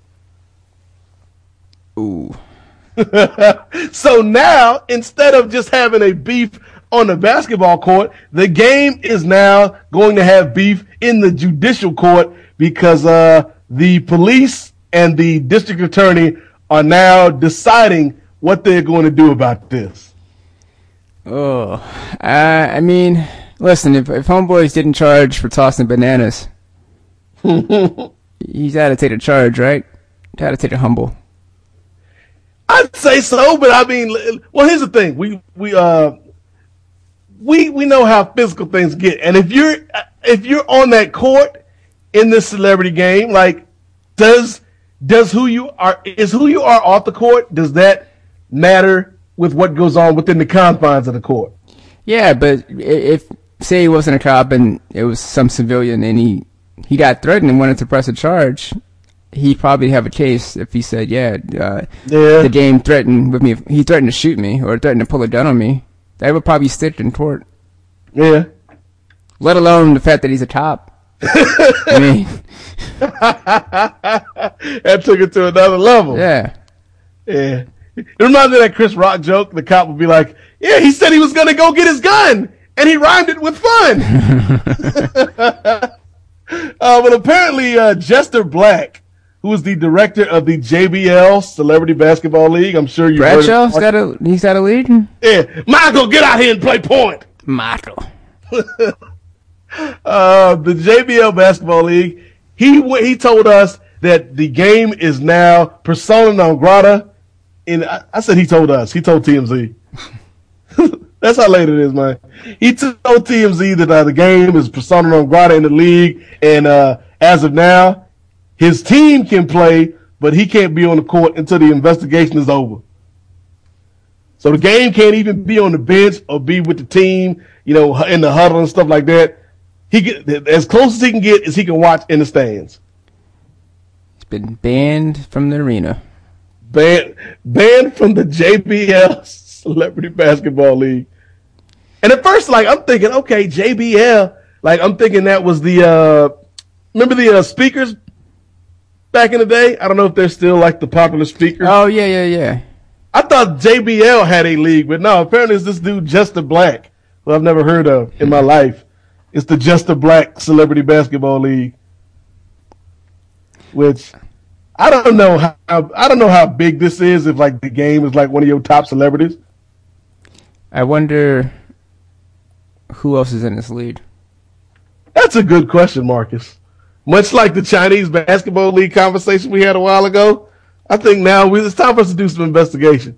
Ooh. So now, instead of just having a beef on the basketball court, The Game is now going to have beef in the judicial court because the police and the district attorney are now deciding what they're going to do about this. Oh, I mean, listen, if Homeboy's getting charged for tossing bananas, he's got to take a charge, right? Got to take it humble. I'd say so, but I mean, well, here's the thing: we know how physical things get, and if you're on that court in this celebrity game, like, is who you are off the court? Does that matter with what goes on within the confines of the court? Yeah, but if say he wasn't a cop and it was some civilian and he got threatened and wanted to press a charge, he'd probably have a case if he said, The Game threatened with me. He threatened to shoot me or threatened to pull a gun on me. That would probably stick in court. Yeah. Let alone the fact that he's a cop. I mean, that took it to another level. Yeah. Yeah. It reminds me of that Chris Rock joke. The cop would be like, yeah, he said he was going to go get his gun, and he rhymed it with fun. But apparently, Jester Black, who is the director of the JBL Celebrity Basketball League, I'm sure you've heard of he's got a league? Yeah. Michael, get out here and play point. Michael. The JBL Basketball League, he told us that the game is now persona non grata. And I said he told us. He told TMZ. That's how late it is, man. He told TMZ that the game is persona non grata in the league. And as of now, his team can play, but he can't be on the court until the investigation is over. So the game can't even be on the bench or be with the team, in the huddle and stuff like that. As close as he can get is he can watch in the stands. He's been banned from the arena. Banned from the JBL Celebrity Basketball League. And at first, I'm thinking, okay, JBL, I'm thinking that was remember the speakers back in the day? I don't know if they're still the popular speakers. Oh, yeah. I thought JBL had a league, but no, apparently it's this dude, Just Black, who I've never heard of in my life. It's the Just Black Celebrity Basketball League, which I don't know how big this is. If the game is one of your top celebrities. I wonder who else is in this league. That's a good question, Marcus. Much like the Chinese Basketball League conversation we had a while ago, I think now it's time for us to do some investigation.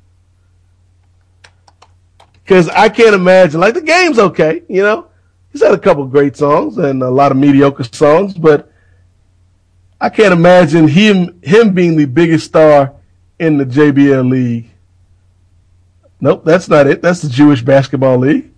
Because I can't imagine, the game's okay, He's had a couple of great songs and a lot of mediocre songs, but I can't imagine him being the biggest star in the JBL League. Nope, that's not it. That's the Jewish Basketball League.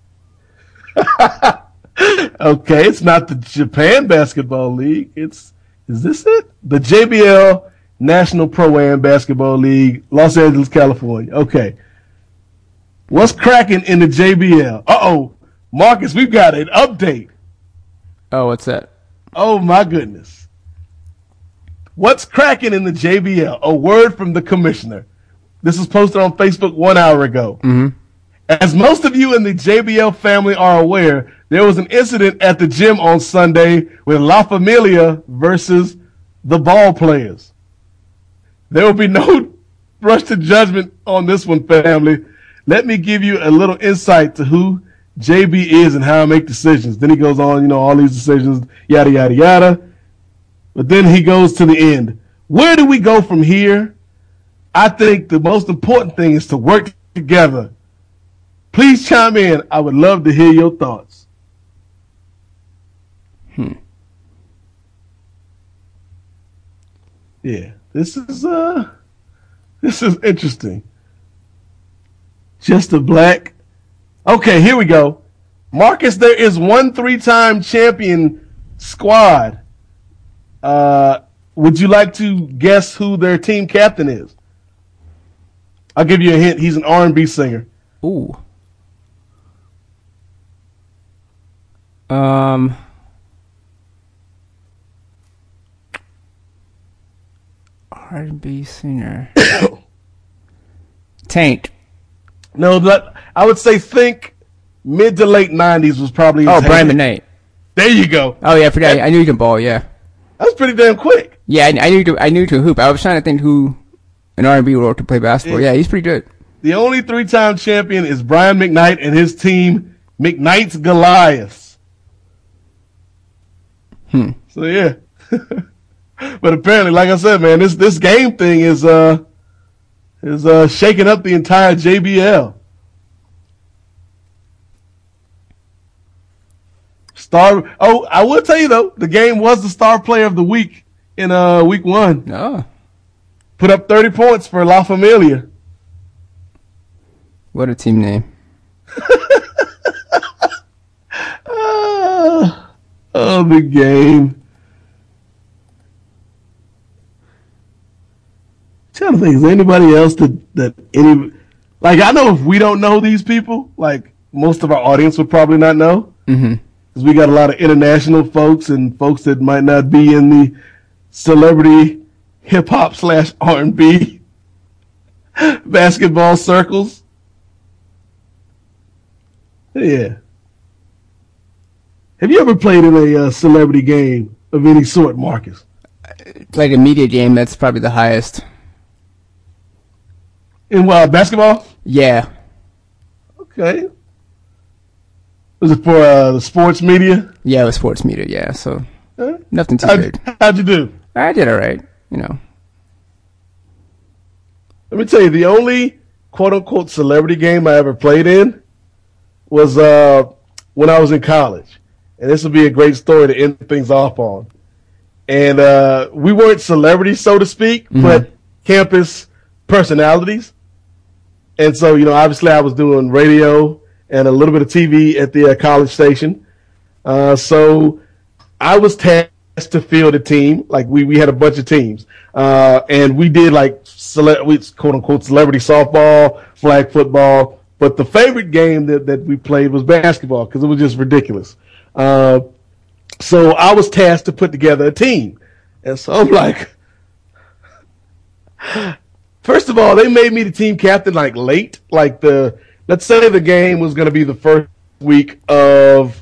Okay, it's not the Japan Basketball League. Is this it? The JBL National Pro-Am Basketball League, Los Angeles, California. Okay. What's cracking in the JBL? Uh-oh. Marcus, we've got an update. Oh, what's that? Oh, my goodness. What's cracking in the JBL? A word from the commissioner. This was posted on Facebook 1 hour ago. Mm-hmm. As most of you in the JBL family are aware, there was an incident at the gym on Sunday with La Familia versus the ball players. There will be no rush to judgment on this one, family. Let me give you a little insight to who JB is and how I make decisions. Then he goes on, all these decisions, yada, yada, yada. But then he goes to the end. Where do we go from here? I think the most important thing is to work together. Please chime in. I would love to hear your thoughts. Yeah, this is interesting. Just Black. Okay, here we go. Marcus, there is one 3-time champion squad. Would you like to guess who their team captain is? I'll give you a hint. He's an R&B singer. Ooh. R&B singer. Tank. No, but I would say think mid to late 90s was probably his Brian McKnight. There you go. Oh, yeah, I forgot. I knew he could ball, yeah. That was pretty damn quick. Yeah, I knew to hoop. I was trying to think who an R&B wrote to play basketball. Yeah, he's pretty good. The only 3-time champion is Brian McKnight and his team, McKnight's Goliaths. So, yeah. But apparently, like I said, man, this game thing is shaking up the entire JBL. I will tell you though, the game was the star player of the week in week 1. Oh. Put up 30 points for La Familia. What a team name. The game. I'm trying to think, is there anybody else that I know if we don't know these people, most of our audience would probably not know. Mm-hmm. Because we got a lot of international folks and folks that might not be in the celebrity hip-hop / R&B basketball circles. Yeah. Have you ever played in a celebrity game of any sort, Marcus? Like a media game, that's probably the highest. In basketball? Yeah. Okay. Was it for the sports media? Yeah, it was sports media. Yeah, so nothing too big. How'd you do? I did all right. Let me tell you, the only quote-unquote celebrity game I ever played in was when I was in college. And this will be a great story to end things off on. And we weren't celebrities, so to speak, but campus personalities. And so, obviously I was doing radio and a little bit of TV at the college station. So I was tasked to field a team. Like we had a bunch of teams. And we did quote unquote celebrity softball, flag football. But the favorite game that we played was basketball because it was just ridiculous. So I was tasked to put together a team. And so I'm like, first of all, they made me the team captain late. Let's say the game was going to be the first week of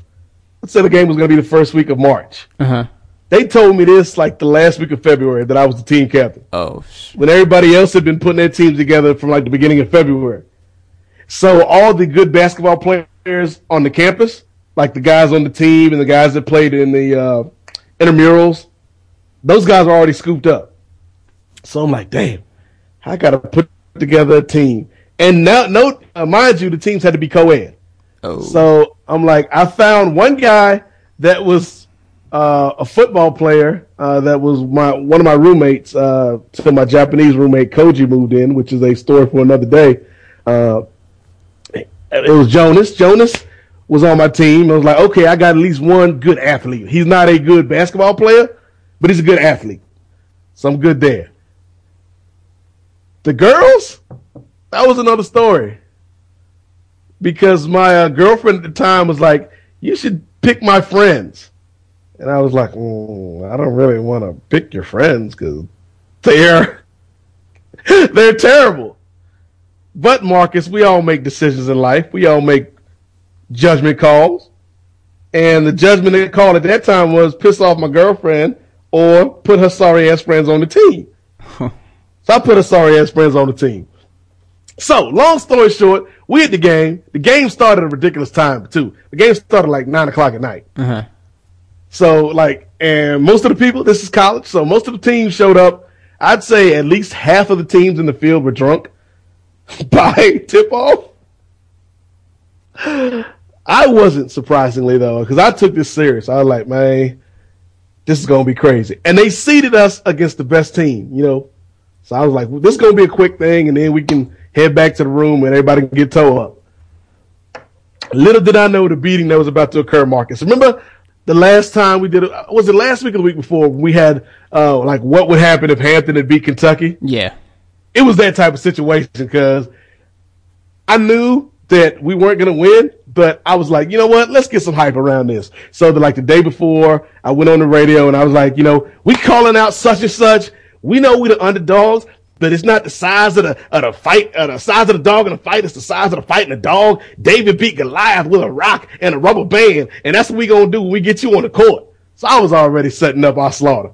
March. Uh-huh. They told me this the last week of February that I was the team captain. Oh. When everybody else had been putting their teams together from the beginning of February. So all the good basketball players on the campus, the guys on the team and the guys that played in the intramurals, those guys are already scooped up. So I'm like, damn, I got to put together a team. And now, mind you, the teams had to be co-ed. Oh. So I'm like, I found one guy that was a football player that was one of my roommates till my Japanese roommate Koji moved in, which is a story for another day. It was Jonas. Jonas was on my team. I was like, okay, I got at least one good athlete. He's not a good basketball player, but he's a good athlete. So I'm good there. The girls, that was another story. Because my girlfriend at the time was like, you should pick my friends. And I was like, I don't really want to pick your friends because they're terrible. But, Marcus, we all make decisions in life. We all make judgment calls. And the judgment call at that time was piss off my girlfriend or put her sorry-ass friends on the team. So I put her sorry-ass friends on the team. So, long story short, we at the game. The game started at a ridiculous time, too. The game started 9 o'clock at night. Uh-huh. So, and most of the people, this is college, so most of the teams showed up. I'd say at least half of the teams in the field were drunk by tip-off. I wasn't, surprisingly, though, because I took this serious. I was like, man, this is going to be crazy. And they seeded us against the best team, So I was like, well, this is going to be a quick thing, and then we can head back to the room and everybody can get toe up. Little did I know the beating that was about to occur, Marcus. Remember the last time we did it? Was it last week or the week before? We had, what would happen if Hampton had beat Kentucky? Yeah. It was that type of situation because I knew that we weren't going to win, but I was like, you know what? Let's get some hype around this. So the day before, I went on the radio and I was like, we calling out such and such. We know we're the underdogs, but it's not the size of the fight, the size of the dog in the fight. It's the size of the fight in the dog. David beat Goliath with a rock and a rubber band, and that's what we gonna do when we get you on the court. So I was already setting up our slaughter.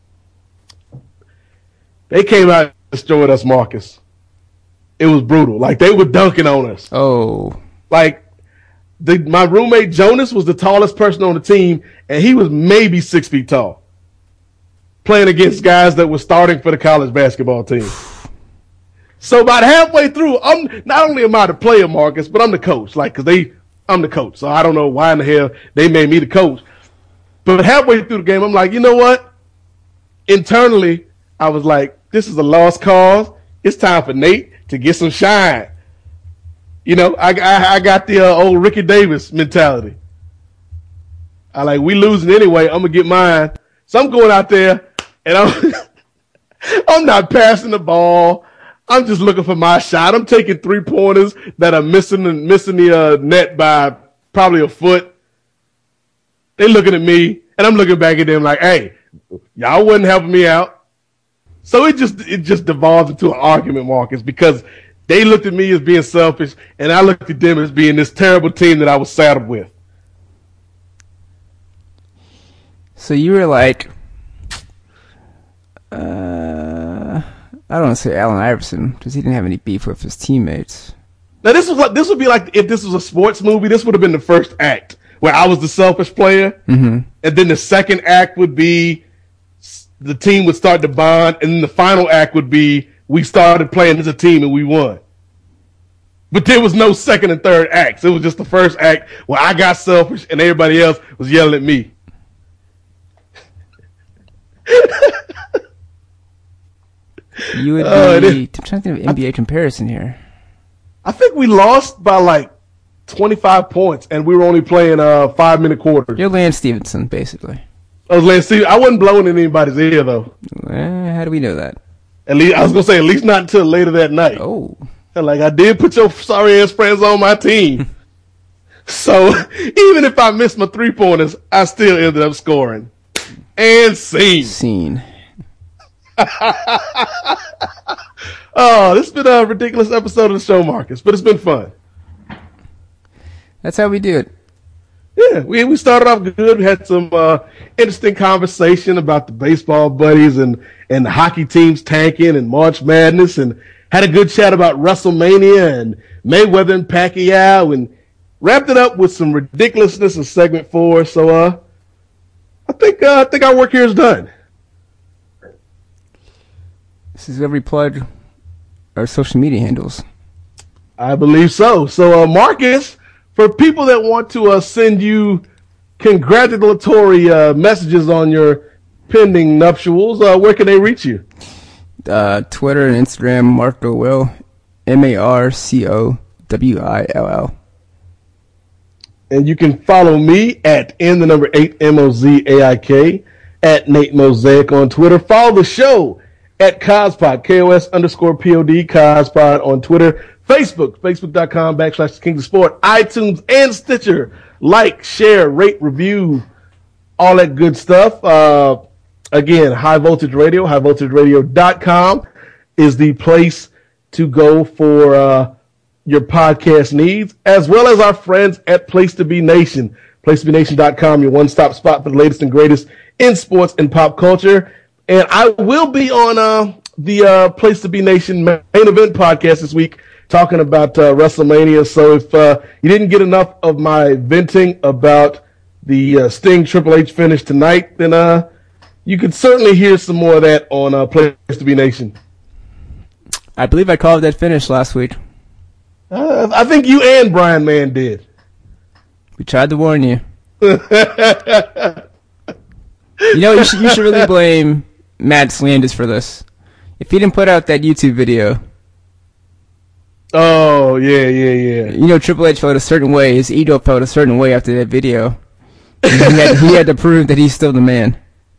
They came out and destroyed us, Marcus. It was brutal. They were dunking on us. Oh. My roommate Jonas was the tallest person on the team, and he was maybe 6 feet tall. Playing against guys that were starting for the college basketball team. So about halfway through, not only am I the player, Marcus, but I'm the coach. I'm the coach. So I don't know why in the hell they made me the coach. But halfway through the game, I'm like, you know what? Internally, I was like, this is a lost cause. It's time for Nate to get some shine. I got the old Ricky Davis mentality. We losing anyway. I'm going to get mine. So I'm going out there. And I'm not passing the ball. I'm just looking for my shot. I'm taking 3-pointers that are missing the net by probably a foot. They looking at me, and I'm looking back at them like, hey, y'all wasn't helping me out. So it just devolved into an argument, Marcus, because they looked at me as being selfish, and I looked at them as being this terrible team that I was saddled with. So you were like, I don't want to say Allen Iverson because he didn't have any beef with his teammates. Now this would be like if this was a sports movie. This would have been the first act where I was the selfish player, and then the second act would be the team would start to bond, and then the final act would be we started playing as a team and we won. But there was no second and third acts. It was just the first act where I got selfish and everybody else was yelling at me. You would be. I'm trying to think of NBA comparison here. I think we lost by like 25 points, and we were only playing 5-minute quarters. You're Lance Stevenson, basically. I was Lance Stevenson. I wasn't blowing in anybody's ear though. How do we know that? At least I was gonna say at least not until later that night. Oh. Like, I did put your sorry ass friends on my team. So, even if I missed my 3-pointers, I still ended up scoring. And scene. Oh, this has been a ridiculous episode of the show, Marcus, but it's been fun. That's how we do it. Yeah, we started off good. We had some interesting conversation about the baseball buddies and the hockey teams tanking and March Madness, and had a good chat about WrestleMania and Mayweather and Pacquiao, and wrapped it up with some ridiculousness in segment 4. So I think our work here is done. This is where we plug our social media handles. I believe so. So Marcus, for people that want to send you congratulatory messages on your pending nuptials, where can they reach you? Twitter and Instagram, Marco Will, MarcoWill. And you can follow me at N 8 MOZAIK at Nate Mosaic on Twitter. Follow the show at Cospod, KOS_POD, Cospod on Twitter. Facebook.com/The Kings of Sport, iTunes and Stitcher. Like, share, rate, review, all that good stuff. Again, High Voltage Radio, highvoltageradio.com is the place to go for your podcast needs, as well as our friends at Place to Be Nation. PlaceToBeNation.com, your one-stop spot for the latest and greatest in sports and pop culture. And I will be on the Place to Be Nation main event podcast this week, talking about WrestleMania. So if you didn't get enough of my venting about the Sting Triple H finish tonight, then you can certainly hear some more of that on Place to Be Nation. I believe I called that finish last week. I think you and Brian Mann did. We tried to warn you. You should really blame Matt Slanders for this. If he didn't put out that YouTube video. Oh, yeah. Triple H felt a certain way. His ego felt a certain way after that video. He had to prove that he's still the man.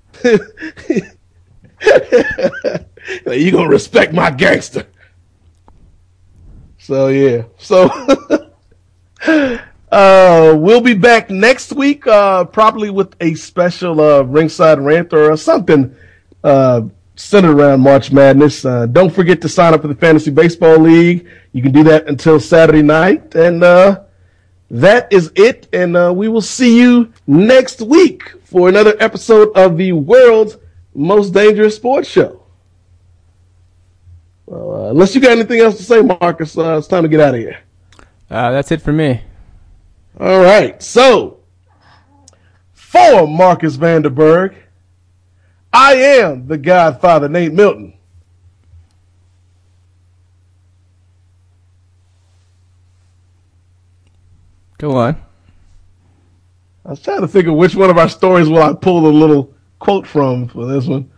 You gonna respect my gangster. So, yeah. So, we'll be back next week, probably with a special ringside rant or something centered around March Madness. Don't forget to sign up for the Fantasy Baseball League. You can do that until Saturday night. And that is it. And we will see you next week for another episode of the world's most dangerous sports show. Well, unless you got anything else to say, Marcus, it's time to get out of here. That's it for me. All right. So, for Marcus Vanderberg, I am the Godfather, Nate Milton. Go on. I was trying to think of which one of our stories will I pull a little quote from for this one.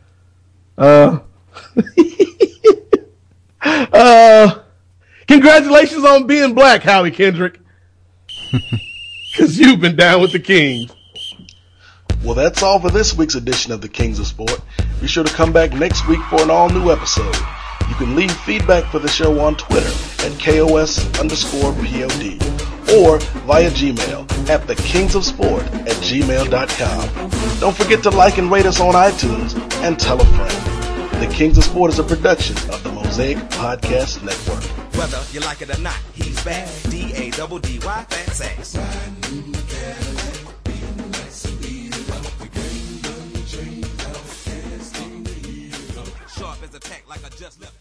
Congratulations on being black, Howie Kendrick. Because you've been down with the Kings. Well, that's all for this week's edition of the Kings of Sport. Be sure to come back next week for an all-new episode. You can leave feedback for the show on Twitter at KOS_POD or via Gmail at thekingsofsport@gmail.com. Don't forget to like and rate us on iTunes and tell a friend. The Kings of Sport is a production of the Mosaic Podcast Network. Whether you like it or not, he's back. D-A-double-D-Y, fat sex. Sharp as a tack like I just left.